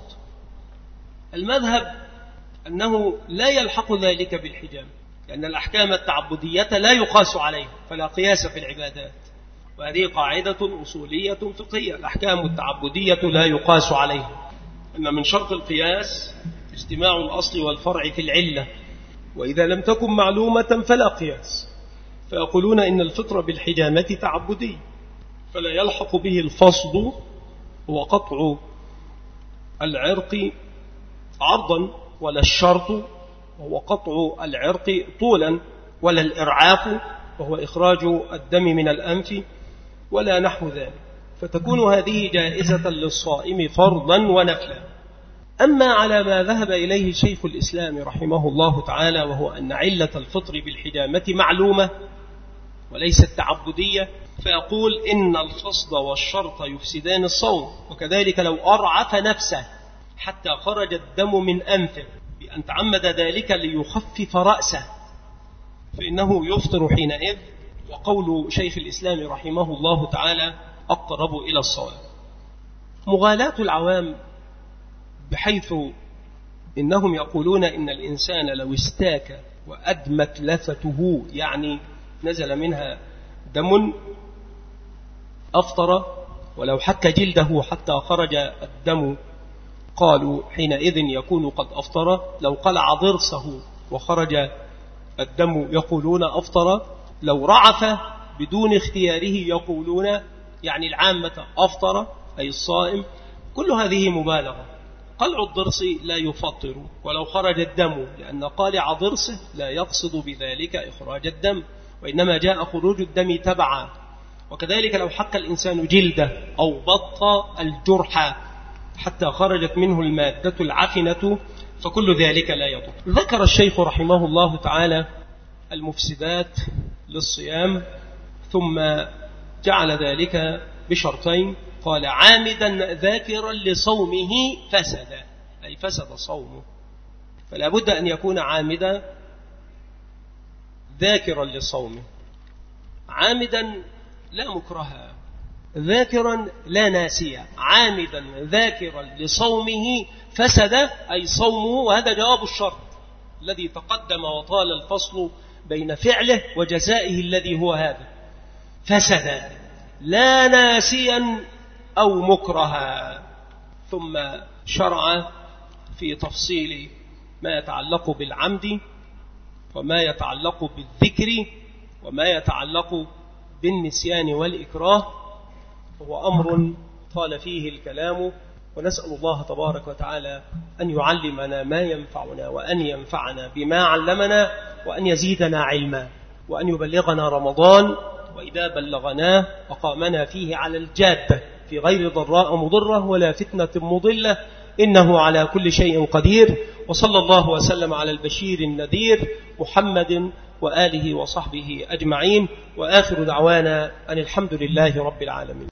S1: المذهب أنه لا يلحق ذلك بالحجامة، لأن الأحكام التعبدية لا يقاس عليها، فلا قياس في العبادات، وهذه قاعدة أصولية فقهية. الأحكام التعبدية لا يقاس عليها، أن من شرط القياس اجتماع الأصل والفرع في العلة، وإذا لم تكن معلومة فلا قياس. فيقولون إن الفطر بالحجامة تعبدي، فلا يلحق به الفصد هو قطع العرق عرضا، ولا الشرط وهو قطع العرق طولا، ولا الإرعاف وهو إخراج الدم من الأنف، ولا نحو ذلك. فتكون هذه جائزة للصائم فرضا ونفلا. أما على ما ذهب إليه شيخ الإسلام رحمه الله تعالى، وهو أن علة الفطر بالحجامة معلومة وليست تعبدية، فيقول إن الفصد والشرط يفسدان الصوم، وكذلك لو أرعف نفسه حتى خرج الدم من أنفه بأن تعمد ذلك ليخفف رأسه فإنه يفطر حينئذ. وقول شيخ الإسلام رحمه الله تعالى أقرب إلى الصواب. مغالاة العوام بحيث إنهم يقولون إن الإنسان لو استاك وأدمت لثته، يعني نزل منها دم، أفطر، ولو حك جلده حتى خرج الدم قالوا حينئذ يكون قد أفطر. لو قلع ضرسه وخرج الدم يقولون أفطر. لو رعف بدون اختياره يقولون، يعني العامة، أفطر أي الصائم. كل هذه مبالغة. قلع الضرس لا يفطر ولو خرج الدم، لأن قالع ضرسه لا يقصد بذلك إخراج الدم، وإنما جاء خروج الدم تبعا. وكذلك لو حك الإنسان جلده أو بط الجرح حتى خرجت منه المادة العفنة، فكل ذلك لا يضر. ذكر الشيخ رحمه الله تعالى المفسدات للصيام، ثم جعل ذلك بشرطين. قال: عامدا ذاكرا لصومه فسد، أي فسد صومه. فلا بد أن يكون عامدا ذاكرا لصومه. عامدا لا مكرها، ذاكرا لا ناسيا. عامدا ذاكرا لصومه فسد أي صومه، وهذا جواب الشرط الذي تقدم وطال الفصل بين فعله وجزائه الذي هو هذا. فسد لا ناسيا أو مكرها. ثم شرع في تفصيل ما يتعلق بالعمد وما يتعلق بالذكر وما يتعلق بالنسيان والإكراه، وهو أمر طال فيه الكلام. ونسأل الله تبارك وتعالى أن يعلمنا ما ينفعنا، وأن ينفعنا بما علمنا، وأن يزيدنا علما، وأن يبلغنا رمضان، وإذا بلغناه أقامنا فيه على الجادة في غير ضراء مضرة ولا فتنة مضلة، إنه على كل شيء قدير. وصلى الله وسلم على البشير النذير محمد وآله وصحبه أجمعين، وآخر دعوانا أن الحمد لله رب العالمين.